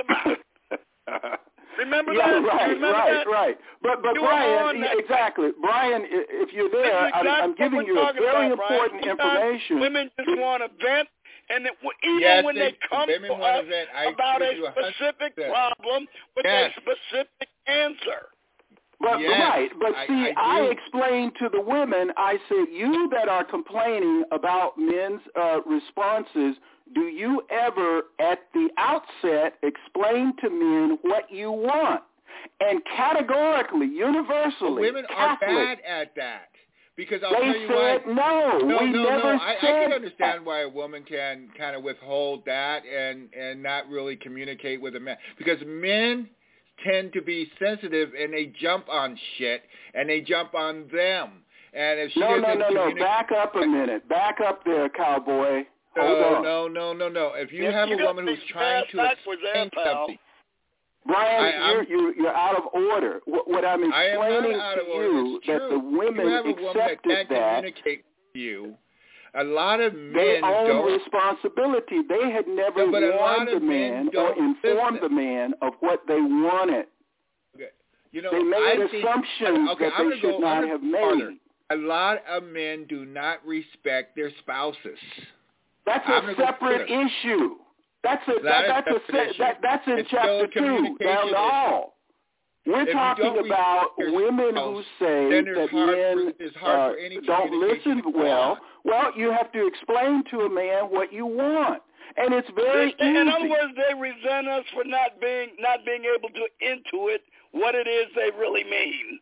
Speaker 18: about? Remember
Speaker 3: yeah,
Speaker 18: that?
Speaker 3: right,
Speaker 18: remember
Speaker 3: right,
Speaker 18: that?
Speaker 3: right. But but
Speaker 18: you
Speaker 3: Brian, exactly, Brian, if you're there,
Speaker 18: exactly
Speaker 3: I'm, I'm giving you a very
Speaker 18: about,
Speaker 3: important
Speaker 18: Brian.
Speaker 3: information.
Speaker 18: Women just want to vent, and that even
Speaker 17: yes,
Speaker 18: when
Speaker 17: they,
Speaker 18: they come
Speaker 17: to
Speaker 18: us about a specific problem with
Speaker 17: yes.
Speaker 18: a specific answer.
Speaker 3: But
Speaker 17: yes,
Speaker 3: right, but
Speaker 17: I,
Speaker 3: see,
Speaker 17: I,
Speaker 3: I explained to the women, I said, you that are complaining about men's uh, responses, do you ever at the outset explain to men what you want? And categorically, universally,
Speaker 17: well, women
Speaker 3: Catholic,
Speaker 17: are bad at that. Because I'll
Speaker 3: they
Speaker 17: tell you
Speaker 3: said
Speaker 17: what,
Speaker 3: no,
Speaker 17: no,
Speaker 3: we
Speaker 17: no,
Speaker 3: never
Speaker 17: no. I,
Speaker 3: said
Speaker 17: I can understand
Speaker 3: that.
Speaker 17: why a woman can kind of withhold that and and not really communicate with a man, because men tend to be sensitive and they jump on shit and they jump on them. And if she
Speaker 3: no, no,
Speaker 17: doesn't
Speaker 3: no, no,
Speaker 17: communicate,
Speaker 3: back up a minute, back up there, cowboy. Hold
Speaker 17: no,
Speaker 3: on.
Speaker 17: no, no, no, no. If you
Speaker 18: yeah,
Speaker 17: have
Speaker 18: you
Speaker 17: a woman who's trying to explain something.
Speaker 3: Brian,
Speaker 17: I,
Speaker 3: you're, you're you're out of order. What, what I'm explaining
Speaker 17: to
Speaker 3: you that the women
Speaker 17: you have a
Speaker 3: accepted
Speaker 17: woman that can't
Speaker 3: that
Speaker 17: communicate with you. A lot of men
Speaker 3: they own
Speaker 17: don't.
Speaker 3: responsibility. They had never
Speaker 17: No, but a lot
Speaker 3: warned the
Speaker 17: of men
Speaker 3: man or
Speaker 17: don't
Speaker 3: informed
Speaker 17: listen.
Speaker 3: the man of what they wanted.
Speaker 17: Okay. You know,
Speaker 3: they made
Speaker 17: I think,
Speaker 3: assumptions
Speaker 17: okay,
Speaker 3: that
Speaker 17: I'm
Speaker 3: they
Speaker 17: gonna
Speaker 3: should
Speaker 17: go,
Speaker 3: not
Speaker 17: I'm
Speaker 3: have
Speaker 17: farther.
Speaker 3: made.
Speaker 17: A lot of men do not respect their spouses.
Speaker 3: That's
Speaker 17: I'm
Speaker 3: a separate issue. That's a that,
Speaker 17: that
Speaker 3: that's a
Speaker 17: issue.
Speaker 3: that, that's in
Speaker 17: it's
Speaker 3: chapter two down the hall. We're
Speaker 17: if
Speaker 3: talking about women who say that men uh, don't listen well. Well, you have to explain to a man what you want, and it's very
Speaker 18: they,
Speaker 3: easy.
Speaker 18: In other words, they resent us for not being not being able to intuit what it is they really mean.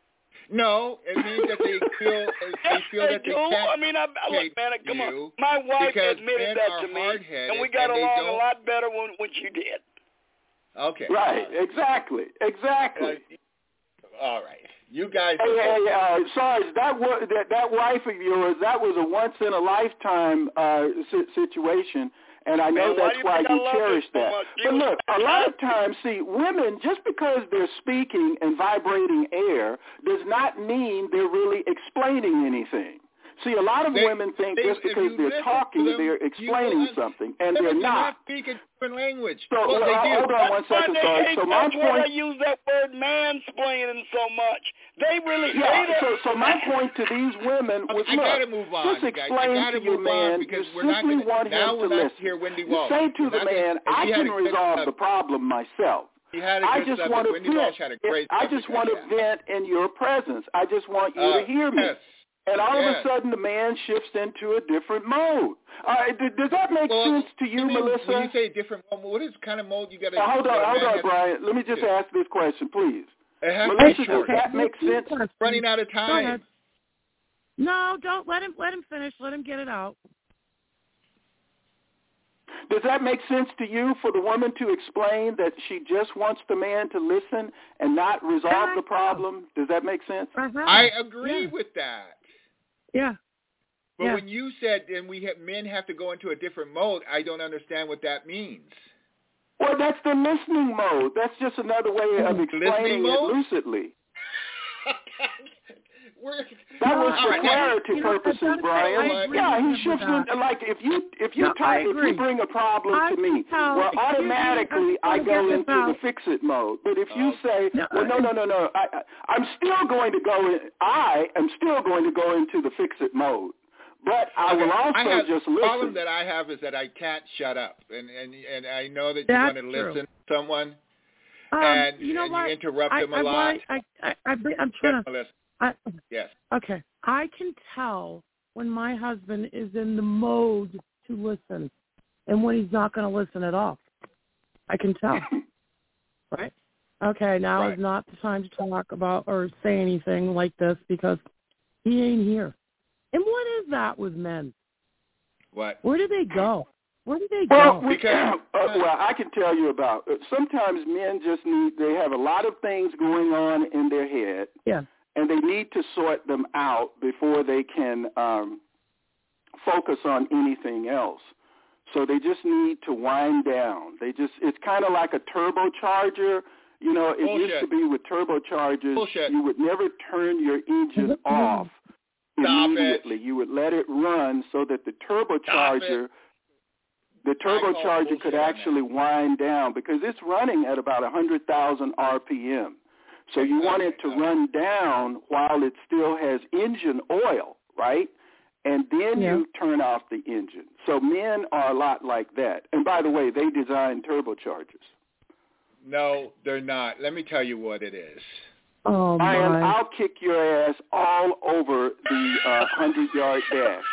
Speaker 17: No, it means that they feel they feel
Speaker 18: they
Speaker 17: that
Speaker 18: do.
Speaker 17: they can't.
Speaker 18: I mean, I, look, man, come on. My wife
Speaker 17: because
Speaker 18: admitted
Speaker 17: men
Speaker 18: that
Speaker 17: are
Speaker 18: to me,
Speaker 17: hard-headed
Speaker 18: and we got
Speaker 17: and
Speaker 18: along
Speaker 17: they don't...
Speaker 18: a lot better when when you did.
Speaker 17: Okay.
Speaker 3: Right. Exactly. Exactly.
Speaker 17: Uh, all right. You guys.
Speaker 3: Hey, hey, uh, sorry, that was that that wife of yours. That was a once in a lifetime uh, situation. And I know
Speaker 18: Man, why
Speaker 3: that's
Speaker 18: you
Speaker 3: why you cherish
Speaker 18: so
Speaker 3: that.
Speaker 18: much?
Speaker 3: But look, a lot of times, see, women, just because they're speaking and vibrating air does not mean they're really explaining anything. See, a lot of
Speaker 17: they,
Speaker 3: women think
Speaker 17: they,
Speaker 3: just because they're talking,
Speaker 17: them,
Speaker 3: they're explaining something, and they're not.
Speaker 17: not speaking different language.
Speaker 3: So,
Speaker 17: well,
Speaker 3: uh,
Speaker 17: they do.
Speaker 3: hold on one second, sorry. So my
Speaker 18: that's
Speaker 3: point.
Speaker 18: why I use that word mansplaining so much. They really
Speaker 3: yeah,
Speaker 18: hate it.
Speaker 3: So, so my point to these women was,
Speaker 17: I
Speaker 3: look,
Speaker 17: gotta move on,
Speaker 3: just explain
Speaker 17: guys. I
Speaker 3: to your man you simply
Speaker 17: gonna,
Speaker 3: want
Speaker 17: now
Speaker 3: him
Speaker 17: we're
Speaker 3: to
Speaker 17: not
Speaker 3: listen.
Speaker 17: Here, Wendy
Speaker 3: You
Speaker 17: Walsh.
Speaker 3: say to
Speaker 17: we're
Speaker 3: the man,
Speaker 17: gonna,
Speaker 3: I can resolve the problem myself. I just want to vent. I just want to vent in your presence. I just want you
Speaker 17: uh,
Speaker 3: to hear me.
Speaker 17: Yes.
Speaker 3: And all
Speaker 17: yes.
Speaker 3: of a sudden, the man shifts into a different mode. Uh, does, does that make
Speaker 17: well,
Speaker 3: sense to you,
Speaker 17: you mean,
Speaker 3: Melissa?
Speaker 17: When you say different mode, what is kind of mode you got to?
Speaker 3: Uh, hold on, hold on, Brian. Let me just ask this question, please.
Speaker 17: Melissa,
Speaker 3: does that make sense?
Speaker 17: Running out of time.
Speaker 21: No, don't let him. Let him finish. Let him get it out.
Speaker 3: Does that make sense to you for the woman to explain that she just wants the man to listen and not resolve the problem? Does that make sense?
Speaker 21: Uh-huh.
Speaker 17: I agree
Speaker 21: yeah.
Speaker 17: with that.
Speaker 21: Yeah.
Speaker 17: But
Speaker 21: yeah.
Speaker 17: when you said then we have men have to go into a different mode, I don't understand what that means.
Speaker 3: Well, that's the listening mode. That's just another way of explaining it lucidly. That was for
Speaker 21: right,
Speaker 3: clarity
Speaker 21: you
Speaker 3: purposes,
Speaker 21: know,
Speaker 3: Brian. Yeah, he shifts in, like if you if you
Speaker 21: no,
Speaker 3: talk, if you bring a problem
Speaker 21: I
Speaker 3: to me,
Speaker 21: tell,
Speaker 3: well, automatically I go into the fix it mode. But if you say,
Speaker 21: no,
Speaker 3: well, no, no, no, no, I, I, I'm still going to go. In, I am still going to go into the fix it mode. But I
Speaker 17: okay.
Speaker 3: will also
Speaker 17: I have,
Speaker 3: just
Speaker 17: the
Speaker 3: listen.
Speaker 17: The problem that I have is that I can't shut up, and and and I know that you
Speaker 21: That's
Speaker 17: want to
Speaker 21: true.
Speaker 17: listen to someone,
Speaker 21: um,
Speaker 17: and
Speaker 21: you know
Speaker 17: and
Speaker 21: what?
Speaker 17: you interrupt
Speaker 21: I,
Speaker 17: them a
Speaker 21: I,
Speaker 17: lot.
Speaker 21: I, I, I, I'm trying to. I,
Speaker 17: yes.
Speaker 21: Okay. I can tell when my husband is in the mode to listen, and when he's not going to listen at all. I can tell. Right? Okay. Now
Speaker 17: right.
Speaker 21: is not the time to talk about or say anything like this because he ain't here. And what is that with men?
Speaker 17: What?
Speaker 21: Where do they go? Where do they
Speaker 3: well,
Speaker 21: go?
Speaker 3: Because, uh, well, I can tell you about. Uh, sometimes men just need. They have a lot of things going on in their head.
Speaker 21: Yeah.
Speaker 3: And they need to sort them out before they can um, focus on anything else. So they just need to wind down. They just it's kind of like a turbocharger. You know, it
Speaker 2: Bullshit.
Speaker 3: used to be with turbochargers,
Speaker 2: Bullshit.
Speaker 3: you would never turn your engine off
Speaker 2: Stop
Speaker 3: immediately.
Speaker 2: it.
Speaker 3: You would let it run so that the turbocharger the turbocharger could actually wind down because it's running at about one hundred thousand R P M. So you want it to run down while it still has engine oil, right? And then
Speaker 21: Yeah.
Speaker 3: you turn off the engine. So men are a lot like that. And by the way, they design turbochargers.
Speaker 2: No, they're not. Let me tell you what it is.
Speaker 21: Oh,
Speaker 3: Brian,
Speaker 21: my.
Speaker 3: I'll kick your ass all over the uh, hundred-yard dash.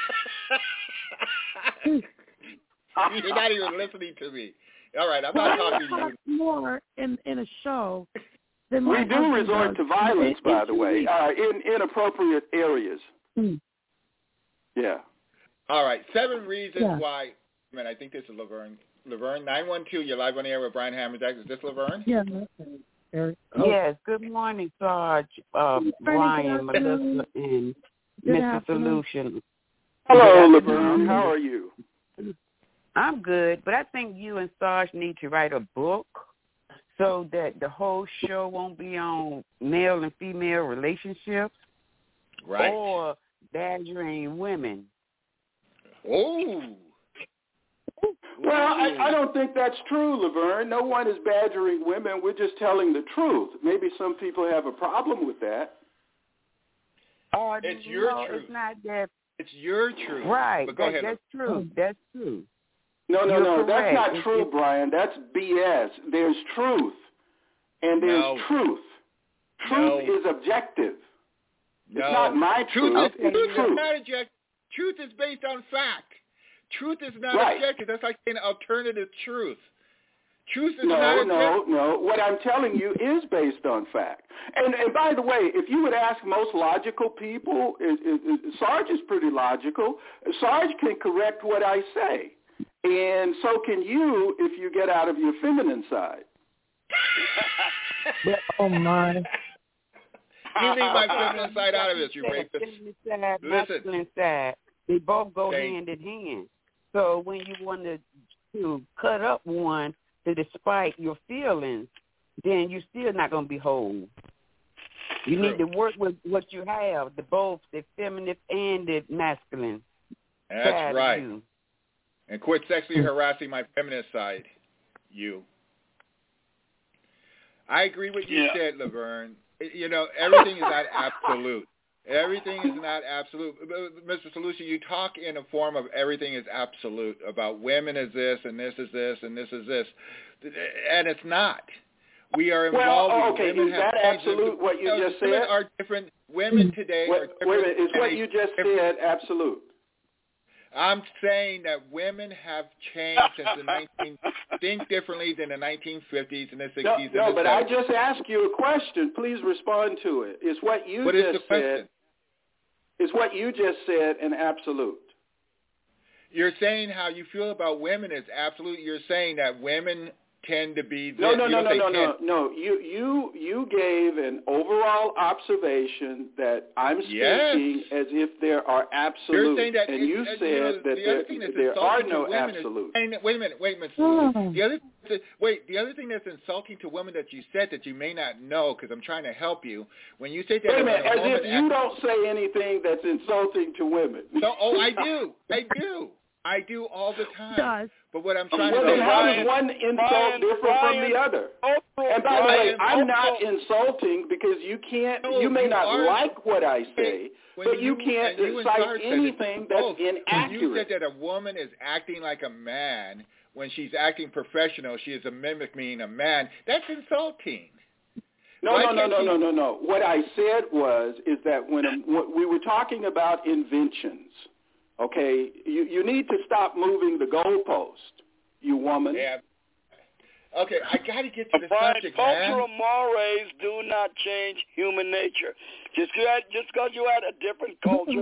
Speaker 2: You're not even listening to me. All right, I'm not talking to you.
Speaker 21: More in, in a show than my
Speaker 3: We do
Speaker 21: husband
Speaker 3: resort
Speaker 21: does.
Speaker 3: to violence,
Speaker 21: It-
Speaker 3: by
Speaker 21: it's
Speaker 3: the way,
Speaker 21: unique.
Speaker 3: uh, in inappropriate areas.
Speaker 21: Hmm.
Speaker 3: Yeah.
Speaker 2: All right, seven reasons
Speaker 21: Yeah.
Speaker 2: why. Man, I think this is Laverne. Laverne, nine one two, you're live on the air with Brian Hammerjack. Is this Laverne?
Speaker 21: Yeah. Eric. Oh.
Speaker 1: Yes, good morning, Sarge, uh,
Speaker 21: Good morning,
Speaker 1: Brian,
Speaker 21: good afternoon.
Speaker 1: Melissa, and
Speaker 21: Good
Speaker 1: Mister
Speaker 21: afternoon.
Speaker 1: Solution.
Speaker 3: Hello,
Speaker 1: Good
Speaker 3: Laverne.
Speaker 1: afternoon.
Speaker 3: How are you?
Speaker 1: I'm good, but I think you and Sarge need to write a book so that the whole show won't be on male and female relationships
Speaker 2: Right.
Speaker 1: or badgering women.
Speaker 2: Oh.
Speaker 3: Well, I, I don't think that's true, Laverne. No one is badgering women. We're just telling the truth. Maybe some people have a problem with that.
Speaker 1: Oh,
Speaker 2: It's your
Speaker 1: no,
Speaker 2: truth.
Speaker 1: It's not that.
Speaker 2: It's your truth.
Speaker 1: Right.
Speaker 2: But go
Speaker 1: that,
Speaker 2: ahead.
Speaker 1: That's true. That's true.
Speaker 3: No, no,
Speaker 1: You're
Speaker 3: no. That's
Speaker 1: correct.
Speaker 3: not
Speaker 1: It's-
Speaker 3: true,
Speaker 1: it's-
Speaker 3: Brian. That's B S. There's truth, and there's
Speaker 2: No.
Speaker 3: truth.
Speaker 2: No.
Speaker 3: Truth is objective.
Speaker 2: No.
Speaker 3: It's not my truth.
Speaker 2: Truth,
Speaker 3: It's
Speaker 2: truth is
Speaker 3: truth.
Speaker 2: not objective. Truth is based on fact. Truth is not
Speaker 3: Right.
Speaker 2: objective. That's like an alternative truth. Truth is
Speaker 3: No,
Speaker 2: not
Speaker 3: no,
Speaker 2: objective.
Speaker 3: no. What I'm telling you is based on fact. And and by the way, if you would ask most logical people, it, it, it, Sarge is pretty logical. Sarge can correct what I say, and so can you if you get out of your feminine side.
Speaker 21: Oh, my.
Speaker 2: You leave my feminine side out of this, you rapist.
Speaker 1: Feminine side,
Speaker 2: Listen.
Speaker 1: masculine side, they both go
Speaker 2: Thank-
Speaker 1: hand in hand. So when you want to, to cut up one to despite your feelings, then you're still not going to be whole. You
Speaker 2: True.
Speaker 1: need to work with what you have, the both, the feminine and the masculine side
Speaker 2: That's
Speaker 1: of
Speaker 2: right.
Speaker 1: you.
Speaker 2: And quit sexually harassing my feminine side, you. I agree with you
Speaker 18: Yeah.
Speaker 2: said, Laverne. You know, everything is not absolute. Everything is not absolute. Mister Solution, you talk in a form of everything is absolute, about women is this and this is this and this is this. And it's not. We are
Speaker 3: Well,
Speaker 2: involved.
Speaker 3: okay,
Speaker 2: women
Speaker 3: is
Speaker 2: have
Speaker 3: that
Speaker 2: changed.
Speaker 3: absolute what you
Speaker 2: No,
Speaker 3: just
Speaker 2: women
Speaker 3: said?
Speaker 2: are different. Women today
Speaker 3: Wait,
Speaker 2: are different.
Speaker 3: wait a minute, is what
Speaker 2: and
Speaker 3: you just
Speaker 2: different-
Speaker 3: said absolute?
Speaker 2: I'm saying that women have changed since the nineteen think differently than the nineteen fifties and the
Speaker 3: No,
Speaker 2: sixties
Speaker 3: no,
Speaker 2: and the
Speaker 3: but I
Speaker 2: seventies.
Speaker 3: just asked you a question. Please respond to it. Is what you
Speaker 2: What is
Speaker 3: just
Speaker 2: the question?
Speaker 3: said? Is what you just said an absolute?
Speaker 2: You're saying how you feel about women is absolute. You're saying that women tend to be this.
Speaker 3: No, no,
Speaker 2: you
Speaker 3: no,
Speaker 2: don't
Speaker 3: no,
Speaker 2: say
Speaker 3: no, no,
Speaker 2: tend.
Speaker 3: no. You, you, you gave an overall observation that I'm
Speaker 2: Yes.
Speaker 3: speaking as if there are absolutes,
Speaker 2: You're saying that
Speaker 3: and
Speaker 2: it-
Speaker 3: you
Speaker 2: uh,
Speaker 3: said
Speaker 2: you know,
Speaker 3: that
Speaker 2: the
Speaker 3: there,
Speaker 2: other thing that's
Speaker 3: there are
Speaker 2: insulting
Speaker 3: no
Speaker 2: to women
Speaker 3: absolutes.
Speaker 2: Is, saying that- wait a minute, wait a minute.
Speaker 21: Oh.
Speaker 2: The other, the, wait, the other thing that's insulting to women that you said that you may not know, because I'm trying to help you, when you say that
Speaker 3: Wait a
Speaker 2: when
Speaker 3: minute,
Speaker 2: a
Speaker 3: as
Speaker 2: woman
Speaker 3: if you don't say anything that's insulting to women.
Speaker 2: No, oh, I do. I do. I do all the time.
Speaker 21: Does.
Speaker 2: But what I'm
Speaker 3: Well,
Speaker 2: trying to
Speaker 3: then
Speaker 2: say
Speaker 3: how
Speaker 2: is
Speaker 3: does one insult
Speaker 18: Brian,
Speaker 3: different
Speaker 18: Brian,
Speaker 3: from the other?
Speaker 18: Oprah,
Speaker 3: And by the way,
Speaker 2: Brian,
Speaker 3: I'm not
Speaker 18: Oprah-
Speaker 3: insulting because you can't,
Speaker 2: No,
Speaker 3: you may
Speaker 2: you
Speaker 3: not
Speaker 2: are-
Speaker 3: like what I say,
Speaker 2: when
Speaker 3: but you,
Speaker 2: you
Speaker 3: can't
Speaker 2: and you and
Speaker 3: cite
Speaker 2: Sarge said it
Speaker 3: anything that's
Speaker 2: both. When you
Speaker 3: inaccurate.
Speaker 2: said that a woman is acting like a man when she's acting professional, she is a mimicking a man. That's insulting.
Speaker 3: No,
Speaker 2: Why
Speaker 3: no, no,
Speaker 2: can't
Speaker 3: no,
Speaker 2: you-
Speaker 3: no, no, no. What I said was is that when a, when we were talking about inventions, okay, you, you need to stop moving the goalpost, you woman.
Speaker 2: Yeah. Okay, I got to get to the
Speaker 18: Brian,
Speaker 2: subject, man.
Speaker 18: cultural mores do not change human nature. Just 'cause- just because you're at a different culture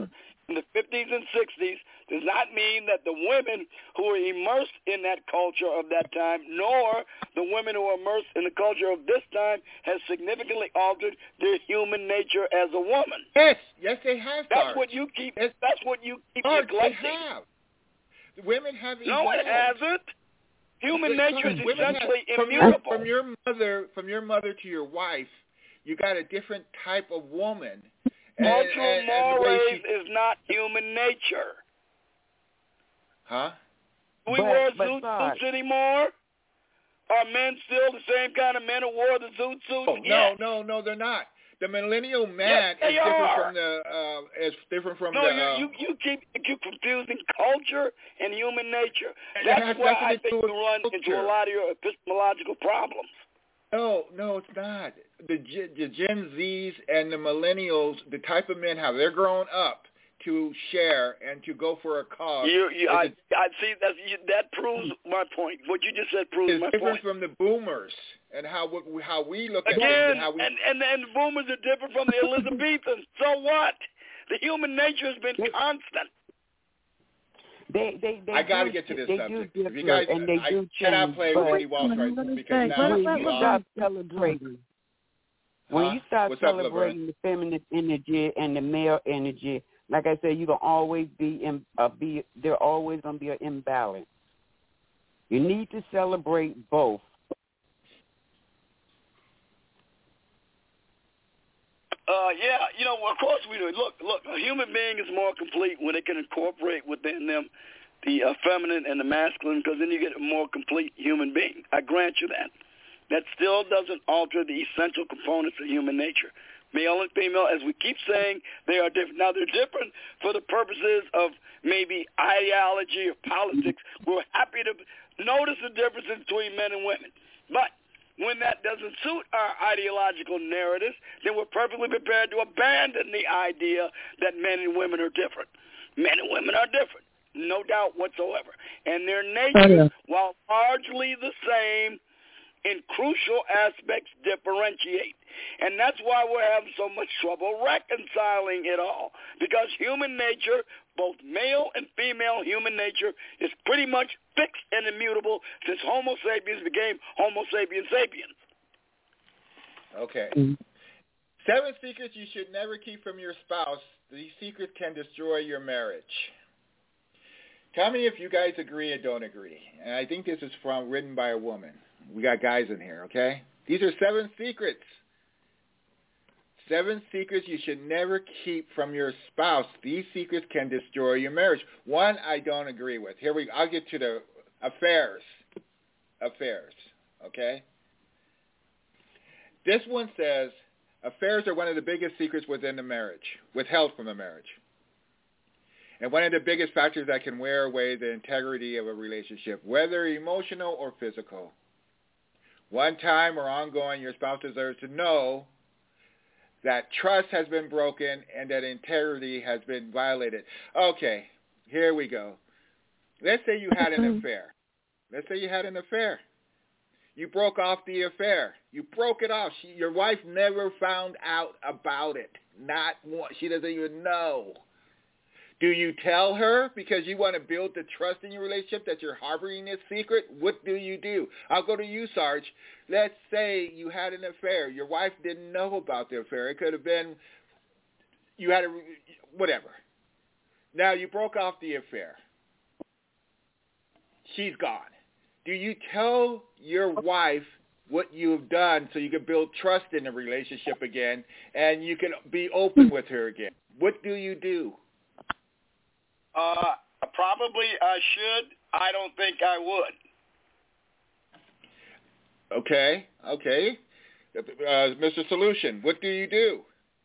Speaker 18: in the fifties and sixties does not mean that the women who are immersed in that culture of that time, nor the women who are immersed in the culture of this time, has significantly altered their human nature as a woman.
Speaker 17: Yes, yes, they have.
Speaker 18: That's
Speaker 17: Sarge.
Speaker 18: what you keep.
Speaker 17: Yes.
Speaker 18: That's what you keep
Speaker 17: Sarge,
Speaker 18: neglecting.
Speaker 17: they have. Women have evolved.
Speaker 18: No, it hasn't. Human
Speaker 17: Sarge,
Speaker 18: nature is
Speaker 17: women
Speaker 18: essentially
Speaker 17: have, from
Speaker 18: immutable.
Speaker 17: Your, from your mother, from your mother to your wife, you got a different type of woman.
Speaker 18: Cultural mores
Speaker 17: she...
Speaker 18: is not human nature.
Speaker 17: Huh?
Speaker 18: Do we
Speaker 1: but,
Speaker 18: wear
Speaker 1: but
Speaker 18: zoot
Speaker 1: Sarge.
Speaker 18: suits anymore? Are men still the same kind of men who wore the zoot suits?
Speaker 17: Oh,
Speaker 18: yes.
Speaker 17: no, no, no, they're not. The millennial man
Speaker 18: yes,
Speaker 17: is different
Speaker 18: are.
Speaker 17: from the uh, is different from
Speaker 18: no,
Speaker 17: the.
Speaker 18: you,
Speaker 17: Uh,
Speaker 18: you you keep you keep confusing culture and human nature.
Speaker 17: And
Speaker 18: That's
Speaker 17: it has
Speaker 18: why
Speaker 17: nothing
Speaker 18: I
Speaker 17: to
Speaker 18: think
Speaker 17: do
Speaker 18: you
Speaker 17: with
Speaker 18: run
Speaker 17: culture.
Speaker 18: into a lot of your epistemological problems.
Speaker 17: No, no, it's not. The, G- the Gen Zs and the millennials, the type of men, how they're growing up to share and to go for a cause.
Speaker 18: You, you, I,
Speaker 17: a,
Speaker 18: I see that. You, that proves my point. What you just said proves
Speaker 17: it's
Speaker 18: my
Speaker 17: different
Speaker 18: point.
Speaker 17: from the boomers and how we, how we look at
Speaker 18: Again,
Speaker 17: things and how we.
Speaker 18: and, and and the boomers are different from the Elizabethans. So what? The human nature has been constant.
Speaker 1: They, they, they
Speaker 17: I got to
Speaker 1: do,
Speaker 17: get to this
Speaker 1: they
Speaker 17: subject.
Speaker 1: Do
Speaker 17: If you guys,
Speaker 1: and they
Speaker 17: I
Speaker 1: do
Speaker 17: cannot
Speaker 1: change,
Speaker 17: play
Speaker 1: but
Speaker 17: Wendy Walsh right now because now
Speaker 1: when
Speaker 17: we
Speaker 1: you
Speaker 17: lost.
Speaker 1: stop celebrating, when
Speaker 17: Huh?
Speaker 1: you start
Speaker 17: What's up,
Speaker 1: celebrating the feminine energy and the male energy, like I said, you're gonna always be in uh, be there always gonna be an imbalance. You need to celebrate both.
Speaker 18: Uh, yeah, you know, of course we do. Look, look, a human being is more complete when it can incorporate within them the uh, feminine and the masculine, because then you get a more complete human being. I grant you that. That still doesn't alter the essential components of human nature. Male and female, as we keep saying, they are different. Now, they're different for the purposes of maybe ideology or politics. We're happy to notice the differences between men and women. But when that doesn't suit our ideological narratives, then we're perfectly prepared to abandon the idea that men and women are different. Men and women are different, no doubt whatsoever. And their natures, while largely the same, in crucial aspects differentiate. And that's why we're having so much trouble reconciling it all. Because human nature, both male and female human nature, is pretty much fixed and immutable since Homo sapiens became Homo sapiens sapiens.
Speaker 17: Okay. Seven secrets you should never keep from your spouse. These secrets can destroy your marriage. Tell me if you guys agree or don't agree. And I think this is from written by a woman. We got guys in here, okay? These are seven secrets. Seven secrets you should never keep from your spouse. These secrets can destroy your marriage. One I don't agree with. Here we I'll get to the affairs. Affairs, okay? This one says affairs are one of the biggest secrets within the marriage, withheld from the marriage. And one of the biggest factors that can wear away the integrity of a relationship, whether emotional or physical. One time or ongoing, your spouse deserves to know that trust has been broken and that integrity has been violated. Okay, here we go. Let's say you had an affair. Let's say you had an affair. You broke off the affair. You broke it off. She, your wife never found out about it. Not one. She doesn't even know. Do you tell her because you want to build the trust in your relationship that you're harboring this secret? What do you do? I'll go to you, Sarge. Let's say you had an affair. Your wife didn't know about the affair. It could have been you had a whatever. Now you broke off the affair. She's gone. Do you tell your wife what you've done so you can build trust in the relationship again and you can be open with her again? What do you do?
Speaker 18: Uh, probably I should. I don't think I would.
Speaker 17: Okay, okay. Uh, Mister Solution, what do you do?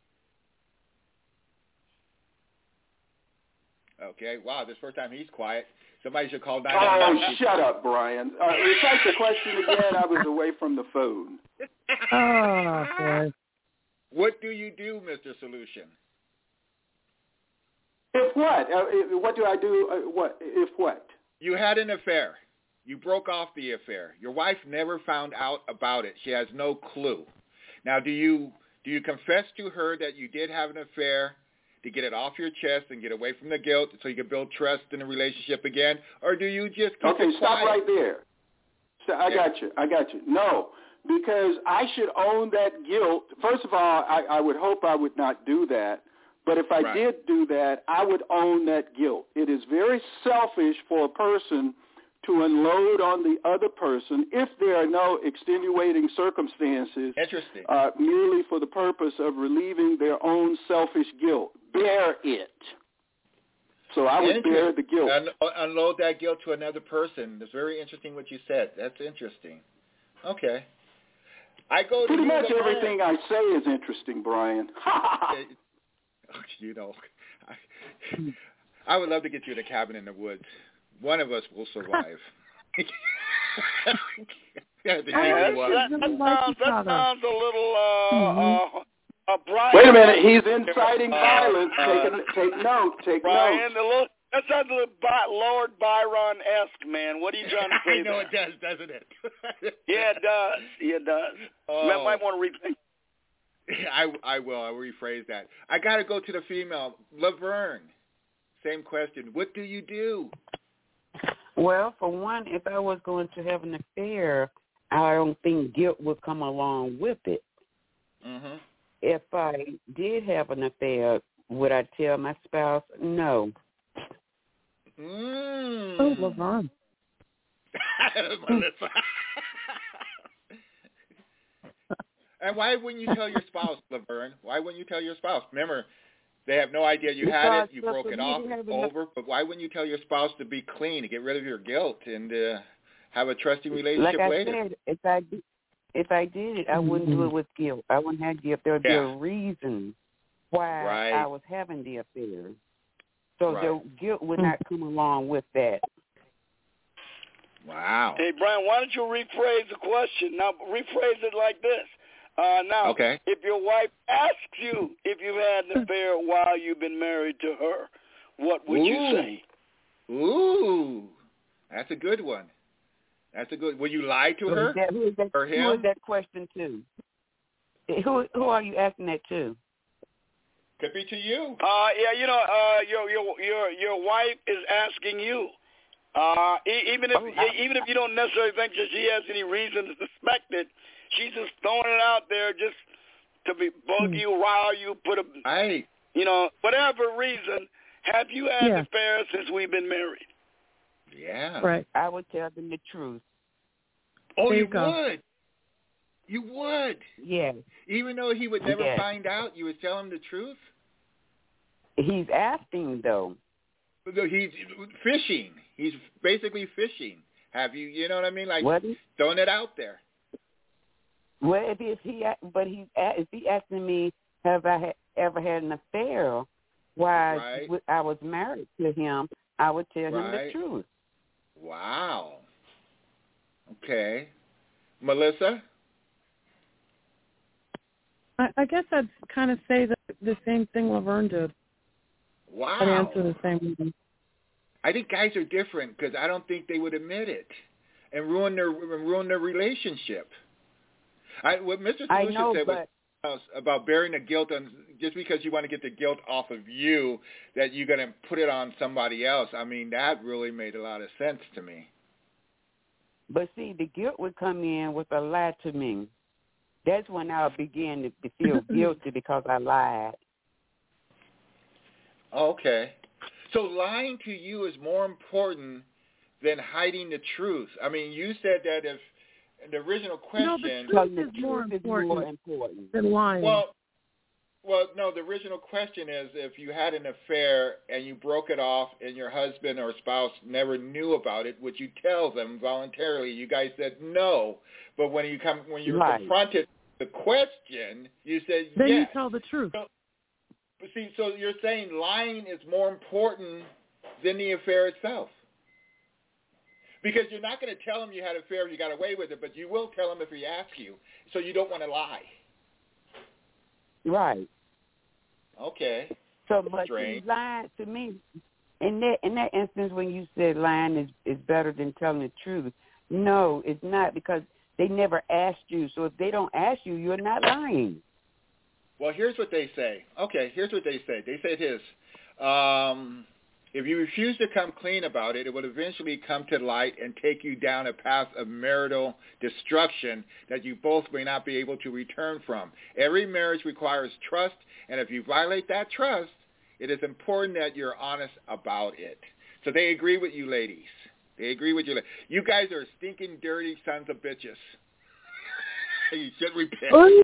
Speaker 17: Okay, wow, this first time he's quiet. Somebody should call nine one one.
Speaker 3: Oh, shut up, Brian. Uh, recite the question again. I was away from the phone.
Speaker 21: Oh, boy.
Speaker 17: What do you do, Mister Solution?
Speaker 3: If what? Uh, if, what do I do? Uh, what? If what?
Speaker 17: You had an affair. You broke off the affair. Your wife never found out about it. She has no clue. Now, do you do you confess to her that you did have an affair? to get it off your chest and get away from the guilt so you can build trust in the relationship again? Or do you just keep
Speaker 3: Okay,
Speaker 17: it
Speaker 3: stop
Speaker 17: quiet?
Speaker 3: right there. So I
Speaker 17: yeah.
Speaker 3: got you. I got you. No, because I should own that guilt. First of all, I, I would hope I would not do that. But if I
Speaker 17: right.
Speaker 3: did do that, I would own that guilt. It is very selfish for a person to unload on the other person if there are no extenuating circumstances.
Speaker 17: Interesting.
Speaker 3: Uh, merely for the purpose of relieving their own selfish guilt. Bear it. So I would bear the guilt.
Speaker 17: Un- unload that guilt to another person. It's very interesting what you said. That's interesting. Okay. I go
Speaker 3: Pretty
Speaker 17: to
Speaker 3: much everything I say is interesting, Brian.
Speaker 17: You know, I, I would love to get you in a cabin in the woods. One of us will survive.
Speaker 18: yeah, that, that, that, sounds, that sounds a little, uh, mm-hmm. uh, uh, Brian.
Speaker 3: Wait a minute, he's inciting uh, violence. Uh, take, a, take note, take
Speaker 18: Brian,
Speaker 3: note.
Speaker 18: Look, that sounds a little Lord Byron-esque, man. What are you trying to say?
Speaker 17: I know
Speaker 18: there?
Speaker 17: It does, doesn't it?
Speaker 18: yeah, it does. Yeah, it does. Oh. You might want to repeat.
Speaker 17: I, I will. I'll rephrase that. I got to go to the female. Laverne, same question. What do you do?
Speaker 1: Well, for one, if I was going to have an affair, I don't think guilt would come along with it.
Speaker 17: Mm-hmm.
Speaker 1: If I did have an affair, would I tell my spouse? No.
Speaker 17: Mm.
Speaker 21: Oh, Laverne.
Speaker 17: And why wouldn't you tell your spouse, Laverne? Why wouldn't you tell your spouse? Remember, they have no idea you
Speaker 1: because
Speaker 17: had it. You broke it off. It's over. But why wouldn't you tell your spouse to be clean, to get rid of your guilt, and uh, have a trusting relationship
Speaker 1: like I
Speaker 17: later?
Speaker 1: Said, if I did, if I did it, I wouldn't mm-hmm. do it with guilt. I wouldn't have guilt. There would
Speaker 17: yeah.
Speaker 1: be a reason why
Speaker 17: right.
Speaker 1: I was having the affair. So
Speaker 17: right.
Speaker 1: the guilt would not come along with that.
Speaker 17: Wow.
Speaker 18: Hey, Brian, why don't you rephrase the question? Now, rephrase it like this. Uh, now,
Speaker 17: okay.
Speaker 18: if your wife asks you if you've had an affair while you've been married to her, what would
Speaker 17: Ooh.
Speaker 18: you say?
Speaker 17: Ooh, that's a good one. That's a good. Will you lie to her
Speaker 1: that, who is that,
Speaker 17: or him?
Speaker 1: Who is that question to? Who who are you asking that to?
Speaker 17: Could be to you.
Speaker 18: Uh, yeah, you know, uh, your your your your wife is asking you. Uh, even if
Speaker 1: oh, I,
Speaker 18: even if you don't necessarily think that she has any reason to suspect it, she's just throwing it out there just to be bug you, rile you, put a,
Speaker 17: right.
Speaker 18: you know, whatever reason. Have you had
Speaker 21: yeah.
Speaker 18: an affair since we've been married?
Speaker 17: Yeah.
Speaker 21: Right.
Speaker 1: I would tell them the truth.
Speaker 17: Oh,
Speaker 21: there
Speaker 17: you,
Speaker 21: you go.
Speaker 17: would. You would.
Speaker 1: Yes.
Speaker 17: Even though he would never
Speaker 1: yes.
Speaker 17: find out, you would tell him the truth?
Speaker 1: He's asking, though.
Speaker 17: He's fishing. He's basically fishing. Have you, you know what I mean? Like
Speaker 1: what?
Speaker 17: throwing it out there.
Speaker 1: Well, if, if he, but he's if he asking me, have I ha- ever had an affair while
Speaker 17: right.
Speaker 1: I was married to him, I would tell
Speaker 17: right.
Speaker 1: him the truth.
Speaker 17: Wow. Okay. Melissa?
Speaker 21: I, I guess I'd kind of say the, the same thing Laverne did.
Speaker 17: Wow.
Speaker 21: I'd answer the same way.
Speaker 17: I think guys are different because I don't think they would admit it and ruin their ruin their relationship. I, what Mister Solution
Speaker 1: know,
Speaker 17: said
Speaker 1: but...
Speaker 17: was about bearing the guilt on just because you want to get the guilt off of you that you're going to put it on somebody else. I mean, that really made a lot of sense to me.
Speaker 1: But see, the guilt would come in with a lie to me. That's when I'll begin to, to feel guilty because I lied.
Speaker 17: Okay. So lying to you is more important than hiding the truth. I mean, you said that if the original question...
Speaker 21: No, the truth is the more, truth important, is more important than lying.
Speaker 17: Well, well, no, the original question is if you had an affair and you broke it off and your husband or spouse never knew about it, would you tell them voluntarily? You guys said no. But when you come, when you were
Speaker 1: right.
Speaker 17: confronted the question, you said
Speaker 21: then
Speaker 17: yes.
Speaker 21: Then you tell the truth.
Speaker 17: So, see, so you're saying lying is more important than the affair itself. Because you're not going to tell him you had an affair, you got away with it, but you will tell him if he asks you. So you don't want to lie.
Speaker 1: Right.
Speaker 17: Okay.
Speaker 1: So, but you lied to me. In that in that instance, when you said lying is is better than telling the truth, no, it's not because they never asked you. So if they don't ask you, you're not lying.
Speaker 17: Well, here's what they say. Okay, here's what they say. They say this. Um, if you refuse to come clean about it, it will eventually come to light and take you down a path of marital destruction that you both may not be able to return from. Every marriage requires trust, and if you violate that trust, it is important that you're honest about it. So they agree with you ladies. They agree with you. You guys are stinking, dirty sons of bitches. You should repent.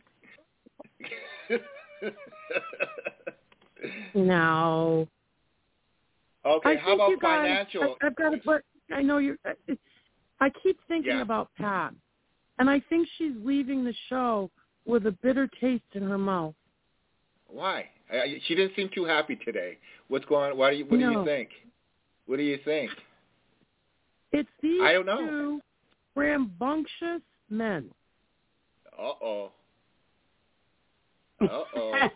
Speaker 21: No.
Speaker 17: Okay,
Speaker 21: I
Speaker 17: how about
Speaker 21: you guys,
Speaker 17: financial?
Speaker 21: I, I've got to, but I know you're. I keep thinking
Speaker 17: yeah.
Speaker 21: about Pat, and I think she's leaving the show with a bitter taste in her mouth.
Speaker 17: Why? I, she didn't seem too happy today. What's going on? Why do you, what
Speaker 21: no.
Speaker 17: do you think? What do you think?
Speaker 21: It's these
Speaker 17: I don't know.
Speaker 21: two rambunctious men.
Speaker 17: Uh-oh. Uh-oh.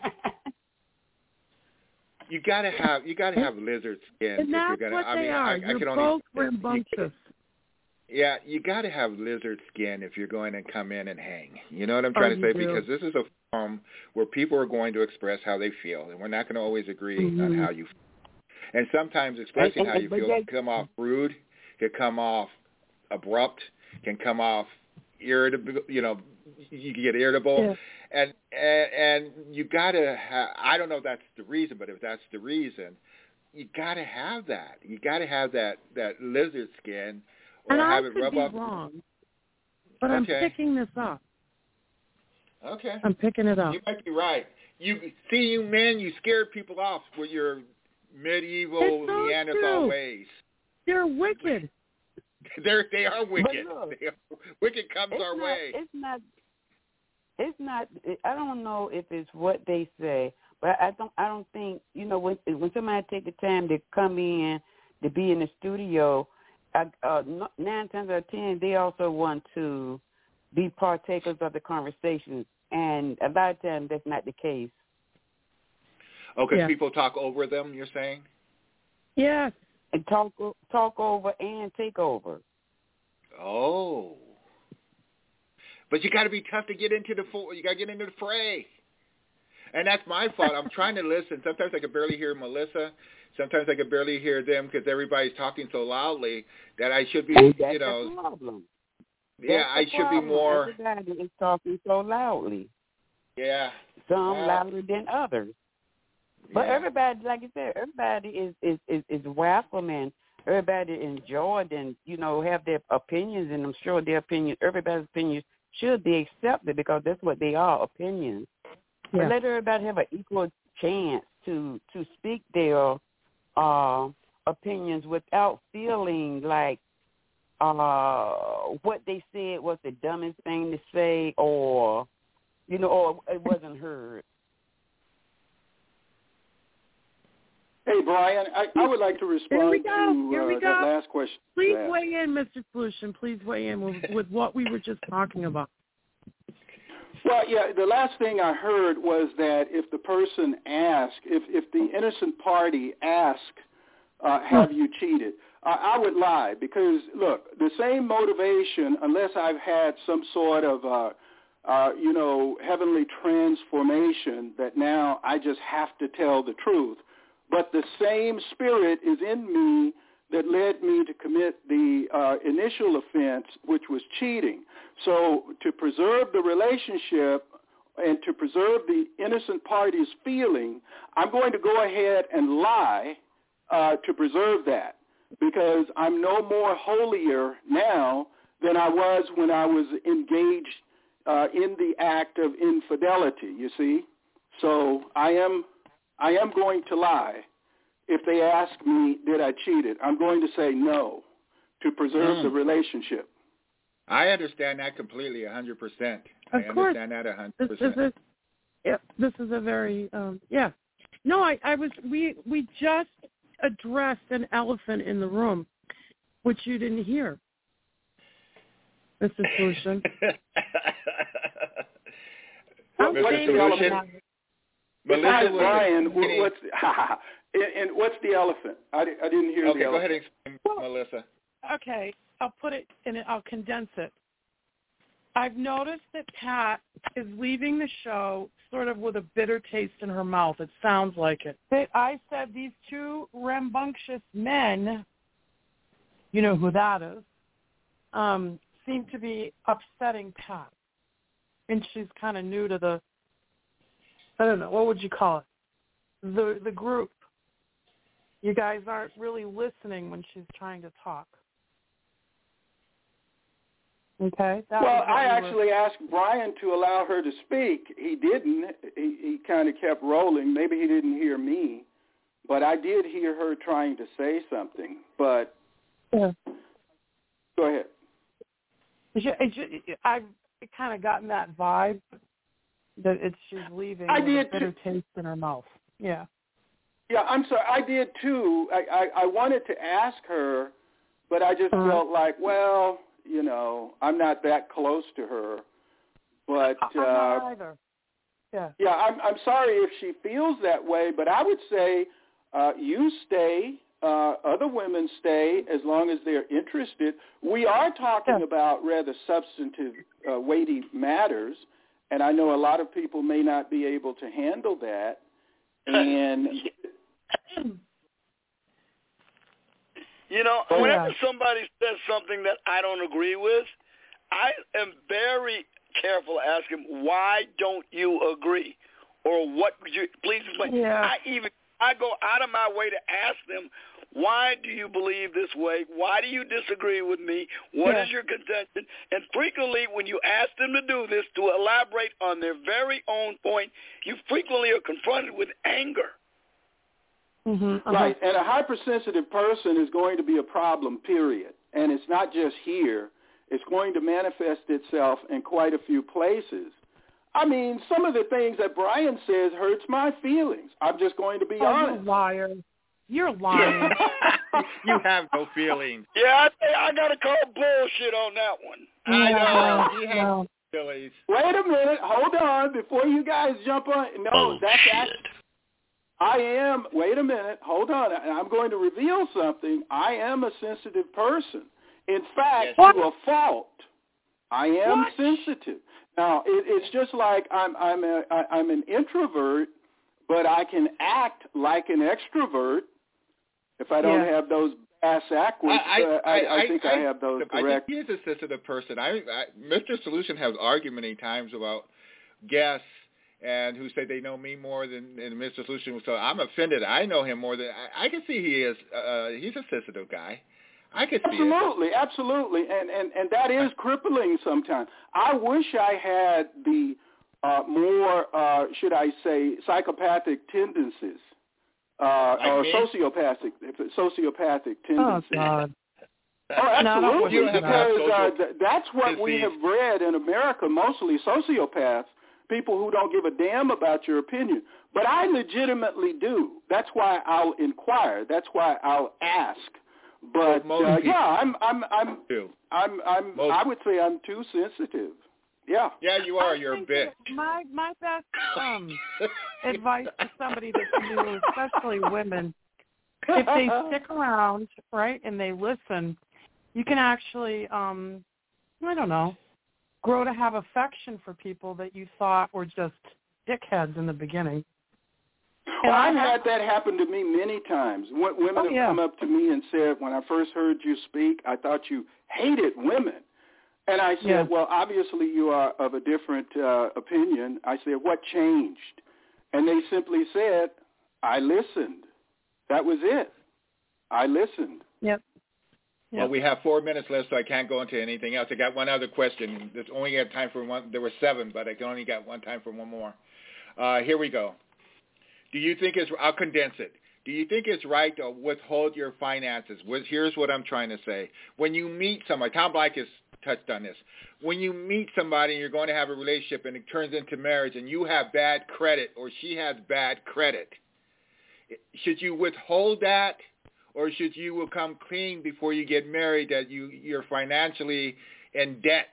Speaker 17: You gotta have you gotta have lizard skin
Speaker 21: and
Speaker 17: if
Speaker 21: that's
Speaker 17: you're gonna.
Speaker 21: what
Speaker 17: I
Speaker 21: they
Speaker 17: mean,
Speaker 21: are.
Speaker 17: I,
Speaker 21: You're
Speaker 17: I can
Speaker 21: both
Speaker 17: only.
Speaker 21: rambunctious.
Speaker 17: Yeah, you gotta have lizard skin if you're going to come in and hang. You know what I'm trying
Speaker 21: oh,
Speaker 17: to say?
Speaker 21: Do.
Speaker 17: Because this is a forum where people are going to express how they feel, and we're not going to always agree
Speaker 21: mm-hmm.
Speaker 17: on how you feel. And sometimes expressing
Speaker 1: and, and,
Speaker 17: how you feel
Speaker 1: they,
Speaker 17: can come off rude, can come off abrupt, can come off irritable. You know, you can get irritable.
Speaker 21: Yeah.
Speaker 17: And, and and you gotta have, I don't know if that's the reason, but if that's the reason, you gotta have that. You gotta have that, that lizard skin, or
Speaker 21: and
Speaker 17: have
Speaker 21: I
Speaker 17: it
Speaker 21: could
Speaker 17: rub
Speaker 21: be
Speaker 17: off.
Speaker 21: wrong, but
Speaker 17: okay.
Speaker 21: I'm picking this up.
Speaker 17: Okay.
Speaker 21: I'm picking it up.
Speaker 17: You might be right. You see, you men, you scared people off with your medieval
Speaker 21: so
Speaker 17: Neanderthal
Speaker 21: true.
Speaker 17: ways.
Speaker 21: They're wicked.
Speaker 17: They're they are wicked.
Speaker 1: Look,
Speaker 17: they are, wicked comes our
Speaker 1: not,
Speaker 17: way.
Speaker 1: It's not. It's not. I don't know if it's what they say, but I don't. I don't think you know when when somebody take the time to come in to be in the studio. I, uh, nine times out of ten, they also want to be partakers of the conversation, and a lot of times that's not the case.
Speaker 17: Oh, because
Speaker 21: yeah.
Speaker 17: people talk over them. You're saying?
Speaker 21: Yes.
Speaker 1: And talk talk over and take over.
Speaker 17: Oh. But you got to be tough to get into the you got to get into the fray, and that's my fault. I'm trying to listen. Sometimes I can barely hear Melissa. Sometimes I can barely hear them because everybody's talking so loudly that I should be,
Speaker 1: and that's
Speaker 17: you know.
Speaker 1: The problem.
Speaker 17: Yeah,
Speaker 1: that's
Speaker 17: I should
Speaker 1: problem.
Speaker 17: be more.
Speaker 1: Everybody is talking so loudly.
Speaker 17: Yeah.
Speaker 1: Some
Speaker 17: yeah.
Speaker 1: louder than others. But
Speaker 17: yeah.
Speaker 1: everybody, like you said, everybody is is is, is welcome and everybody enjoyed and you know have their opinions, and I'm sure their opinions, everybody's opinions should be accepted because that's what they are, opinions. Yeah. But let everybody have an equal chance to to speak their uh, opinions without feeling like uh, what they said was the dumbest thing to say, or you know, or it wasn't heard.
Speaker 3: Hey, Brian, I, I would like to respond to
Speaker 21: Here we
Speaker 3: uh,
Speaker 21: go.
Speaker 3: that last question.
Speaker 21: Please weigh in, Mister Solution. Please weigh in with, with what we were just talking about.
Speaker 3: Well, yeah, the last thing I heard was that if the person asked, if, if the innocent party asked, uh, have you cheated, uh, I would lie because, look, the same motivation, unless I've had some sort of, uh, uh, you know, heavenly transformation that now I just have to tell the truth. But the same spirit is in me that led me to commit the uh, initial offense, which was cheating. So to preserve the relationship and to preserve the innocent party's feeling, I'm going to go ahead and lie uh, to preserve that because I'm no more holier now than I was when I was engaged uh, in the act of infidelity, you see. So I am... I am going to lie. If they ask me, did I cheat? I'm going to say no to preserve mm. the relationship.
Speaker 17: I understand that completely, one hundred percent.
Speaker 21: Of
Speaker 17: I
Speaker 21: course.
Speaker 17: understand that one hundred percent.
Speaker 21: This is a, yeah, this is a very, um, yeah. No, I, I was, we, we just addressed an elephant in the room, which you didn't hear, Mister Solution.
Speaker 3: What, what's the elephant? Besides Brian, what's and, and what's the elephant? I, I didn't hear
Speaker 17: okay,
Speaker 3: the elephant.
Speaker 17: Okay, go ahead and explain, Melissa.
Speaker 21: Okay, I'll put it in it. I'll condense it. I've noticed that Pat is leaving the show sort of with a bitter taste in her mouth. It sounds like it. I said these two rambunctious men, you know who that is, um, seem to be upsetting Pat. And she's kind of new to the, I don't know, what would you call it? The the group. You guys aren't really listening when she's trying to talk. Okay. That
Speaker 3: well, I
Speaker 21: we
Speaker 3: actually
Speaker 21: were...
Speaker 3: asked Brian to allow her to speak. He didn't. He, he kind of kept rolling. Maybe he didn't hear me, but I did hear her trying to say something. But
Speaker 21: yeah.
Speaker 3: Go ahead.
Speaker 21: I've kind of gotten that vibe that it's she's leaving
Speaker 3: I
Speaker 21: with
Speaker 3: did
Speaker 21: a bitter
Speaker 3: too.
Speaker 21: taste in her mouth. Yeah.
Speaker 3: Yeah, I'm sorry. I did too. I, I, I wanted to ask her, but I just uh-huh. felt like, well, you know, I'm not that close to her. But
Speaker 21: I'm
Speaker 3: uh,
Speaker 21: not either. Yeah.
Speaker 3: Yeah, I'm I'm sorry if she feels that way, but I would say uh, you stay. Uh, other women stay as long as they're interested. We are talking yeah. about rather substantive, uh, weighty matters, and I know a lot of people may not be able to handle that. And
Speaker 18: you know,
Speaker 21: oh,
Speaker 18: whenever
Speaker 21: yeah.
Speaker 18: somebody says something that I don't agree with, I am very careful to ask them, why don't you agree? Or what would you, please explain.
Speaker 21: Yeah.
Speaker 18: I even, I go out of my way to ask them, why do you believe this way? Why do you disagree with me? What
Speaker 21: yeah.
Speaker 18: is your contention? And frequently when you ask them to do this, to elaborate on their very own point, you frequently are confronted with anger.
Speaker 21: Mm-hmm. Uh-huh.
Speaker 3: Right, and a hypersensitive person is going to be a problem, period. And it's not just here. It's going to manifest itself in quite a few places. I mean, some of the things that Brian says hurts my feelings. I'm just going to be
Speaker 21: oh,
Speaker 3: honest.
Speaker 21: You're a liar. You're lying.
Speaker 2: You have no feelings.
Speaker 18: Yeah, I, I got to call bullshit on that one.
Speaker 2: I know.
Speaker 21: No,
Speaker 2: you have
Speaker 21: no.
Speaker 2: feelings.
Speaker 3: Wait a minute. Hold on. Before you guys jump on. No,
Speaker 5: bullshit.
Speaker 3: that's actually, I am. Wait a minute. Hold on. I'm going to reveal something. I am a sensitive person. In fact,
Speaker 21: yes.
Speaker 3: to a fault. I am
Speaker 21: what?
Speaker 3: sensitive. Now, it, it's just like I'm I'm a, I, I'm an introvert, but I can act like an extrovert if I don't
Speaker 21: yeah.
Speaker 3: have those bass backwards.
Speaker 2: I,
Speaker 3: uh, I, I, I think I,
Speaker 2: I
Speaker 3: have those
Speaker 2: I
Speaker 3: correct.
Speaker 2: think he is a sensitive person. I, I Mister Solution has argued many times about guests and who say they know me more than, than Mister Solution. So I'm offended. I know him more than I, I can see he is. Uh, he's a sensitive guy. I could see
Speaker 3: absolutely,
Speaker 2: it.
Speaker 3: absolutely, and, and and that is crippling sometimes. I wish I had the uh, more, uh, should I say, psychopathic tendencies uh,
Speaker 2: like
Speaker 3: or
Speaker 2: me?
Speaker 3: sociopathic sociopathic tendencies.
Speaker 21: Oh God.
Speaker 3: Oh, absolutely,
Speaker 21: no,
Speaker 3: because uh,
Speaker 2: social
Speaker 3: th- that's what
Speaker 2: disease.
Speaker 3: we have bred in America, mostly sociopaths, people who don't give a damn about your opinion. But I legitimately do. That's why I'll inquire. That's why I'll ask. But
Speaker 2: well,
Speaker 3: uh, yeah, I'm I'm I'm
Speaker 2: do.
Speaker 3: I'm I'm
Speaker 2: most.
Speaker 3: I would say I'm too sensitive. Yeah.
Speaker 2: Yeah, you are.
Speaker 21: I
Speaker 2: You're a
Speaker 21: think
Speaker 2: bitch.
Speaker 21: My my best um, advice to somebody that's new, especially women, if they stick around, right, and they listen, you can actually, um, I don't know, grow to have affection for people that you thought were just dickheads in the beginning.
Speaker 3: Well, I've had that happen to me many times. W- women
Speaker 21: oh,
Speaker 3: have
Speaker 21: yeah.
Speaker 3: come up to me and said, when I first heard you speak, I thought you hated women. And I said,
Speaker 21: yeah.
Speaker 3: well, obviously you are of a different uh, opinion. I said, what changed? And they simply said, I listened. That was it. I listened.
Speaker 21: Yep.
Speaker 2: Well,
Speaker 21: yep.
Speaker 2: we have four minutes left, so I can't go into anything else. I got one other question. There's only got time for one. There were seven, but I can only got one time for one more. Uh, here we go. Do you think it's, I'll condense it. Do you think it's right to withhold your finances? Here's what I'm trying to say. When you meet somebody, Tom Black has touched on this. When you meet somebody and you're going to have a relationship and it turns into marriage and you have bad credit or she has bad credit, should you withhold that or should you come clean before you get married that you, you're financially in debt?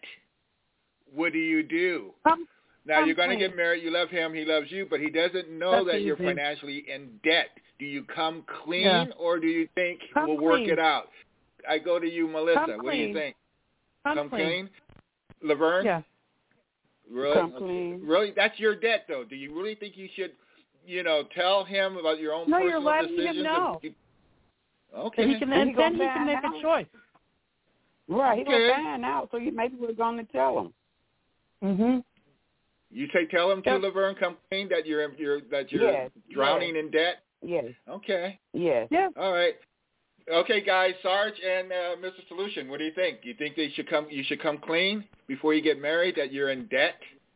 Speaker 2: What do you do?
Speaker 21: Um,
Speaker 2: Now, you're going to get married. You love him. He loves you, but he doesn't know
Speaker 21: That's
Speaker 2: that you're
Speaker 21: easy.
Speaker 2: financially in debt. Do you come clean,
Speaker 21: yeah.
Speaker 2: or do you think
Speaker 21: come
Speaker 2: we'll work
Speaker 21: clean.
Speaker 2: it out? I go to you, Melissa.
Speaker 21: Come
Speaker 2: what do you
Speaker 21: clean.
Speaker 2: think?
Speaker 21: Come,
Speaker 2: come
Speaker 21: clean.
Speaker 2: clean?
Speaker 17: Laverne?
Speaker 21: Yeah.
Speaker 17: Really?
Speaker 21: Come
Speaker 17: Okay.
Speaker 21: clean.
Speaker 17: Really? That's your debt, though. Do you really think you should, you know, tell him about your own
Speaker 21: No,
Speaker 17: personal
Speaker 21: you're letting
Speaker 17: decisions?
Speaker 21: him know.
Speaker 17: Of, okay.
Speaker 21: And he can, and
Speaker 1: he
Speaker 21: then he
Speaker 1: gonna
Speaker 21: can make
Speaker 1: find
Speaker 21: a
Speaker 1: out.
Speaker 21: choice.
Speaker 1: Right, he
Speaker 17: Okay.
Speaker 1: gonna find out, so you maybe we're gonna tell him.
Speaker 21: Mhm.
Speaker 17: You say tell him to
Speaker 1: Yep.
Speaker 17: Laverne, come clean, that you're you're that you're
Speaker 1: Yes,
Speaker 17: drowning
Speaker 1: yes.
Speaker 17: in debt.
Speaker 1: Yes.
Speaker 17: Okay.
Speaker 1: Yes.
Speaker 21: Yeah.
Speaker 17: All right. Okay, guys, Sarge and uh, Mister Solution, what do you think? You think they should come? You should come clean before you get married? That you're in debt?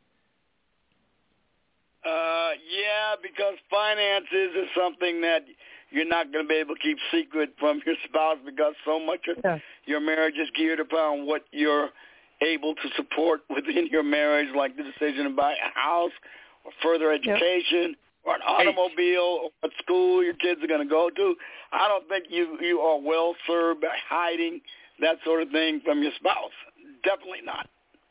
Speaker 18: Uh, yeah, because finances is something that you're not going to be able to keep secret from your spouse because so much of
Speaker 21: Yeah.
Speaker 18: your marriage is geared upon what you're able to support within your marriage, like the decision to buy a house or further education or an automobile or what school your kids are going to go to. I don't think you, you are well served by hiding that sort of thing from your spouse. Definitely not.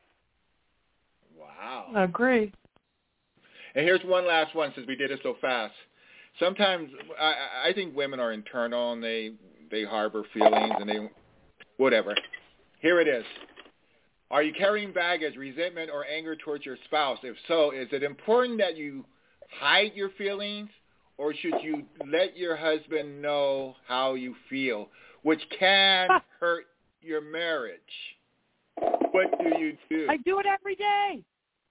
Speaker 17: Wow.
Speaker 21: Agree.
Speaker 17: And here's one last one, since we did it so fast. Sometimes I, I think women are internal and they they harbor feelings and they whatever. Here it is. Are you carrying baggage, resentment, or anger towards your spouse? If so, is it important that you hide your feelings, or should you let your husband know how you feel, which can hurt your marriage? What do you do?
Speaker 21: I do it every day.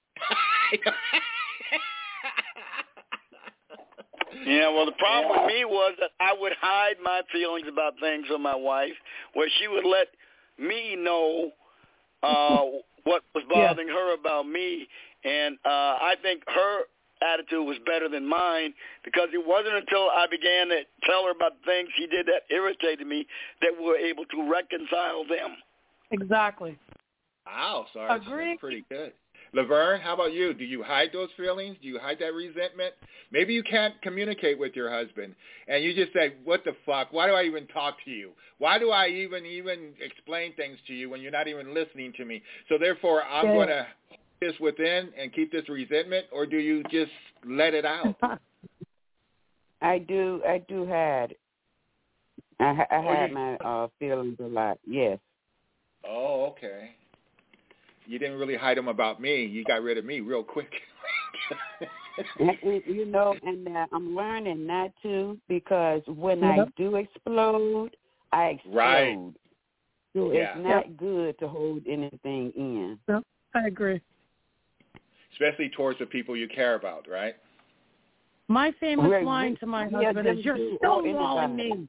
Speaker 18: Yeah, well, the problem with me was that I would hide my feelings about things from my wife, where she would let me know uh, what was bothering yeah. her about me. And uh, I think her attitude was better than mine, because it wasn't until I began to tell her about things she did that irritated me that we were able to reconcile them.
Speaker 21: Exactly.
Speaker 17: Wow, sorry.
Speaker 21: Agree.
Speaker 17: That's pretty good. Laverne, how about you? Do you hide those feelings? Do you hide that resentment? Maybe you can't communicate with your husband, and you just say, what the fuck? Why do I even talk to you? Why do I even even explain things to you when you're not even listening to me? So therefore, I'm yeah. going to hold this within and keep this resentment, or do you just let it out?
Speaker 1: I do. I do hide. I, I
Speaker 17: oh,
Speaker 1: hide
Speaker 17: you...
Speaker 1: my uh, feelings a lot. Yes.
Speaker 17: Oh, okay. You didn't really hide them about me. You got rid of me real quick.
Speaker 1: and, and, you know, and uh, I'm learning not to, because when mm-hmm. I do explode, I explode.
Speaker 17: Right.
Speaker 1: So
Speaker 17: yeah.
Speaker 1: it's not
Speaker 21: yep.
Speaker 1: good to hold anything in.
Speaker 21: Yep. I agree.
Speaker 17: Especially towards the people you care about, right?
Speaker 21: My famous
Speaker 1: We're,
Speaker 21: line to my husband is, "You're stonewalling me."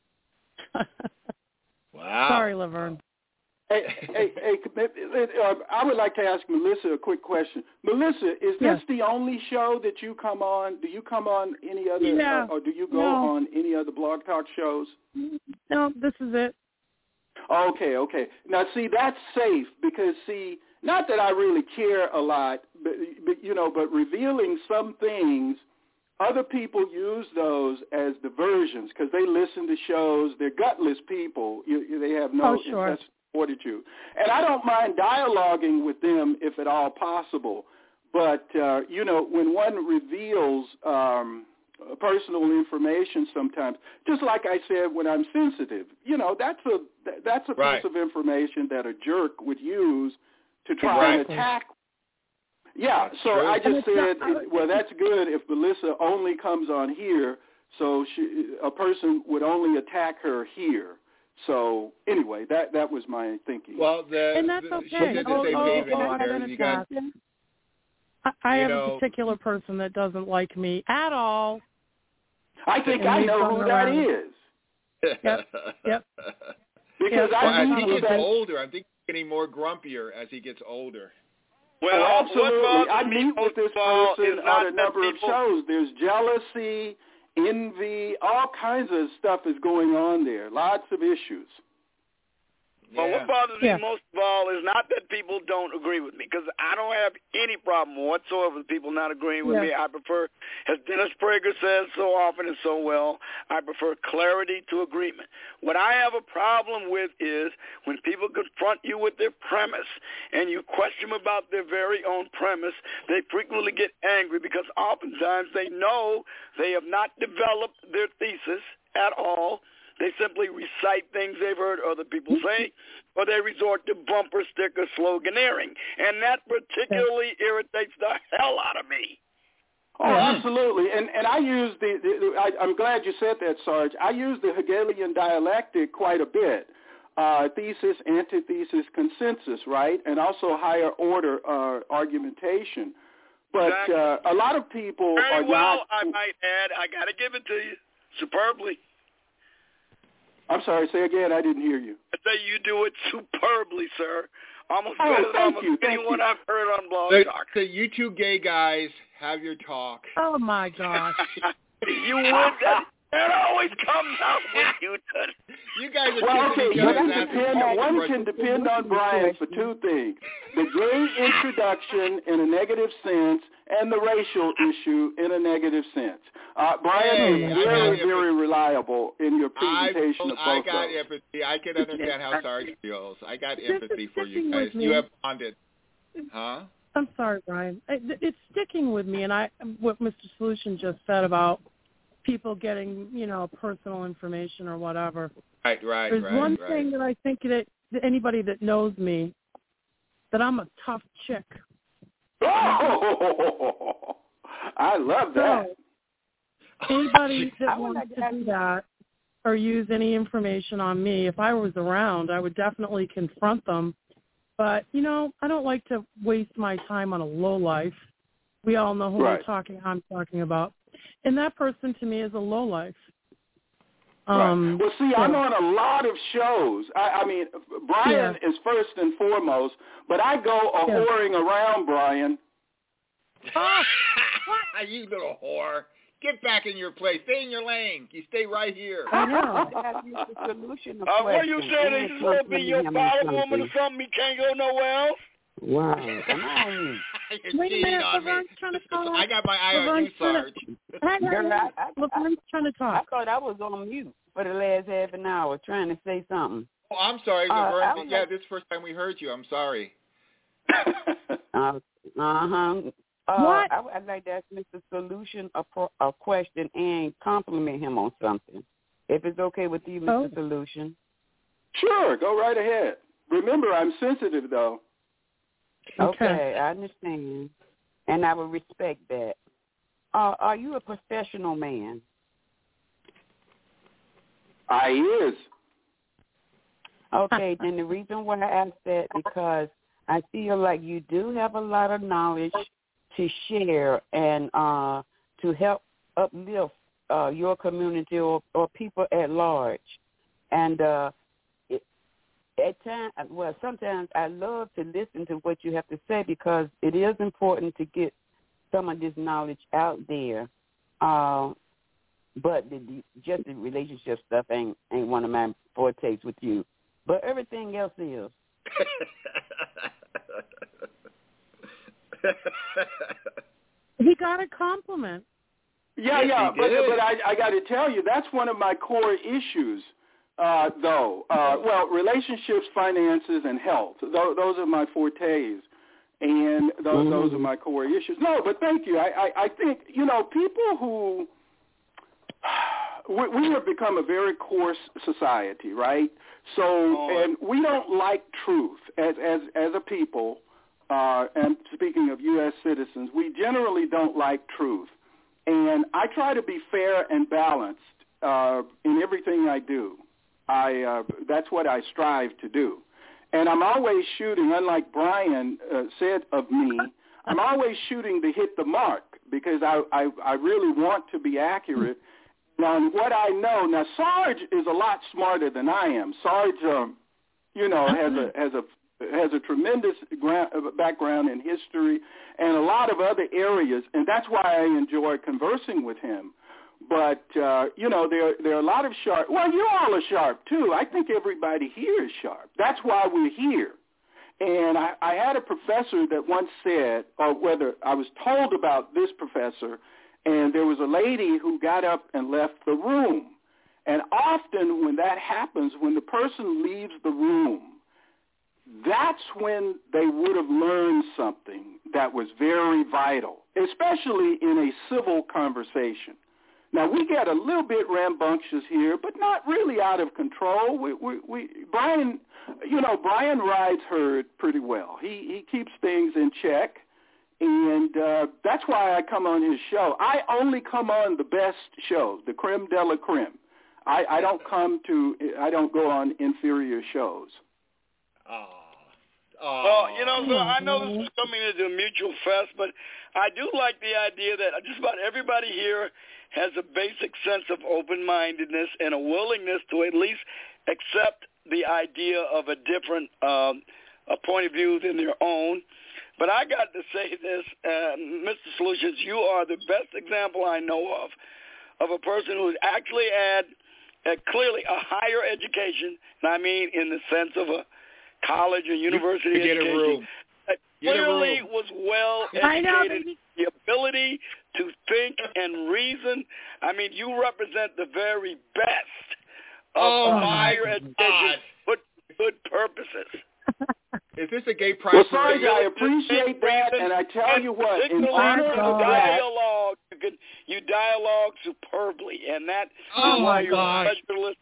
Speaker 17: Wow.
Speaker 21: Sorry, Laverne.
Speaker 3: Hey, hey, hey, uh, I would like to ask Melissa a quick question. Melissa, is this yeah. the only show that you come on? Do you come on any other,
Speaker 21: yeah.
Speaker 3: uh, or do you go
Speaker 21: no.
Speaker 3: on any other Blog Talk shows?
Speaker 21: No, this is it.
Speaker 3: Okay, okay. Now, see, that's safe, because, see, not that I really care a lot, but, but you know, but revealing some things, other people use those as diversions because they listen to shows. They're gutless people. You, you, they have no
Speaker 21: oh, sure.
Speaker 3: interest. Fortitude. And I don't mind dialoguing with them if at all possible. But, uh, you know, when one reveals um, personal information sometimes, just like I said when I'm sensitive, you know, that's a that's a
Speaker 17: right.
Speaker 3: piece of information that a jerk would use to try
Speaker 17: right.
Speaker 3: and attack. Yeah,
Speaker 17: that's
Speaker 3: so
Speaker 17: true.
Speaker 3: I just said, well, that's good if Melissa only comes on here, so she, a person would only attack her here. So anyway, that that was my thinking.
Speaker 17: Well, the,
Speaker 21: and that's
Speaker 17: the,
Speaker 21: okay.
Speaker 17: She did the
Speaker 21: oh,
Speaker 17: same
Speaker 21: oh,
Speaker 17: thing
Speaker 21: oh,
Speaker 17: in there. You got,
Speaker 21: I, I
Speaker 17: you
Speaker 21: have
Speaker 17: know,
Speaker 21: a particular person that doesn't like me at all.
Speaker 3: I think
Speaker 21: and
Speaker 3: I know who
Speaker 21: around.
Speaker 3: that is.
Speaker 21: Yep. Yep.
Speaker 3: Because
Speaker 21: yep.
Speaker 3: I,
Speaker 17: well, I think he's
Speaker 3: that...
Speaker 17: older. I think he's getting more grumpier as he gets older.
Speaker 18: Well,
Speaker 3: oh, absolutely. I
Speaker 18: meet
Speaker 3: meet with this person on a number of shows. There's jealousy, envy, all kinds of stuff is going on there. Lots of issues.
Speaker 18: Well,
Speaker 17: yeah.
Speaker 18: what bothers
Speaker 21: yeah.
Speaker 18: me most of all is not that people don't agree with me, because I don't have any problem whatsoever with people not agreeing with
Speaker 21: yeah.
Speaker 18: me. I prefer, as Dennis Prager says so often and so well, I prefer clarity to agreement. What I have a problem with is when people confront you with their premise and you question them about their very own premise, they frequently get angry because oftentimes they know they have not developed their thesis at all. They simply recite things they've heard other people say, or they resort to bumper sticker sloganeering. And that particularly irritates the hell out of me.
Speaker 3: Oh, absolutely. And and I use the, the, the I, I'm glad you said that, Sarge. I use the Hegelian dialectic quite a bit. Uh, thesis, antithesis, consensus, right? And also higher order uh, argumentation. But
Speaker 18: Exactly.
Speaker 3: uh, a lot of people
Speaker 18: Very
Speaker 3: are
Speaker 18: well,
Speaker 3: not...
Speaker 18: I might add. I got to give it to you. Superbly.
Speaker 3: I'm sorry, say again. I didn't hear you.
Speaker 18: I say you do it superbly, sir. Almost
Speaker 3: Oh,
Speaker 18: better than
Speaker 3: thank
Speaker 18: almost
Speaker 3: you, thank
Speaker 18: anyone
Speaker 3: you.
Speaker 18: I've heard on Blog
Speaker 17: So,
Speaker 18: Talk.
Speaker 17: so you two gay guys have your talk.
Speaker 21: Oh, my gosh.
Speaker 18: You would. That, that always comes out with you.
Speaker 17: You guys are
Speaker 3: Well,
Speaker 17: kissing
Speaker 3: okay,
Speaker 17: each
Speaker 3: one
Speaker 17: other's
Speaker 3: can,
Speaker 17: asses.
Speaker 3: depend,
Speaker 17: All
Speaker 3: one
Speaker 17: the
Speaker 3: can
Speaker 17: rest-
Speaker 3: depend on Brian for two things. The gay introduction in a negative sense and the racial issue in a negative sense. Uh, Brian
Speaker 17: Hey,
Speaker 3: is
Speaker 17: I
Speaker 3: very,
Speaker 17: got
Speaker 3: very reliable in your
Speaker 17: I,
Speaker 3: presentation of both
Speaker 17: I got
Speaker 3: those.
Speaker 17: empathy. I can understand how Sarge feels. I got
Speaker 21: This is
Speaker 17: empathy for you
Speaker 21: sticking
Speaker 17: guys.
Speaker 21: with me.
Speaker 17: You have bonded. Huh?
Speaker 21: I'm sorry, Brian. It- It's sticking with me, and I what Mister Solution just said about people getting, you know, personal information or whatever.
Speaker 17: Right, right,
Speaker 21: There's
Speaker 17: right,
Speaker 21: one
Speaker 17: right.
Speaker 21: thing that I think that, that anybody that knows me, that I'm a tough chick.
Speaker 3: Oh, I love that.
Speaker 21: So, anybody
Speaker 1: I
Speaker 21: that
Speaker 1: would
Speaker 21: wants
Speaker 1: like to
Speaker 21: to
Speaker 1: ask
Speaker 21: do
Speaker 1: you-
Speaker 21: that or use any information on me, if I was around, I would definitely confront them. But, you know, I don't like to waste my time on a lowlife. We all know who
Speaker 3: Right.
Speaker 21: we're talking, I'm talking about. And that person to me is a lowlife.
Speaker 3: Right.
Speaker 21: Um,
Speaker 3: Well, see,
Speaker 21: so-
Speaker 3: I'm on a lot of shows. I, I mean, Brian
Speaker 21: Yeah.
Speaker 3: is first and foremost, but I go a
Speaker 21: Yeah.
Speaker 3: whoring around Brian.
Speaker 21: Oh,
Speaker 17: you little whore. Get back in your place. Stay in your lane. You stay right here.
Speaker 21: I know.
Speaker 1: That's the solution of
Speaker 18: Uh, what you
Speaker 1: question.
Speaker 18: saying?
Speaker 1: And
Speaker 18: He's supposed to be your
Speaker 1: compliment him on
Speaker 18: bottom woman or
Speaker 1: something.
Speaker 18: something? He can't go nowhere else?
Speaker 1: Wow. Come on.
Speaker 17: You're
Speaker 21: Wait a
Speaker 17: cheating
Speaker 21: minute,
Speaker 17: on me.
Speaker 21: Laverne's trying to call
Speaker 17: I got my eye on you,
Speaker 21: Laverne's trying
Speaker 17: Sarge.
Speaker 21: to, hey, hey,
Speaker 1: Girl, I, I,
Speaker 21: Laverne's trying to
Speaker 1: I
Speaker 21: talk.
Speaker 1: thought I was on mute for the last half an hour trying to say something.
Speaker 17: Oh, I'm sorry,
Speaker 1: Uh,
Speaker 17: Laverne.
Speaker 1: I would
Speaker 17: yeah,
Speaker 1: like-
Speaker 17: this is the first time we heard you. I'm sorry.
Speaker 1: Uh huh. Uh,
Speaker 21: What?
Speaker 1: I, I'd like to ask Mister Solution a, pro, a question and compliment him on something. If it's okay with you, Mister
Speaker 21: Oh.
Speaker 1: Solution.
Speaker 3: Sure, go right ahead. Remember, I'm sensitive, though.
Speaker 1: Okay.
Speaker 21: Okay.
Speaker 1: I understand, and I will respect that. Uh, are you a professional man?
Speaker 3: I is.
Speaker 1: Okay, then the reason why I ask that because I feel like you do have a lot of knowledge to share and uh, to help uplift uh, your community or, or people at large. And uh, it, at times, well, sometimes I love to listen to what you have to say because it is important to get some of this knowledge out there. Uh, but the, the, just the relationship stuff ain't ain't one of my fortes with you. But everything else is.
Speaker 21: He got a compliment.
Speaker 3: Yeah,
Speaker 17: Yes,
Speaker 3: yeah,
Speaker 17: he
Speaker 3: but
Speaker 17: did.
Speaker 3: but I I got to tell you, that's one of my core issues, uh, though. Uh, well, relationships, finances, and health. Those, those are my fortes, and those
Speaker 1: Mm-hmm.
Speaker 3: those are my core issues. No, but thank you. I I, I think you know people who we, we have become a very coarse society, right? So,
Speaker 18: Oh.
Speaker 3: and we don't like truth as as as a people. Uh, and speaking of U S citizens, we generally don't like truth. And I try to be fair and balanced uh, in everything I do. I uh, that's what I strive to do. And I'm always shooting, unlike Brian uh, said of me, I'm always shooting to hit the mark because I, I, I really want to be accurate on what I know. Now, Sarge is a lot smarter than I am. Sarge, um, you know, has a has a has a tremendous ground, background in history and a lot of other areas, and that's why I enjoy conversing with him. But, uh, you know, there, there are a lot of sharp. Well, you all are sharp, too. I think everybody here is sharp. That's why we're here. And I, I had a professor that once said, or whether I was told about this professor, and there was a lady who got up and left the room. And often when that happens, when the person leaves the room, that's when they would have learned something that was very vital, especially in a civil conversation. Now, we get a little bit rambunctious here, but not really out of control. We, we, we Brian, you know, Brian rides herd pretty well. He, he keeps things in check, and uh, that's why I come on his show. I only come on the best shows, the creme de la creme. I, I don't come to, I don't go on inferior shows.
Speaker 18: Oh. Oh. Well, you know, so I know this is coming into a mutual fest, but I do like the idea that just about everybody here has a basic sense of open-mindedness and a willingness to at least accept the idea of a different um, a point of view than their own. But I got to say this, uh, Mister Solutions, you are the best example I know of of a person who's actually had uh, clearly a higher education, and I mean in the sense of a college or university
Speaker 17: you, you
Speaker 18: education.
Speaker 17: Get a room.
Speaker 18: That clearly was well educated. The ability to think and reason. I mean, you represent the very best of
Speaker 17: oh
Speaker 18: higher education for good purposes.
Speaker 17: Is this a gay pride?
Speaker 3: Well, Sarge, I appreciate that, and I tell you what, in honor of that,
Speaker 18: dialogue, you can you dialogue superbly, and that
Speaker 17: oh
Speaker 18: is why you're
Speaker 17: gosh.
Speaker 18: a specialist.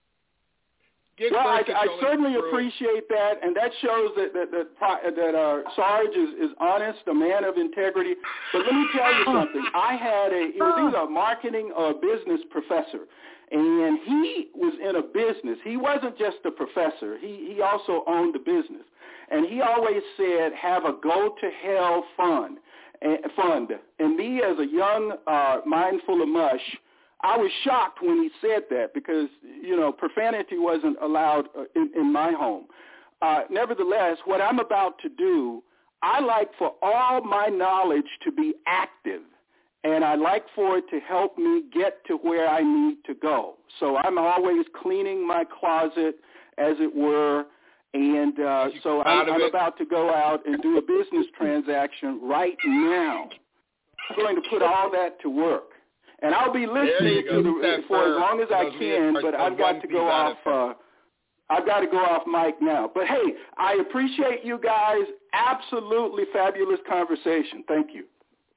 Speaker 3: Well, I, I certainly appreciate that, and that shows that that that, that uh, Sarge is, is honest, a man of integrity. But let me tell you something. I had a he was either a marketing or a business professor, and he was in a business. He wasn't just a professor. He he also owned a business, and he always said, "Have a go to hell fund." And, fund. And me, as a young uh, mind full of mush, I was shocked when he said that because, you know, profanity wasn't allowed in, in my home. Uh, nevertheless, what I'm about to do, I like for all my knowledge to be active, and I like for it to help me get to where I need to go. So I'm always cleaning my closet, as it were, and uh, so I'm, I'm about to go out and do a business transaction right now. I'm going to put all that to work. And I'll be listening to the, for as long as I can, but I've got to go off. Uh, I've got to go off mic now. But hey, I appreciate you guys. Absolutely fabulous conversation. Thank you.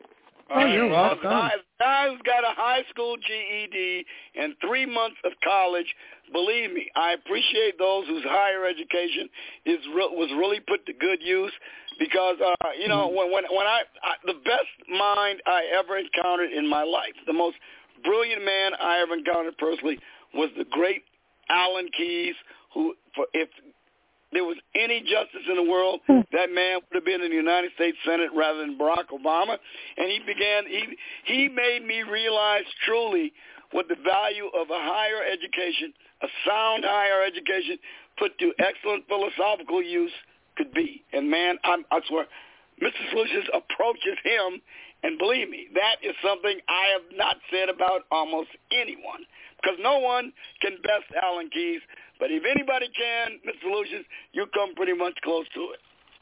Speaker 18: Oh, you're welcome. Guy, guy who's got a high school G E D and three months of college. Believe me, I appreciate those whose higher education is re- was really put to good use. Because uh, you know, when when when I, I the best mind I ever encountered in my life, the most brilliant man I ever encountered personally was the great Alan Keyes, who, for, if there was any justice in the world, that man would have been in the United States Senate rather than Barack Obama. And he began he he made me realize truly what the value of a higher education, a sound higher education, put to excellent philosophical use could be. And man, I'm, I swear, Mister Solutions approaches him, and believe me, that is something I have not said about almost anyone, because no one can best Alan Keyes, but if anybody can, Mister Solutions, you come pretty much close to it.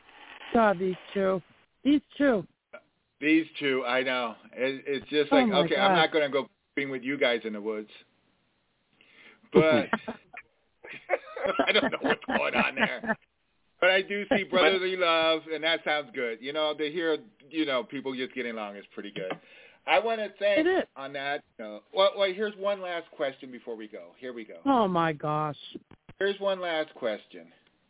Speaker 21: God, these two. These two.
Speaker 17: These two, I know. It, it's just like,
Speaker 21: oh
Speaker 17: okay,
Speaker 21: God.
Speaker 17: I'm not going to go being with you guys in the woods, but I don't know what's going on there. But I do see brotherly love, and that sounds good. You know, to hear, you know, people just getting along is pretty good. I want to thank on that. You know, well, well, here's one last question before we go. Here we go.
Speaker 21: Oh, my gosh.
Speaker 17: Here's one last question.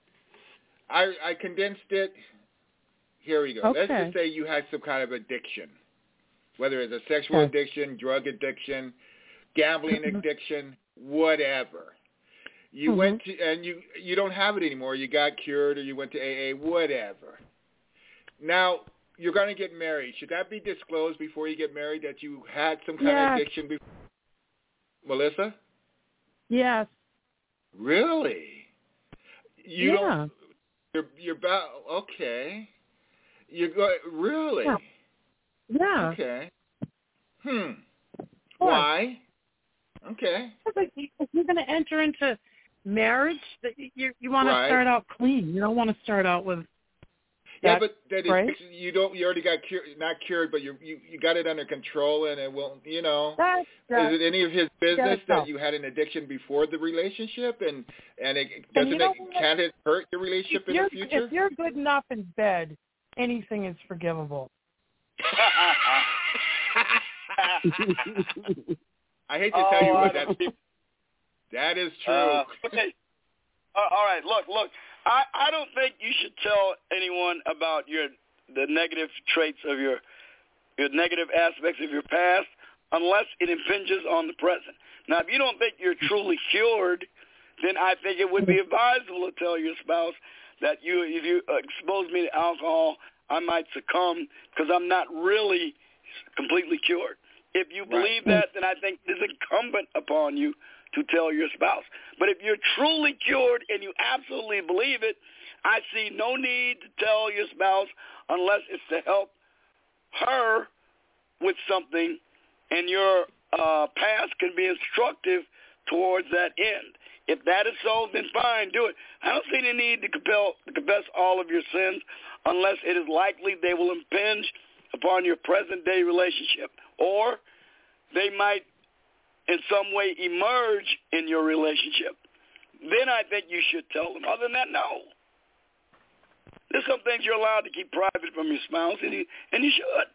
Speaker 17: I, I condensed it. Here we go.
Speaker 21: Okay.
Speaker 17: Let's just say you had some kind of addiction, whether it's a sexual
Speaker 21: okay.
Speaker 17: addiction, drug addiction, gambling addiction, whatever. You
Speaker 21: mm-hmm.
Speaker 17: went to, and you you don't have it anymore. You got cured, or you went to A A, whatever. Now you're going to get married. Should that be disclosed before you get married that you had some kind
Speaker 21: yes.
Speaker 17: of addiction before? Melissa?
Speaker 21: Yes.
Speaker 17: Really? You
Speaker 21: yeah.
Speaker 17: don't. You're you're about okay. You go really?
Speaker 21: Yeah. yeah.
Speaker 17: Okay. Hmm. Why? Okay.
Speaker 21: If you're going to enter into marriage, that you you want
Speaker 17: right.
Speaker 21: to start out clean. You don't want to start out with.
Speaker 17: Yeah, but that
Speaker 21: right?
Speaker 17: is, you don't. You already got cured, not cured, but you you you got it under control, and it will. You know,
Speaker 21: that's, that's,
Speaker 17: is it any of his business
Speaker 21: that
Speaker 17: so. you had an addiction before the relationship, and and it doesn't
Speaker 21: and you know
Speaker 17: it, can it hurt your relationship in the future?
Speaker 21: If you're good enough in bed, anything is forgivable.
Speaker 17: I hate to tell you,
Speaker 18: Oh,
Speaker 17: but that's that is true.
Speaker 18: Uh, okay. Uh, all right. Look, look. I, I don't think you should tell anyone about your the negative traits of your your negative aspects of your past unless it impinges on the present. Now, if you don't think you're truly cured, then I think it would be advisable to tell your spouse that you, if you expose me to alcohol, I might succumb because I'm not really completely cured. If you believe
Speaker 17: Right.
Speaker 18: that, then I think it's incumbent upon you to tell your spouse. But if you're truly cured and you absolutely believe it, I see no need to tell your spouse unless it's to help her with something, and your uh, past can be instructive towards that end. If that is so, then fine, do it. I don't see the need to compel to confess all of your sins unless it is likely they will impinge upon your present-day relationship, or they might in some way emerge in your relationship. Then I think you should tell them. Other than that, no. There's some things you're allowed to keep private from your spouse, and you, and you should.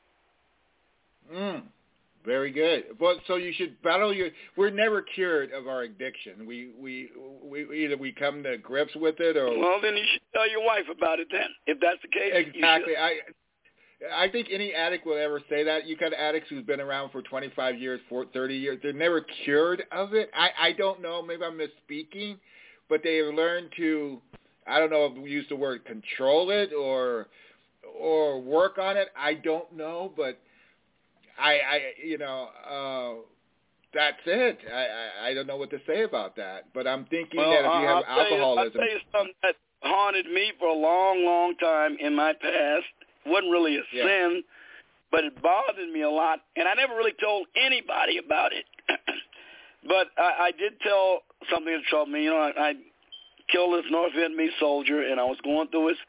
Speaker 17: Mm, very good. Well, so you should battle your. We're never cured of our addiction. We we we either we come to grips with it, or
Speaker 18: well, then you should tell your wife about it. Then, if that's the case,
Speaker 17: exactly.
Speaker 18: You should.
Speaker 17: I I think any addict will ever say that. You got addicts who've been around for twenty-five years, for thirty years. They're never cured of it. I I don't know. Maybe I'm misspeaking, but they have learned to. I don't know if we use the word control it or or work on it. I don't know, but. I, I, you know, uh, that's it. I, I, I don't know what to say about that. But I'm thinking
Speaker 18: well,
Speaker 17: that if you have
Speaker 18: I'll
Speaker 17: alcoholism,
Speaker 18: tell you, I'll tell you something that haunted me for a long, long time in my past. It wasn't really a
Speaker 17: yeah.
Speaker 18: sin, but it bothered me a lot, and I never really told anybody about it. But I, I did tell something that troubled me. You know, I, I killed this North Vietnamese soldier, and I was going through his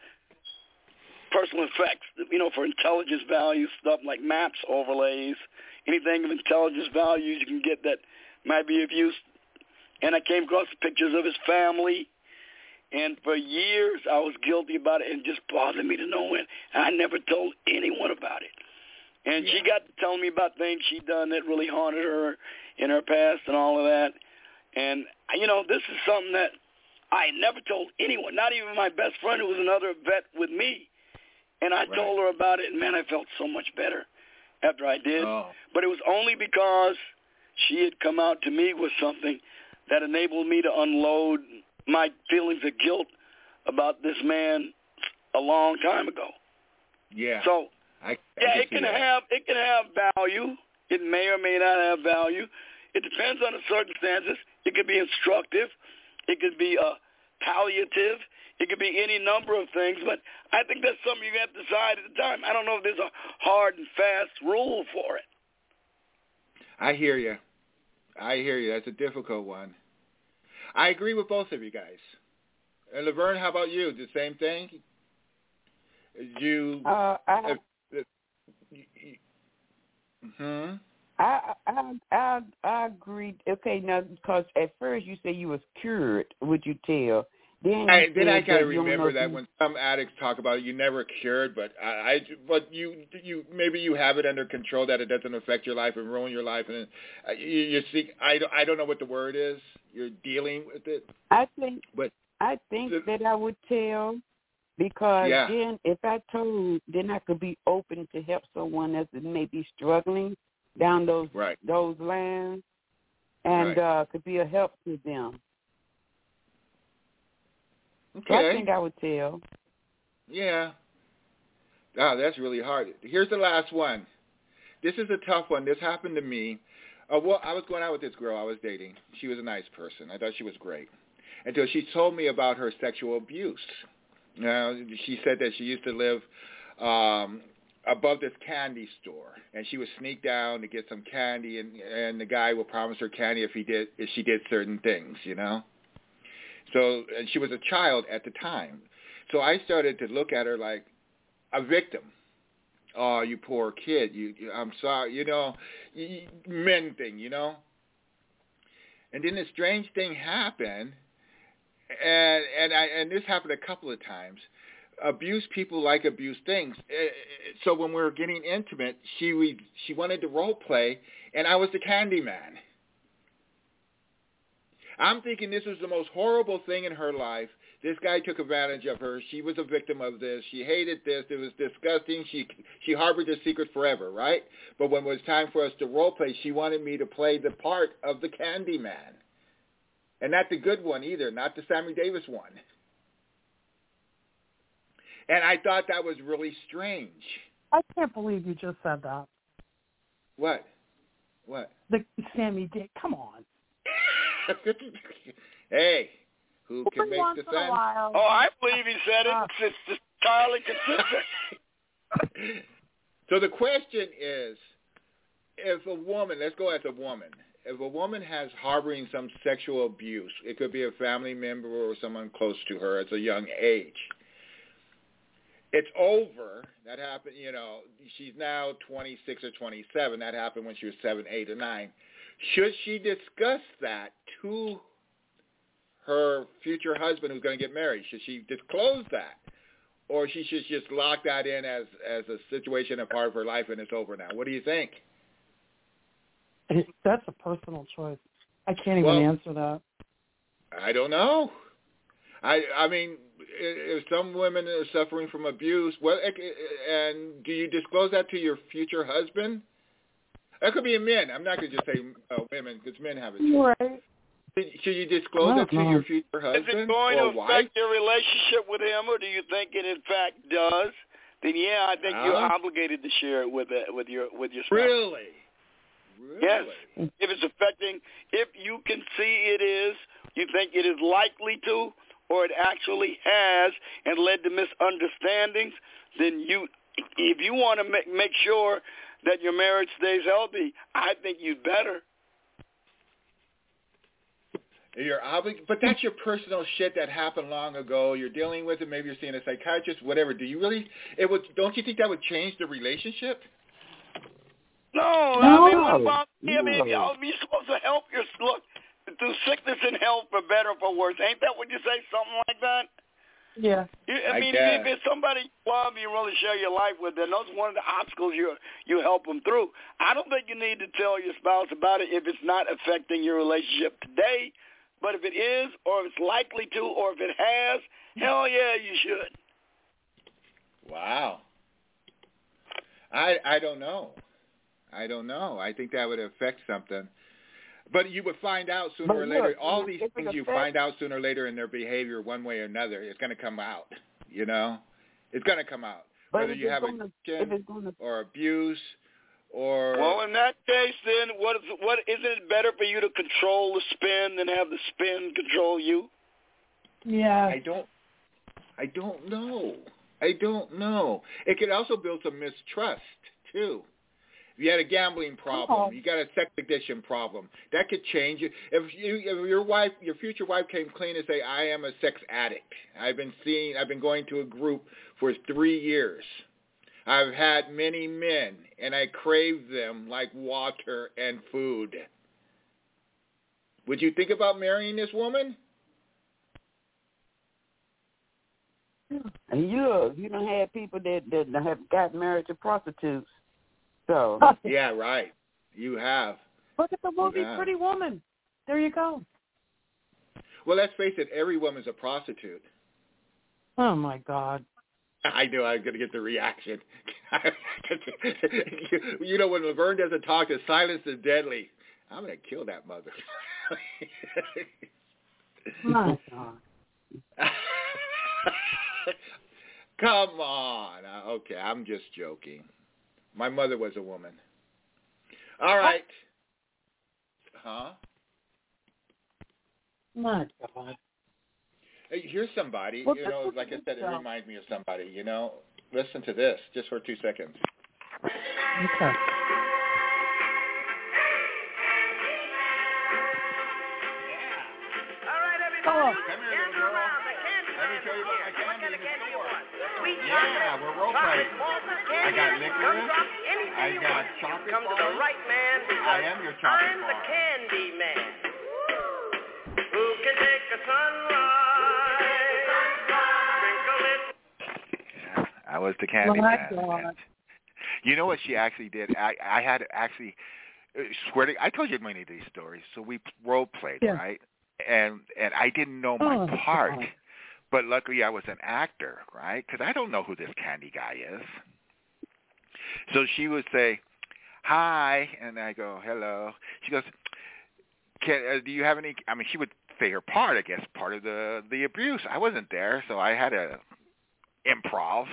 Speaker 18: personal effects, you know, for intelligence values, stuff like maps, overlays, anything of intelligence values you can get that might be of use. And I came across pictures of his family, and for years I was guilty about it, and it just bothered me to no end. And I never told anyone about it. And
Speaker 17: yeah.
Speaker 18: she got to telling me about things she'd done that really haunted her in her past and all of that. And, you know, this is something that I never told anyone, not even my best friend who was another vet with me. And I
Speaker 17: right.
Speaker 18: told her about it, and, man, I felt so much better after I did.
Speaker 17: Oh.
Speaker 18: But it was only because she had come out to me with something that enabled me to unload my feelings of guilt about this man a long time ago.
Speaker 17: Yeah.
Speaker 18: So,
Speaker 17: I, I
Speaker 18: yeah,
Speaker 17: can
Speaker 18: it can
Speaker 17: that.
Speaker 18: have it can have value. It may or may not have value. It depends on the circumstances. It could be instructive. It could be uh, palliative. It could be any number of things, but I think that's something you have to decide at the time. I don't know if there's a hard and fast rule for it.
Speaker 17: I hear you. I hear you. That's a difficult one. I agree with both of you guys. And Laverne, how about you? The same thing? You...
Speaker 1: Uh, I...
Speaker 17: Uh, hmm?
Speaker 1: I, I I I agree. Okay, now because at first you said you was cured, would you tell? Then,
Speaker 17: I, then I gotta
Speaker 1: that
Speaker 17: remember that
Speaker 1: you...
Speaker 17: when some addicts talk about it, you never cured, but I, I, but you, you maybe you have it under control that it doesn't affect your life and ruin your life, and uh, you, you see, I, I don't know what the word is. You're dealing with it.
Speaker 1: I think,
Speaker 17: but
Speaker 1: I think the, that I would tell because
Speaker 17: yeah.
Speaker 1: then if I told, then I could be open to help someone that may be struggling down those
Speaker 17: right.
Speaker 1: those lines, and
Speaker 17: right.
Speaker 1: uh, could be a help to them.
Speaker 17: Okay.
Speaker 1: So I think I would tell.
Speaker 17: Yeah. Oh, that's really hard. Here's the last one. This is a tough one. This happened to me. Uh, well, I was going out with this girl I was dating. She was a nice person. I thought she was great. Until she told me about her sexual abuse. Now, she said that she used to live um, above this candy store, and she would sneak down to get some candy, and, and the guy would promise her candy if he did if she did certain things, you know. So, and she was a child at the time. So I started to look at her like a victim. Oh, you poor kid. You, you I'm sorry. You know, you, men thing, you know. And then this strange thing happened, and and I and this happened a couple of times. Abuse people like abuse things. So when we were getting intimate, she we, she wanted to role play, and I was the candy man. I'm thinking this was the most horrible thing in her life. This guy took advantage of her. She was a victim of this. She hated this. It was disgusting. She she harbored this secret forever, right? But when it was time for us to role play, she wanted me to play the part of the candy man. And not the good one either, not the Sammy Davis one. And I thought that was really strange.
Speaker 21: I can't believe you just said that.
Speaker 17: What? What?
Speaker 21: The Sammy Dick. Come on.
Speaker 17: Hey, who can make the sense?
Speaker 18: Oh, I believe he said it. It's, it's entirely consistent.
Speaker 17: So the question is, if a woman, let's go as a woman, if a woman has harboring some sexual abuse, it could be a family member or someone close to her at a young age. It's over. That happened, you know, she's now twenty-six or twenty-seven. That happened when she was seven, eight, or nine. Should she discuss that to her future husband who's going to get married? Should she disclose that? Or she should just lock that in as, as a situation, a part of her life, and it's over now? What do you think?
Speaker 21: That's a personal choice. I can't even
Speaker 17: well,
Speaker 21: answer that.
Speaker 17: I don't know. I I mean, if some women are suffering from abuse, well, and do you disclose that to your future husband? That could be a men. I'm not going to just say uh, women because men have it too.
Speaker 21: Right.
Speaker 17: Should you disclose it to
Speaker 21: know.
Speaker 17: your future husband
Speaker 18: Is it going
Speaker 17: or
Speaker 18: to
Speaker 17: wife?
Speaker 18: affect your relationship with him, or do you think it in fact does? Then yeah, I think uh, you're obligated to share it with uh, with your with your spouse.
Speaker 17: Really? Really?
Speaker 18: Yes. If it's affecting, if you can see it is, you think it is likely to, or it actually has and led to misunderstandings, then you, if you want to make, make sure that your marriage stays healthy, I think you'd better.
Speaker 17: You're oblig- but that's your personal shit that happened long ago. You're dealing with it. Maybe you're seeing a psychiatrist, whatever. Do you really? It would. Don't you think that would change the relationship?
Speaker 18: No,
Speaker 17: no
Speaker 18: I mean, what about?
Speaker 17: no.
Speaker 18: I mean, you're supposed to help your look through sickness and health, for better or for worse. Ain't that what you say? Something like that.
Speaker 21: Yeah.
Speaker 18: You, I, I mean, guess. if it's somebody you love, you really share your life with, then those are one of the obstacles you you help them through. I don't think you need to tell your spouse about it if it's not affecting your relationship today. But if it is, or if it's likely to, or if it has, hell yeah, you should.
Speaker 17: Wow. I I don't know. I don't know. I think that would affect something. But you would find out sooner
Speaker 21: but
Speaker 17: or
Speaker 21: look,
Speaker 17: later. All these things
Speaker 21: affects,
Speaker 17: you find out sooner or later in their behavior one way or another. It's going to come out, you know? It's going to come out. Whether you have
Speaker 21: gonna,
Speaker 17: addiction
Speaker 21: gonna,
Speaker 17: or abuse or...
Speaker 18: Well, in that case, then, what is, what, isn't it better for you to control the spin than have the spin control you?
Speaker 21: Yeah.
Speaker 17: I don't, I don't know. I don't know. It could also build some mistrust, too. If you had a gambling problem, oh. you got a sex addiction problem, that could change you. If you, if your wife, your future wife came clean and say, "I am a sex addict. I've been seeing, I've been going to a group for three years. I've had many men, and I crave them like water and food." Would you think about marrying this woman?
Speaker 1: And you, you don't have people that that have got married to prostitutes. So
Speaker 17: yeah, right. You have.
Speaker 21: Look at the movie Pretty Woman. There you go.
Speaker 17: Well, let's face it. Every woman's a prostitute.
Speaker 21: Oh my God.
Speaker 17: I knew I was going to get the reaction. You know, when Laverne doesn't talk, the silence is deadly. I'm going to kill that mother.
Speaker 21: My God.
Speaker 17: Come on. Okay, I'm just joking. My mother was a woman. All right. Huh?
Speaker 21: My God.
Speaker 17: Hey, here's somebody,
Speaker 21: well,
Speaker 17: you know, like I said, it reminds me of somebody, you know. Listen to this just for two seconds.
Speaker 21: Okay.
Speaker 17: Come here, little girl. Let me tell you about my candy in the store. Yeah, we're role playing. I got licorice. I got chocolate
Speaker 7: Come to the right man because
Speaker 17: I am your chocolate
Speaker 7: I'm
Speaker 17: bar.
Speaker 7: the candy man. Who can take a sunrise, sprinkle it.
Speaker 2: Yeah, I was the candy
Speaker 21: oh my
Speaker 2: man.
Speaker 21: God.
Speaker 2: You know what she actually did? I, I had to actually Swear to, I told you many of these stories. So we role played,
Speaker 21: yeah.
Speaker 2: right? And and I didn't know my
Speaker 21: oh,
Speaker 2: part,
Speaker 21: God.
Speaker 2: but luckily I was an actor, right? Because I don't know who this Candy guy is. So she would say, "Hi," and I go, "Hello." She goes, Can, uh, "Do you have any?" I mean, she would say her part, I guess, part of the the abuse. I wasn't there, so I had to improv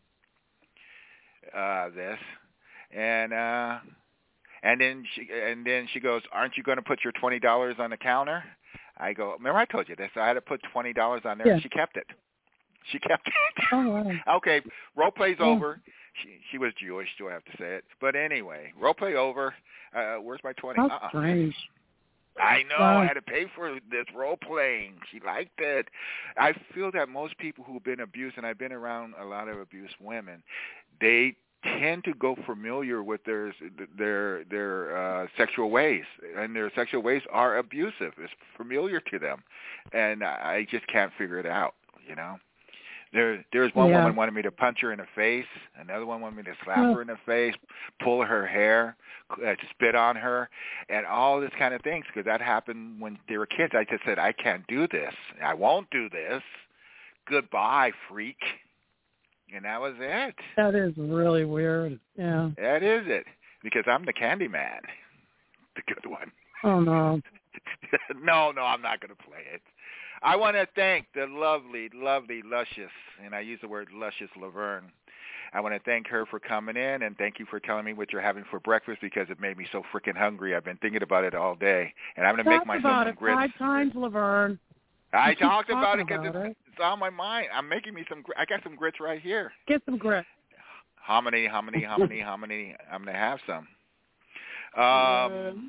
Speaker 2: uh, this, and uh, and then she and then she goes, "Aren't you going to put your twenty dollars on the counter?" I go, "Remember I told you this? I had to put twenty dollars on there."
Speaker 21: Yeah.
Speaker 2: And she kept it. She kept it.
Speaker 21: Oh, wow.
Speaker 2: Okay, role play's
Speaker 21: Oh.
Speaker 2: over. She she was Jewish, do I have to say it? But anyway, role play over. Uh, where's my twenty?
Speaker 21: That's
Speaker 2: uh-uh.
Speaker 21: strange.
Speaker 2: I know.
Speaker 21: Wow.
Speaker 2: I had to pay for this role playing. She liked it. I feel that most people who've been abused, and I've been around a lot of abused women, they tend to go familiar with their their their uh, sexual ways, and their sexual ways are abusive. It's familiar to them, and I just can't figure it out. You know. There, there's one
Speaker 21: yeah.
Speaker 2: woman wanted me to punch her in the face. Another one wanted me to slap oh. her in the face, pull her hair, uh, spit on her, and all this kind of things. Because that happened when they were kids. I just said, I can't do this. I won't do this. Goodbye, freak. And that was it.
Speaker 21: That is really weird. Yeah.
Speaker 2: That is it. Because I'm the Candy Man, the good one.
Speaker 21: Oh no.
Speaker 2: no, no, I'm not going to play it. I want to thank the lovely, lovely, luscious, and I use the word luscious, Laverne. I want to thank her for coming in, and thank you for telling me what you're having for breakfast because it made me so freaking hungry. I've been thinking about it all day, and I'm going to make myself
Speaker 21: about
Speaker 2: some
Speaker 21: it
Speaker 2: grits.
Speaker 21: Five times, Laverne.
Speaker 2: I
Speaker 21: you
Speaker 2: talked about it because
Speaker 21: it's,
Speaker 2: it. it's on my mind. I'm making me some. I got some grits right here.
Speaker 21: Get some grits.
Speaker 2: How many? How many? How many? How many? I'm going to have some. Um,
Speaker 21: um,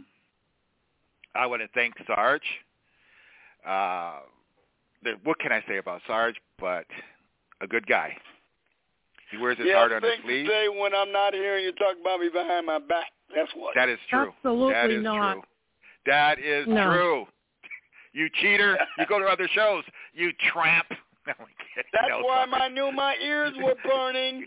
Speaker 2: I want to thank Sarge. Uh. What can I say about Sarge? But a good guy. He wears his
Speaker 18: yeah,
Speaker 2: heart on his
Speaker 18: sleeve.
Speaker 2: sleeve.
Speaker 18: You say when I'm not here and you talk about me behind my back. That's what.
Speaker 2: That is true.
Speaker 21: Absolutely
Speaker 2: that is
Speaker 21: not.
Speaker 2: True. That is
Speaker 21: no.
Speaker 2: true. You cheater. You go to other shows. You tramp. No, I'm kidding.
Speaker 18: That's
Speaker 2: no,
Speaker 18: why
Speaker 2: sorry.
Speaker 18: I knew my ears were burning.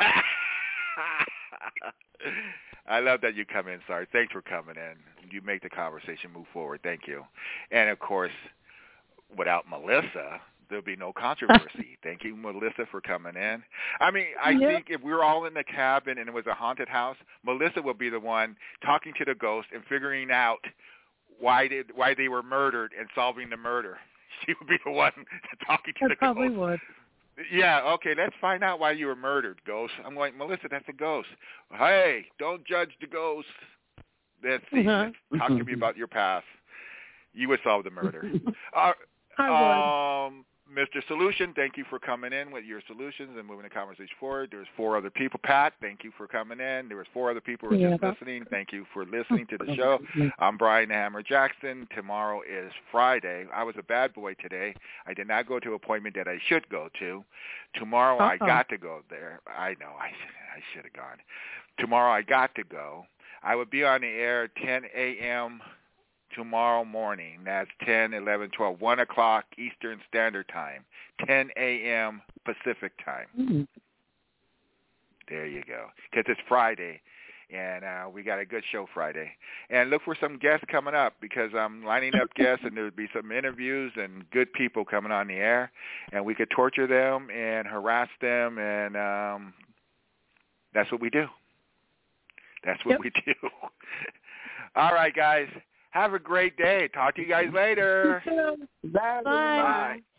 Speaker 2: I love that you come in, Sarge. Thanks for coming in. You make the conversation move forward. Thank you. And, of course, without Melissa, there'll be no controversy. Thank you, Melissa, for coming in. I mean, I
Speaker 21: yep.
Speaker 2: think if we were all in the cabin and it was a haunted house, Melissa would be the one talking to the ghost and figuring out why did why they were murdered and solving the murder. She would be the one talking to
Speaker 21: I
Speaker 2: the
Speaker 21: probably
Speaker 2: ghost.
Speaker 21: would.
Speaker 2: Yeah, okay, let's find out why you were murdered, ghost. I'm like, Melissa, that's a ghost. Hey, don't judge the ghost. Let's see.
Speaker 21: Uh-huh.
Speaker 2: Let's talk to me about your past. You would solve the murder. uh,
Speaker 21: I would.
Speaker 2: Um, Mister Solution, thank you for coming in with your solutions and moving the conversation forward. There's four other people. Pat, thank you for coming in. There was four other people who were
Speaker 21: yeah.
Speaker 2: just listening. Thank you for listening to the show. I'm Brian Hammer Jackson. Tomorrow is Friday. I was a bad boy today. I did not go to an appointment that I should go to. Tomorrow
Speaker 21: Uh-oh.
Speaker 2: I got to go there. I know. I, I should have gone. Tomorrow I got to go. I would be on the air ten a.m. tomorrow morning. That's ten, eleven, twelve, one o'clock Eastern Standard Time, ten a.m. Pacific Time.
Speaker 21: Mm-hmm.
Speaker 2: There you go. Because it's Friday, and uh, we got a good show Friday. And look for some guests coming up because I'm lining up guests, and there would be some interviews and good people coming on the air, and we could torture them and harass them, and um, that's what we do. That's what
Speaker 21: yep.
Speaker 2: we do. All right, guys. Have a great day. Talk to you guys later.
Speaker 21: Bye.
Speaker 2: Bye.